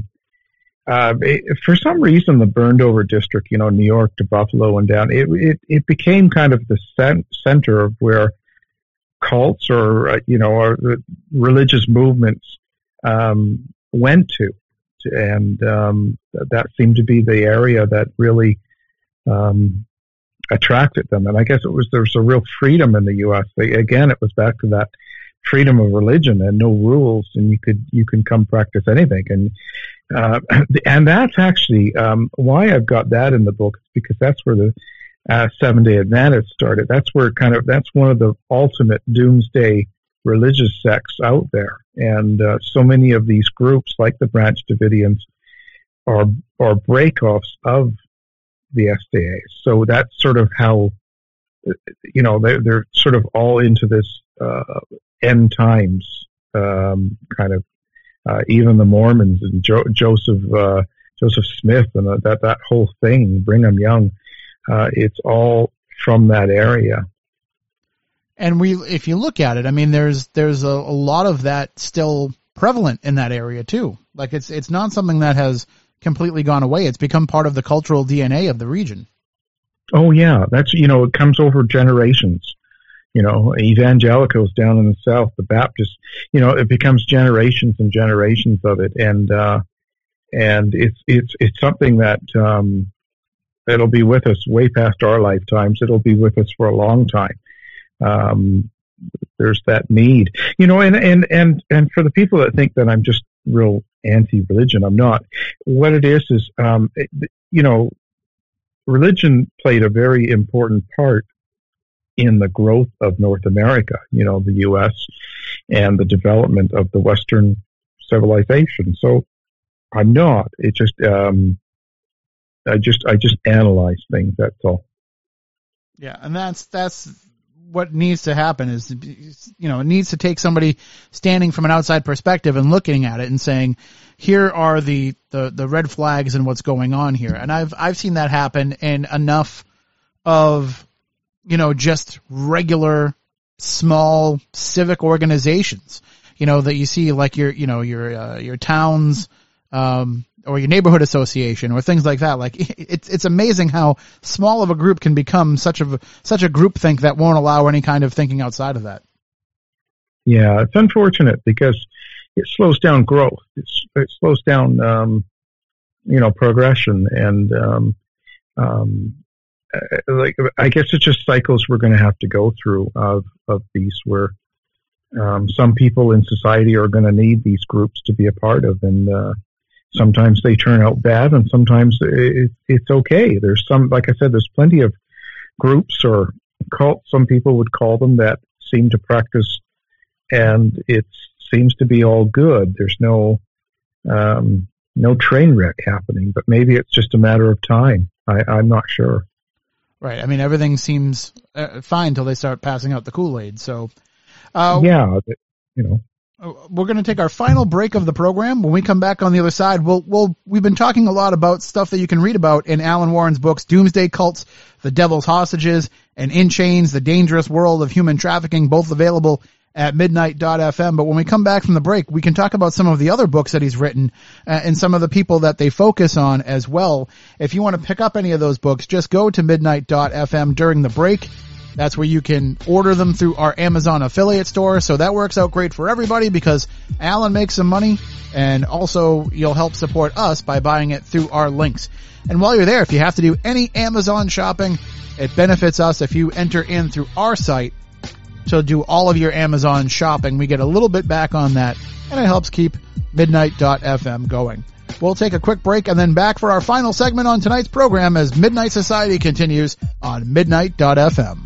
for some reason, the Burned Over District, New York to Buffalo and down, it became kind of the center of where cults or religious movements went to. And that seemed to be the area that really attracted them. And I guess there was a real freedom in the U.S. Again, it was back to that freedom of religion and no rules, and you can come practice anything. And And that's actually why I've got that in the book, because that's where the Seventh-day Adventists started. That's one of the ultimate doomsday religious sects out there. And so many of these groups, like the Branch Davidians, are breakoffs of the SDA. So that's sort of how, they're sort of all into this end times kind of. Even the Mormons and Joseph Smith and that whole thing, Brigham Young, it's all from that area. And if you look at it, I mean, there's a lot of that still prevalent in that area too. Like it's not something that has completely gone away. It's become part of the cultural DNA of the region. Oh yeah, that's it comes over generations. Evangelicals down in the South, the Baptists, it becomes generations and generations of it. And it's something that, it'll be with us way past our lifetimes. It'll be with us for a long time. There's that need, and for the people that think that I'm just real anti-religion, I'm not. What it is, religion played a very important part in the growth of North America, the U.S. and the development of the Western civilization. So I'm not. It just, I just analyze things. That's all. Yeah, and that's what needs to happen. Is it needs to take somebody standing from an outside perspective and looking at it and saying, here are the red flags and what's going on here. And I've seen that happen in enough of just regular small civic organizations, that you see, like your towns, or your neighborhood association or things like that. Like it's amazing how small of a group can become such a groupthink that won't allow any kind of thinking outside of that. Yeah, it's unfortunate because it slows down growth. It slows down, progression and, I guess it's just cycles we're going to have to go through of these where some people in society are going to need these groups to be a part of, and sometimes they turn out bad, and sometimes it's okay. There's like I said, there's plenty of groups or cults, some people would call them, that seem to practice, and it seems to be all good. There's no train wreck happening, but maybe it's just a matter of time. I'm not sure. Right. I mean, everything seems fine till they start passing out the Kool-Aid. So, we're going to take our final break of the program. When we come back on the other side, we've been talking a lot about stuff that you can read about in Alan Warren's books, Doomsday Cults, The Devil's Hostages, and In Chains, The Dangerous World of Human Trafficking, both available at midnight.fm. But when we come back from the break, we can talk about some of the other books that he's written and some of the people that they focus on as well. If you want to pick up any of those books, just go to midnight.fm during the break. That's where you can order them through our Amazon affiliate store. So that works out great for everybody because Alan makes some money, and also you'll help support us by buying it through our links. And while you're there, if you have to do any Amazon shopping, it benefits us if you enter in through our site to do all of your Amazon shopping. We get a little bit back on that, and it helps keep midnight.fm going. We'll take a quick break and then back for our final segment on tonight's program as Midnight Society continues on midnight.fm.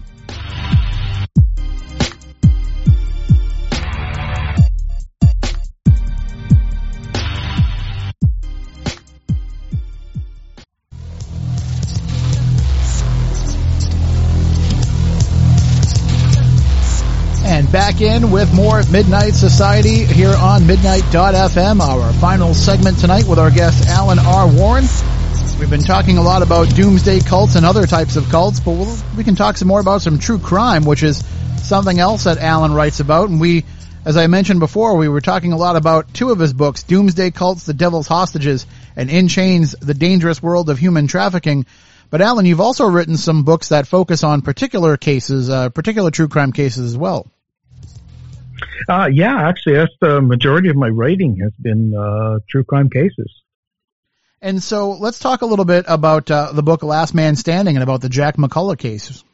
And back in with more Midnight Society here on Midnight.fm, our final segment tonight with our guest Alan R. Warren. We've been talking a lot about doomsday cults and other types of cults, but we can talk some more about some true crime, which is something else that Alan writes about. And we, as I mentioned before, we were talking a lot about two of his books, Doomsday Cults, The Devil's Hostages, and In Chains, The Dangerous World of Human Trafficking. But Alan, you've also written some books that focus on particular cases, particular true crime cases as well. Yeah, actually, that's the majority of my writing has been true crime cases. And so let's talk a little bit about the book Last Man Standing and about the Jack McCullough case.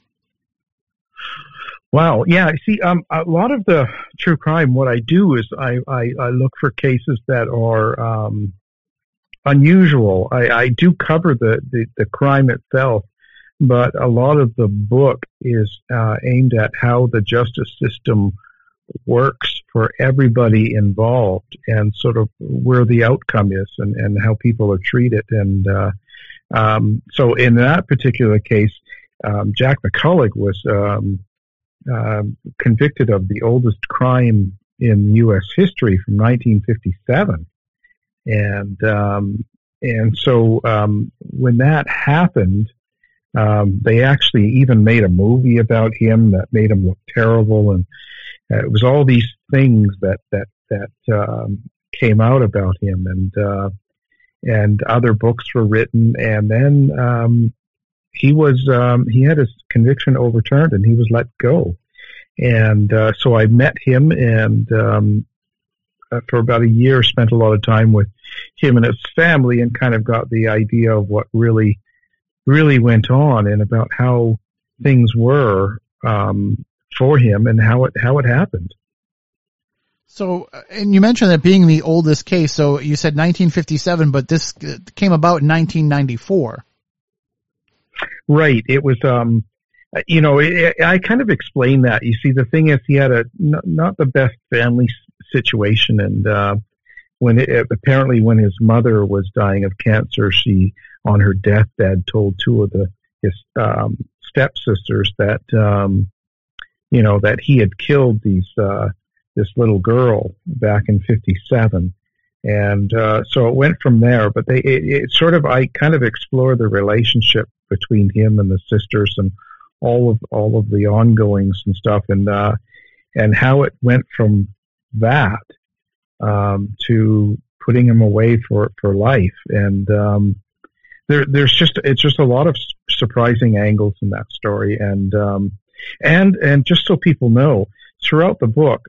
Wow. Yeah. See, a lot of the true crime, what I do is I look for cases that are unusual. I do cover the crime itself, but a lot of the book is aimed at how the justice system works for everybody involved and sort of where the outcome is and how people are treated. And so in that particular case, Jack McCulloch was convicted of the oldest crime in U.S. history from 1957. And so when that happened, they actually even made a movie about him that made him look terrible, and it was all these things that came out about him, and other books were written, and then he had his conviction overturned, and he was let go. And so I met him, and for about a year, spent a lot of time with him and his family, and kind of got the idea of what really went on, and about how things were for him and how it happened. So, and you mentioned that being the oldest case. So you said 1957, but this came about in 1994. Right. It was, I kind of explained that. You see, the thing is, he had not the best family situation, and apparently when his mother was dying of cancer, she, on her deathbed, told two of his stepsisters that that he had killed this little girl back in 57, and so it went from there. But I kind of explore the relationship between him and the sisters, and all of the ongoings and stuff, and how it went from that to putting him away for life. And it's just a lot of surprising angles in that story. And just so people know, throughout the book,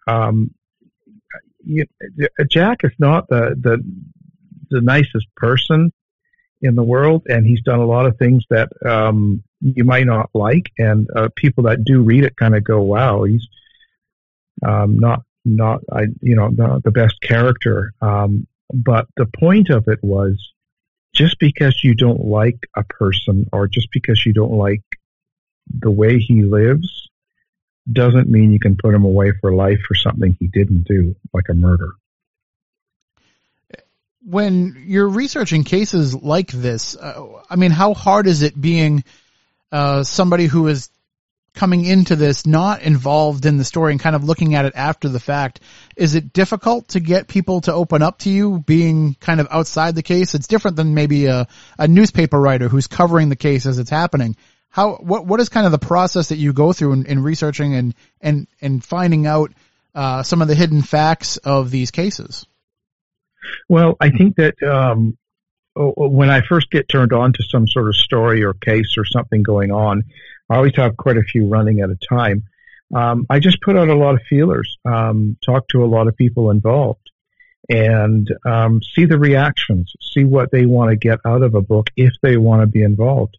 Jack is not the nicest person in the world, and he's done a lot of things that you might not like, and people that do read it kind of go, "Wow, he's not the best character." But the point of it was, just because you don't like a person, or just because you don't like the way he lives, doesn't mean you can put him away for life for something he didn't do, like a murder. When you're researching cases like this, how hard is it being somebody who is coming into this not involved in the story and kind of looking at it after the fact? Is it difficult to get people to open up to you being kind of outside the case? It's different than maybe a newspaper writer who's covering the case as it's happening. What is kind of the process that you go through in researching and finding out some of the hidden facts of these cases? Well, I think that when I first get turned on to some sort of story or case or something going on, I always have quite a few running at a time. I just put out a lot of feelers, talk to a lot of people involved, and see the reactions, see what they want to get out of a book if they want to be involved.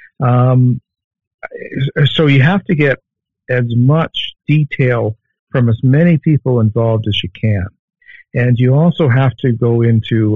So you have to get as much detail from as many people involved as you can. And you also have to go into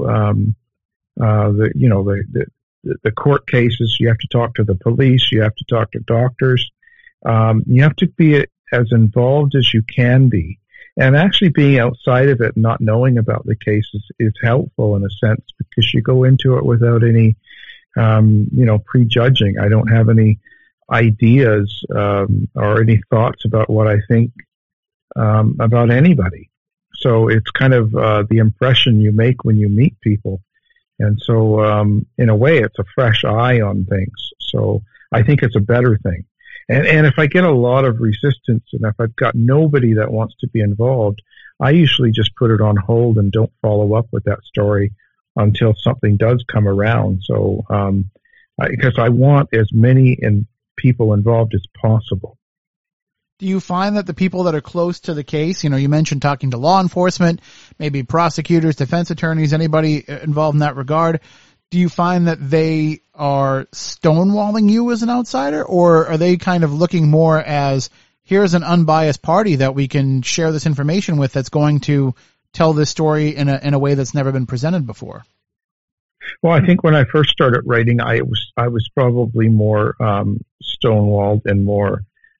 the court cases. You have to talk to the police. You have to talk to doctors. You have to be as involved as you can be. And actually being outside of it, not knowing about the cases, is helpful in a sense, because you go into it without any, prejudging. I don't have any ideas or any thoughts about what I think about anybody. So it's kind of the impression you make when you meet people. And so in a way, it's a fresh eye on things. So I think it's a better thing. And if I get a lot of resistance, and if I've got nobody that wants to be involved, I usually just put it on hold and don't follow up with that story until something does come around. So because I want as many people involved as possible. Do you find that the people that are close to the case, you mentioned talking to law enforcement, maybe prosecutors, defense attorneys, anybody involved in that regard, do you find that they are stonewalling you as an outsider, or are they kind of looking more as, here's an unbiased party that we can share this information with that's going to tell this story in a way that's never been presented before? Well, I think when I first started writing, I was probably more stonewalled and more,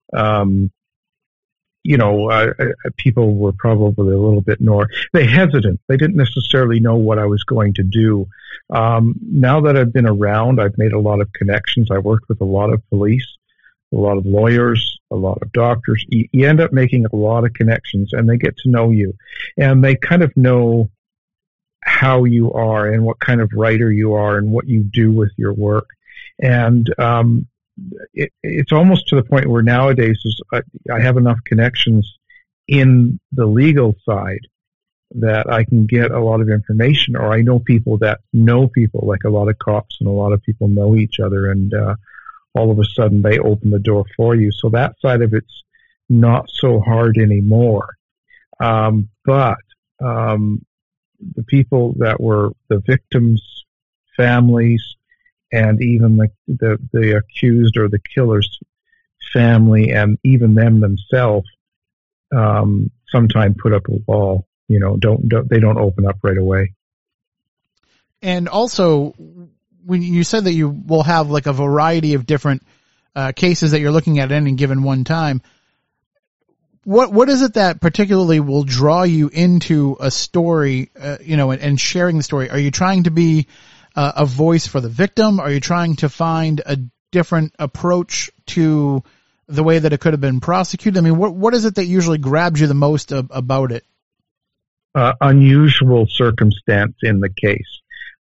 people were probably a little bit more hesitant. They didn't necessarily know what I was going to do. Now that I've been around, I've made a lot of connections. I worked with a lot of police, a lot of lawyers, a lot of doctors. You end up making a lot of connections, and they get to know you, and they kind of know how you are and what kind of writer you are and what you do with your work. And it's almost to the point where nowadays I have enough connections in the legal side that I can get a lot of information, or I know people that know people, like a lot of cops and a lot of people know each other, and all of a sudden they open the door for you. So that side of it's not so hard anymore. But the people that were the victims' families, and even the accused or the killer's family, and even them themselves, sometimes put up a wall. They don't open up right away. And also, when you said that you will have like a variety of different cases that you're looking at any given one time, what is it that particularly will draw you into a story, and sharing the story? Are you trying to be a voice for the victim? Are you trying to find a different approach to the way that it could have been prosecuted? I mean, what is it that usually grabs you the most about it? Unusual circumstance in the case.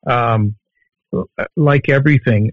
Like everything,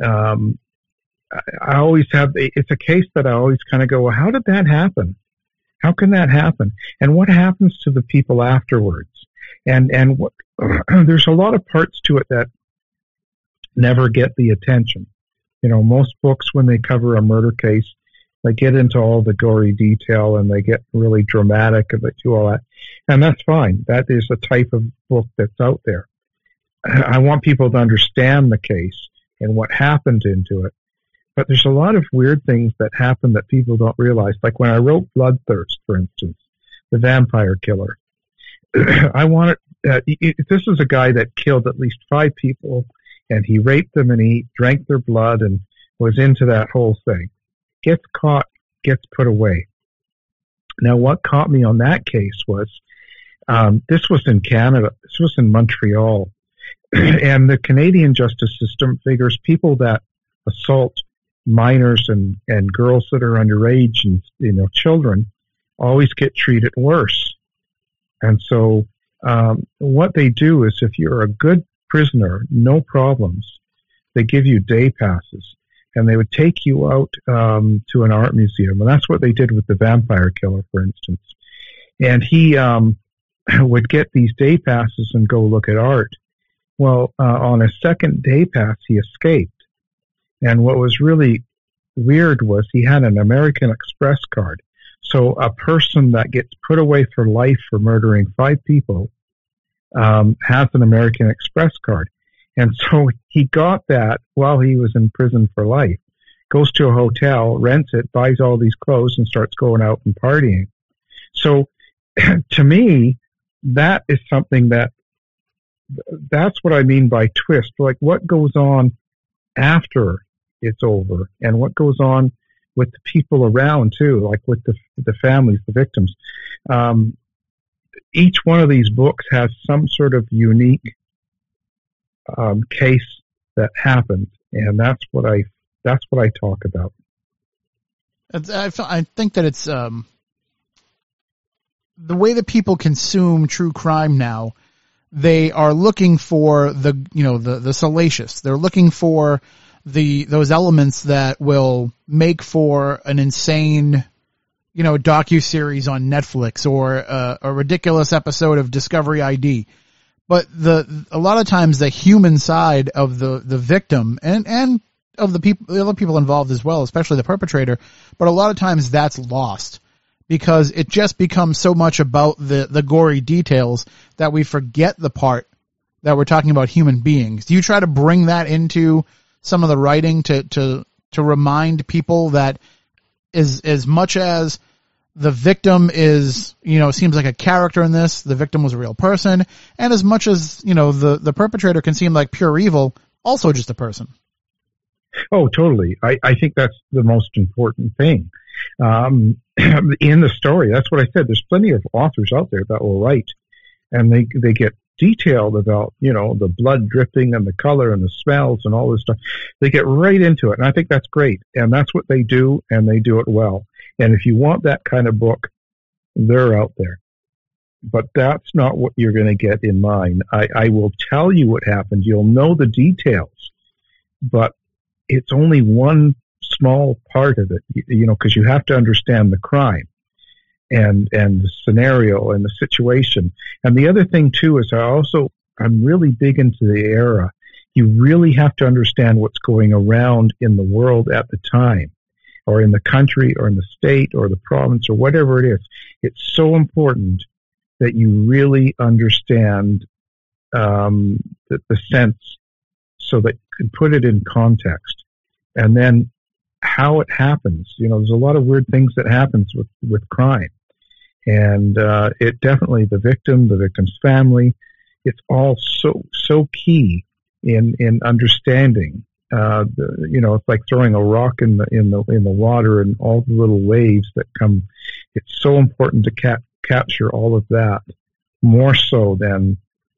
I always have, it's a case that I always kind of go, well, how did that happen? How can that happen? And what happens to the people afterwards? And what, there's a lot of parts to it that never get the attention. Most books, when they cover a murder case, they get into all the gory detail and they get really dramatic and they do all that. And that's fine. That is a type of book that's out there. I want people to understand the case and what happened into it. But there's a lot of weird things that happen that people don't realize. Like when I wrote Bloodthirst, for instance, the vampire killer. I wanted, this is a guy that killed at least 5 people, and he raped them and he drank their blood and was into that whole thing. Gets caught, gets put away. Now, what caught me on that case was, this was in Canada. This was in Montreal. And the Canadian justice system figures people that assault minors and girls that are underage and, children always get treated worse. And so, what they do is if you're a good prisoner, no problems, they give you day passes and they would take you out, to an art museum. And that's what they did with the vampire killer, for instance. And he, would get these day passes and go look at art. Well, on a second day pass, he escaped. And what was really weird was he had an American Express card. So a person that gets put away for life for murdering 5 people has an American Express card. And so he got that while he was in prison for life. Goes to a hotel, rents it, buys all these clothes, and starts going out and partying. So to me, that is something that's what I mean by twist. Like what goes on after it's over and what goes on with the people around too, like with the families, the victims. Each one of these books has some sort of unique case that happened, and that's what I talk about. I think that it's the way that people consume true crime now. They are looking for the salacious. They're looking for those elements that will make for an insane, docuseries on Netflix or a ridiculous episode of Discovery ID. But a lot of times the human side of the victim and of the other people involved as well, especially the perpetrator, but a lot of times that's lost because it just becomes so much about the gory details that we forget the part that we're talking about human beings. Do you try to bring that into some of the writing to remind people that as much as the victim is, seems like a character in this. The victim was a real person. And as much as, the perpetrator can seem like pure evil, also just a person. Oh, totally. I think that's the most important thing. In the story, that's what I said. There's plenty of authors out there that will write, and they get detailed about, the blood dripping and the color and the smells and all this stuff. They get right into it. And I think that's great. And that's what they do, and they do it well. And if you want that kind of book, they're out there. But that's not what you're going to get in mine. I will tell you what happened. You'll know the details, but it's only one small part of it, because you have to understand the crime and the scenario and the situation. And the other thing too is I'm really big into the era. You really have to understand what's going around in the world at the time, or in the country, or in the state, or the province, or whatever it is. It's so important that you really understand the sense, so that you can put it in context. And then how it happens. There's a lot of weird things that happens with crime. And it definitely, the victim's family, it's all so key in understanding. It's like throwing a rock in the water and all the little waves that come. It's so important to capture all of that, more so than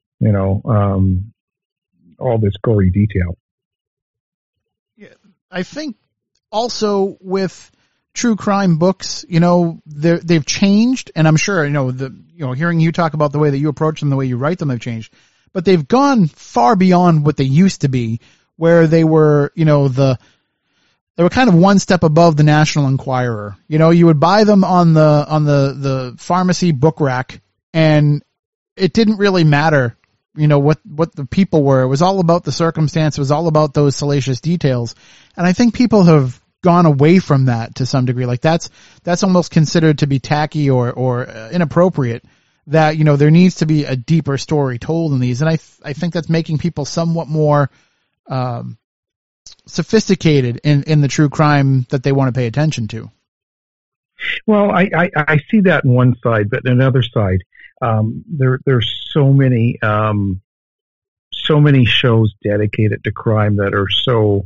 all this gory detail. Yeah, I think also with true crime books, they've changed, and I'm sure, hearing you talk about the way that you approach them, the way you write them, they've changed, but they've gone far beyond what they used to be, where they were, they were kind of one step above the National Enquirer. You would buy them on the pharmacy book rack, and it didn't really matter, what the people were. It was all about the circumstance. It was all about those salacious details. And I think people have gone away from that to some degree. Like that's almost considered to be tacky or inappropriate, that, there needs to be a deeper story told in these. And I think that's making people somewhat more, sophisticated in the true crime that they want to pay attention to. Well, I see that on one side, but on another side, there's so many shows dedicated to crime that are so,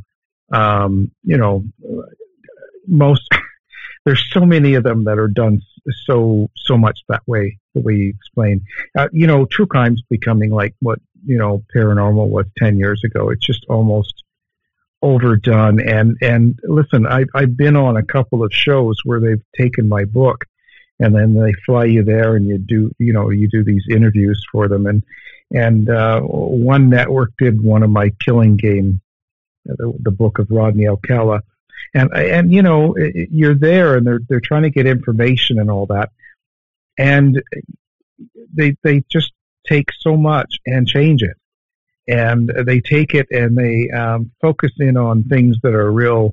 there's so many of them that are done so much that way, the way you explain. True crime's becoming like what, paranormal was 10 years ago. It's just almost overdone. And listen, I've been on a couple of shows where they've taken my book, and then they fly you there and you do these interviews for them. And one network did one of my Killing Game, the book of Rodney Alcala. And you're there, and they're trying to get information and all that. And they just take so much and change it. And they take it and they focus in on things that are real,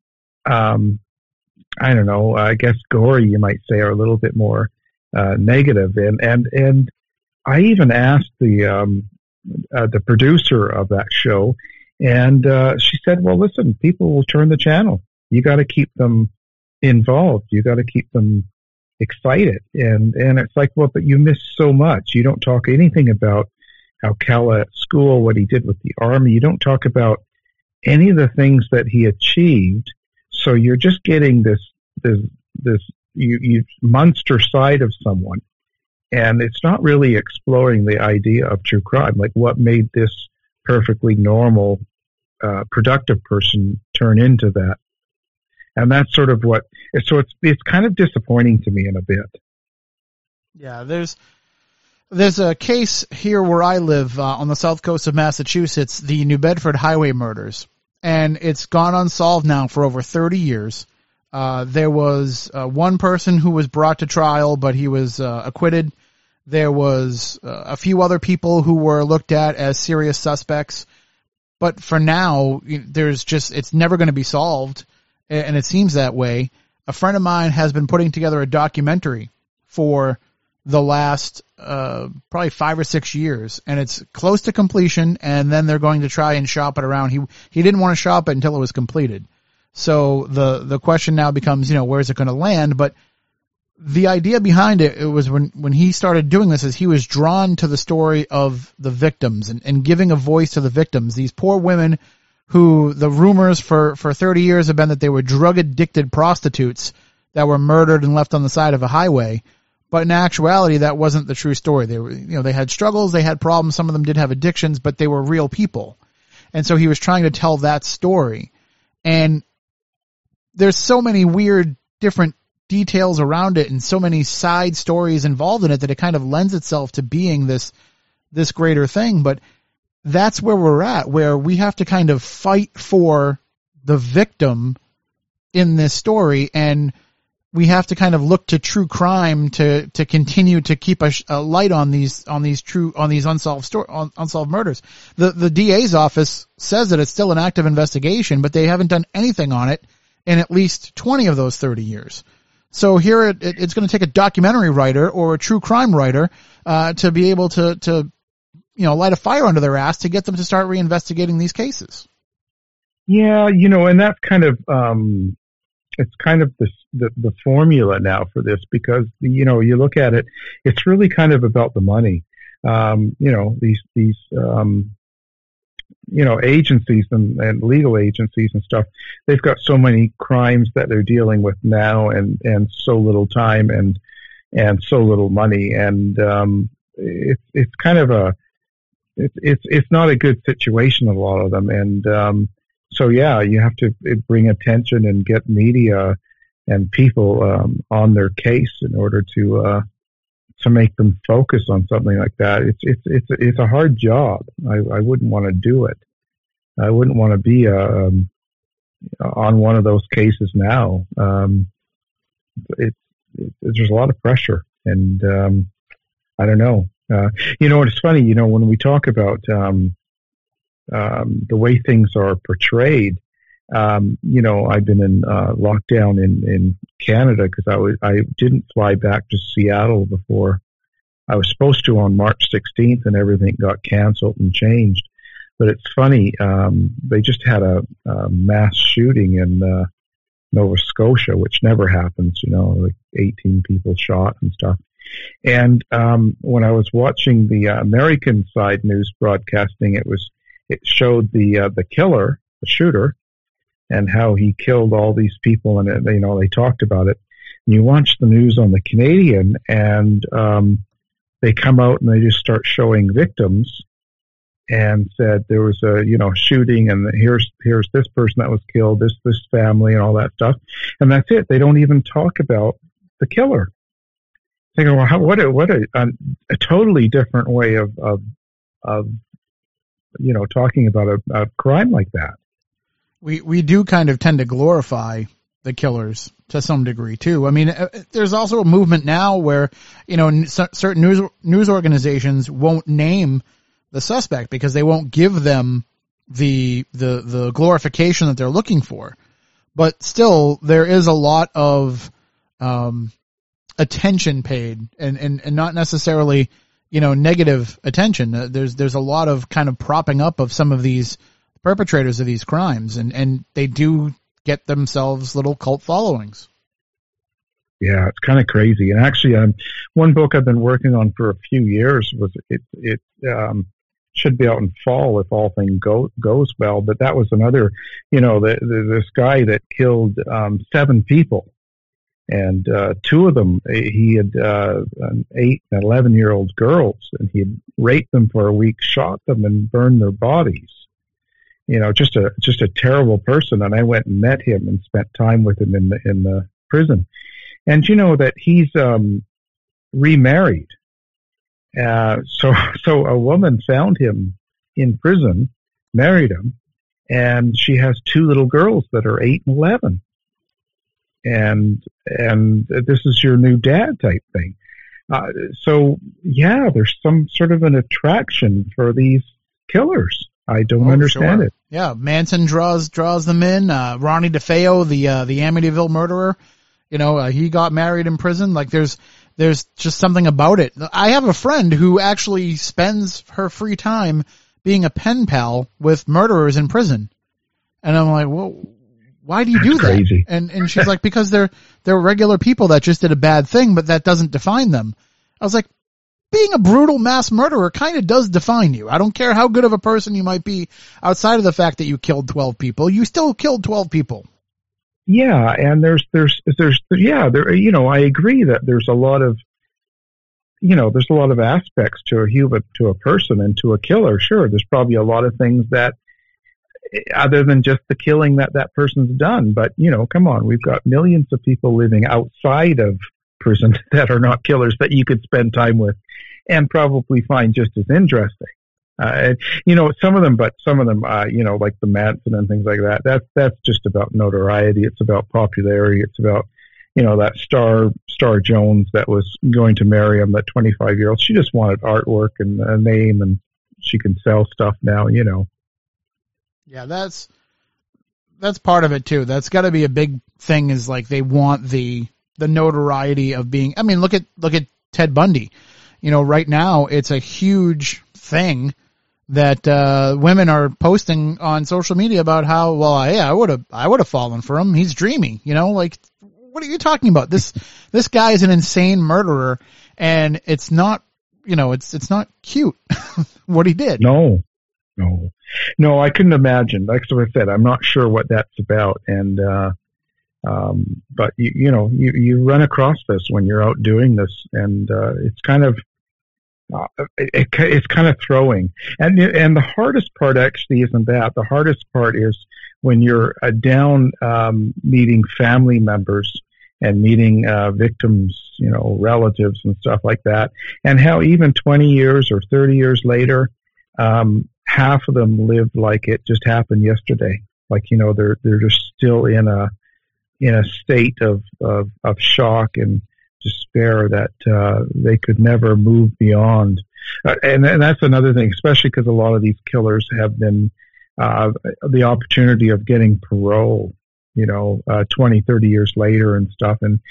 I don't know, I guess gory, you might say, or a little bit more negative. And I even asked the producer of that show, and she said, well, listen, people will turn the channel. You got to keep them involved. You got to keep them excited. And it's like, well, but you miss so much. You don't talk anything about Alcala at school, what he did with the army. You don't talk about any of the things that he achieved. So you're just getting this monster side of someone. And it's not really exploring the idea of true crime, like what made this perfectly normal, productive person turn into that. And that's sort of what, so it's kind of disappointing to me in a bit. Yeah, there's a case here where I live on the south coast of Massachusetts, the New Bedford highway murders. And it's gone unsolved now for over 30 years. There was one person who was brought to trial, but he was acquitted. There was a few other people who were looked at as serious suspects. But for now, it's never going to be solved, and it seems that way. A friend of mine has been putting together a documentary for the last probably 5 or 6 years, and it's close to completion, and then they're going to try and shop it around. He didn't want to shop it until it was completed. So the question now becomes, where is it going to land? But the idea behind it was when he started doing this is he was drawn to the story of the victims and giving a voice to the victims, these poor women who the rumors for 30 years have been that they were drug-addicted prostitutes that were murdered and left on the side of a highway. But in actuality, that wasn't the true story. They were, they had struggles, they had problems, some of them did have addictions, but they were real people. And so he was trying to tell that story. And there's so many weird, different details around it and so many side stories involved in it that it kind of lends itself to being this greater thing. But that's where we're at, where we have to kind of fight for the victim in this story, and we have to kind of look to true crime to continue to keep a light on these unsolved murders. The DA's office says that it's still an active investigation, but they haven't done anything on it in at least 20 of those 30 years. So here it's going to take a documentary writer or a true crime writer to be able to light a fire under their ass to get them to start reinvestigating these cases. Yeah, and that's kind of it's kind of the formula now for this, because you look at it, it's really kind of about the money. These agencies and legal agencies and stuff, they've got so many crimes that they're dealing with now, and so little time and so little money, and it's kind of it's not a good situation, a lot of them. And so, yeah, you have to bring attention and get media and people on their case in order to make them focus on something like that. It's a hard job. I wouldn't want to do it. I wouldn't want to be on one of those cases now. There's a lot of pressure, and I don't know. It's funny, when we talk about the way things are portrayed, I've been in lockdown in Canada because I didn't fly back to Seattle before. I was supposed to on March 16th, and everything got canceled and changed. But it's funny, they just had a mass shooting in Nova Scotia, which never happens, like 18 people shot and stuff. And when I was watching the American side news broadcasting, it showed the killer, the shooter, and how he killed all these people, and they talked about it. And you watch the news on the Canadian, and they come out and they just start showing victims, and said there was a shooting, and here's this person that was killed, this family, and all that stuff, and that's it. They don't even talk about the killer. I go, well, what a totally different way of talking about a crime like that. We do kind of tend to glorify the killers to some degree too. I mean, there's also a movement now where certain news organizations won't name the suspect because they won't give them the glorification that they're looking for. But still, there is a lot of attention paid, and not necessarily negative attention. There's a lot of kind of propping up of some of these perpetrators of these crimes, and they do get themselves little cult followings. Yeah, it's kind of crazy. And actually, one book I've been working on for a few years was it should be out in fall if all things goes well. But that was another, this guy that killed 7 people. And 2 of them, he had 8 and 11-year-old girls, and he had raped them for a week, shot them, and burned their bodies. Just a terrible person. And I went and met him and spent time with him in the prison. And that he's remarried. So a woman found him in prison, married him, and she has 2 little girls that are 8 and 11. And this is your new dad type thing. So yeah, there's some sort of an attraction for these killers. I don't understand it. Yeah, Manson draws them in. Ronnie DeFeo, the Amityville murderer, he got married in prison. Like there's just something about it. I have a friend who actually spends her free time being a pen pal with murderers in prison, and I'm like, well, Why do you do that? Crazy. And she's like, because they're regular people that just did a bad thing, but that doesn't define them. I was like, being a brutal mass murderer kind of does define you. I don't care how good of a person you might be outside of the fact that you killed 12 people. You still killed 12 people. Yeah, and there's I agree that there's a lot of aspects to a person and to a killer. Sure, there's probably a lot of things that other than just the killing that person's done. But, come on, we've got millions of people living outside of prison that are not killers that you could spend time with and probably find just as interesting. Some of them, like the Manson and things like that, that's just about notoriety. It's about popularity. It's about, that Star Jones that was going to marry him, that 25-year-old. She just wanted artwork and a name, and she can sell stuff now, Yeah, that's part of it too. That's got to be a big thing, is like they want the notoriety of being, I mean, look at Ted Bundy. Right now it's a huge thing that women are posting on social media about how, well, yeah, I would have fallen for him. He's dreamy, like, what are you talking about? This guy is an insane murderer, and it's not, it's not cute what he did. No, I couldn't imagine. Like I said, I'm not sure what that's about. And, but you run across this when you're out doing this, and, it's kind of, it's kind of throwing. And the hardest part actually isn't that. The hardest part is when you're down, meeting family members and meeting, victims, relatives and stuff like that. And how even 20 years or 30 years later, half of them live like it just happened yesterday. Like, they're just still in a state of shock and despair that they could never move beyond. And that's another thing, especially because a lot of these killers have been the opportunity of getting parole, 20, 30 years later and stuff. And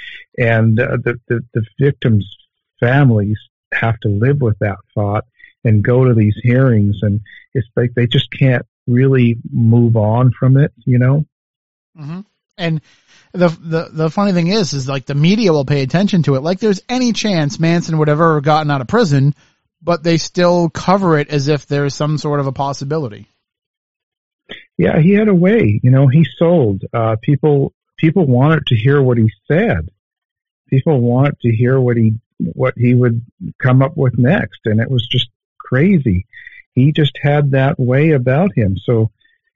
the victims' families have to live with that thought and go to these hearings, and it's like they just can't really move on from it, Mm-hmm. And the funny thing is like the media will pay attention to it. Like there's any chance Manson would have ever gotten out of prison, but they still cover it as if there's some sort of a possibility. Yeah, he had a way, he sold. People wanted to hear what he said. People wanted to hear what he would come up with next, and it was just crazy. He just had that way about him. So,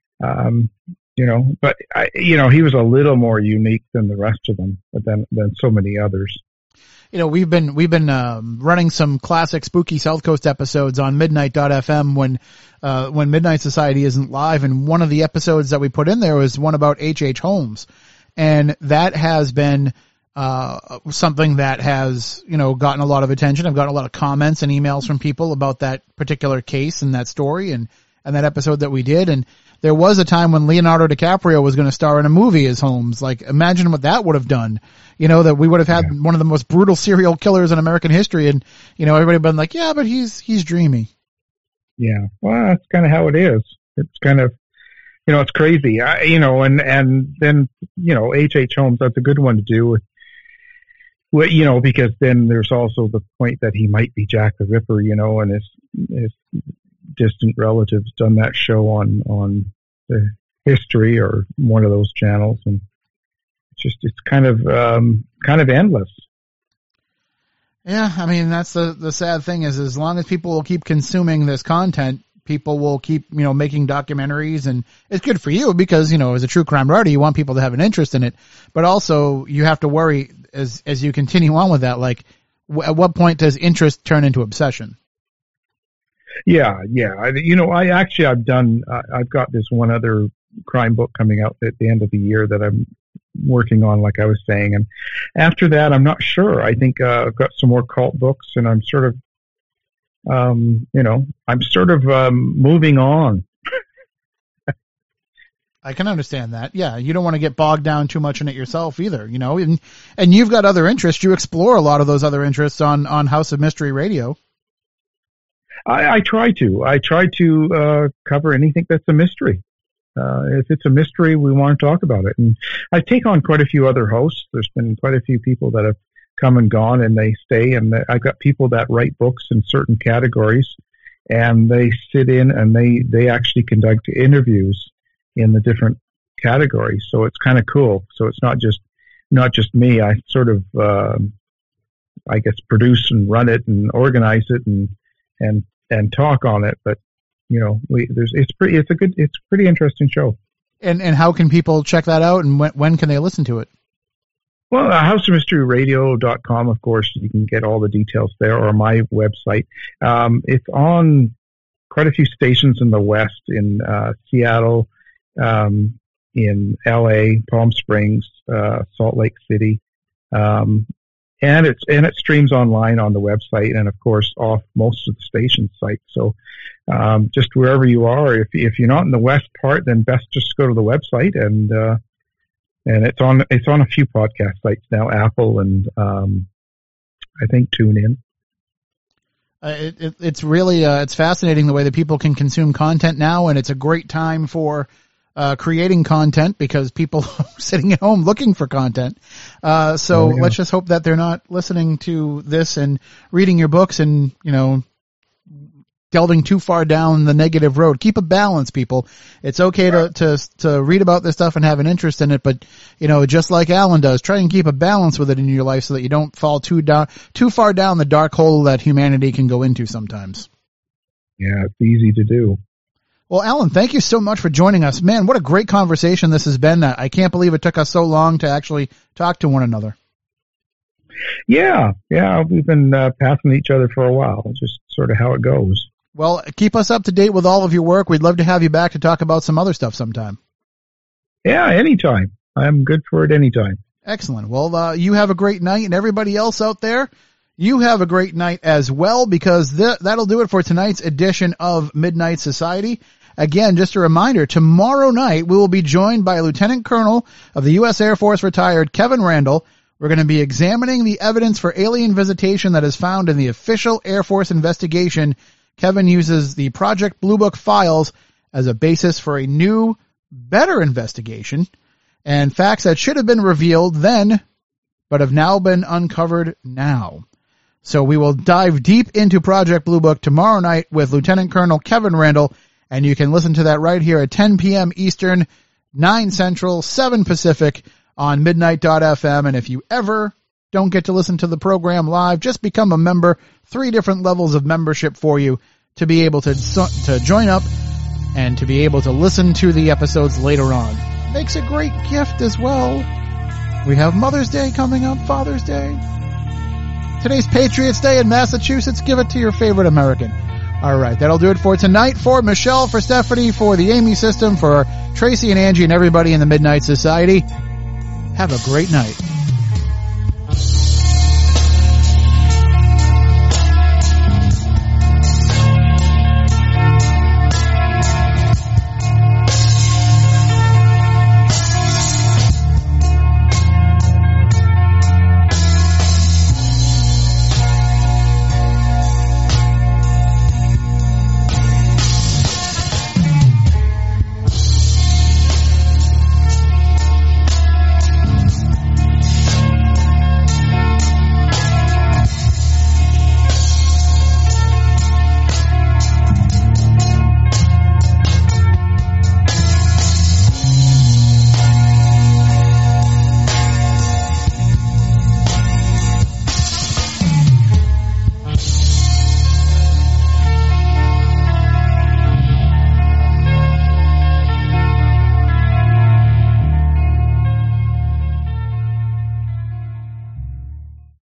but he was a little more unique than the rest of them, but than so many others. We've been running some classic spooky South Coast episodes on Midnight.fm when Midnight Society isn't live, and one of the episodes that we put in there was one about H.H. Holmes, and that has been something that has, gotten a lot of attention. I've gotten a lot of comments and emails from people about that particular case and that story and that episode that we did. And there was a time when Leonardo DiCaprio was going to star in a movie as Holmes. Like, imagine what that would have done. That we would have had one of the most brutal serial killers in American history, and everybody been like, yeah, but he's dreamy. Yeah, well, that's kind of how it is. It's kind of, it's crazy. And then H.H. Holmes, that's a good one to do with, because then there's also the point that he might be Jack the Ripper, and his distant relatives done that show on the History or one of those channels, and it's kind of endless. Yeah, I mean, that's the sad thing is, as long as people will keep consuming this content, people will keep, making documentaries, and it's good for you because, as a true crime writer, you want people to have an interest in it, but also you have to worry as you continue on with that, like, at what point does interest turn into obsession? Yeah. I've got this one other crime book coming out at the end of the year that I'm working on, like I was saying. And after that, I'm not sure. I think I've got some more cult books, and I'm sort of, moving on. I can understand that. Yeah, you don't want to get bogged down too much in it yourself either, and you've got other interests. You explore a lot of those other interests on House of Mystery Radio. I try to cover anything that's a mystery. If it's a mystery, we want to talk about it. And I take on quite a few other hosts. There's been quite a few people that have come and gone, and they stay. And I've got people that write books in certain categories, and they sit in and they actually conduct interviews in the different categories. So it's kind of cool. So it's not just me. I sort of, I guess, produce and run it and organize it and talk on it. But it's a pretty interesting show. And how can people check that out, and when can they listen to it? Well, houseofmysteryradio.com, of course, you can get all the details there, or my website. It's on quite a few stations in the West, in Seattle, in LA, Palm Springs, Salt Lake City. And it streams online on the website, and of course off most of the station sites. So, just wherever you are, if you're not in the west part, then best just go to the website, and it's on a few podcast sites now, Apple and I think TuneIn. It's really it's fascinating the way that people can consume content now, and it's a great time for creating content because people are sitting at home looking for content. So let's just hope that they're not listening to this and reading your books and, delving too far down the negative road. Keep a balance, people. It's okay to read about this stuff and have an interest in it, but, just like Alan does, try and keep a balance with it in your life so that you don't fall too far down the dark hole that humanity can go into sometimes. Yeah, it's easy to do. Well, Alan, thank you so much for joining us. Man, what a great conversation this has been. I can't believe it took us so long to actually talk to one another. Yeah, we've been passing each other for a while, just sort of how it goes. Well, keep us up to date with all of your work. We'd love to have you back to talk about some other stuff sometime. Yeah, anytime. I'm good for it anytime. Excellent. Well, you have a great night, and everybody else out there, you have a great night as well, because that'll do it for tonight's edition of Midnight Society. Again, just a reminder, tomorrow night we will be joined by Lieutenant Colonel of the U.S. Air Force retired Kevin Randall. We're going to be examining the evidence for alien visitation that is found in the official Air Force investigation. Kevin uses the Project Blue Book files as a basis for a new, better investigation, and facts that should have been revealed then, but have now been uncovered now. So we will dive deep into Project Blue Book tomorrow night with Lieutenant Colonel Kevin Randall, and you can listen to that right here at 10 p.m. Eastern, 9 Central, 7 Pacific on Midnight.fm. And if you ever don't get to listen to the program live, just become a member. 3 different levels of membership for you to be able to join up and to be able to listen to the episodes later on. Makes a great gift as well. We have Mother's Day coming up, Father's Day. Today's Patriots Day in Massachusetts. Give it to your favorite American. All right, that'll do it for tonight. For Michelle, for Stephanie, for the Amy system, for Tracy and Angie and everybody in the Midnight Society, have a great night.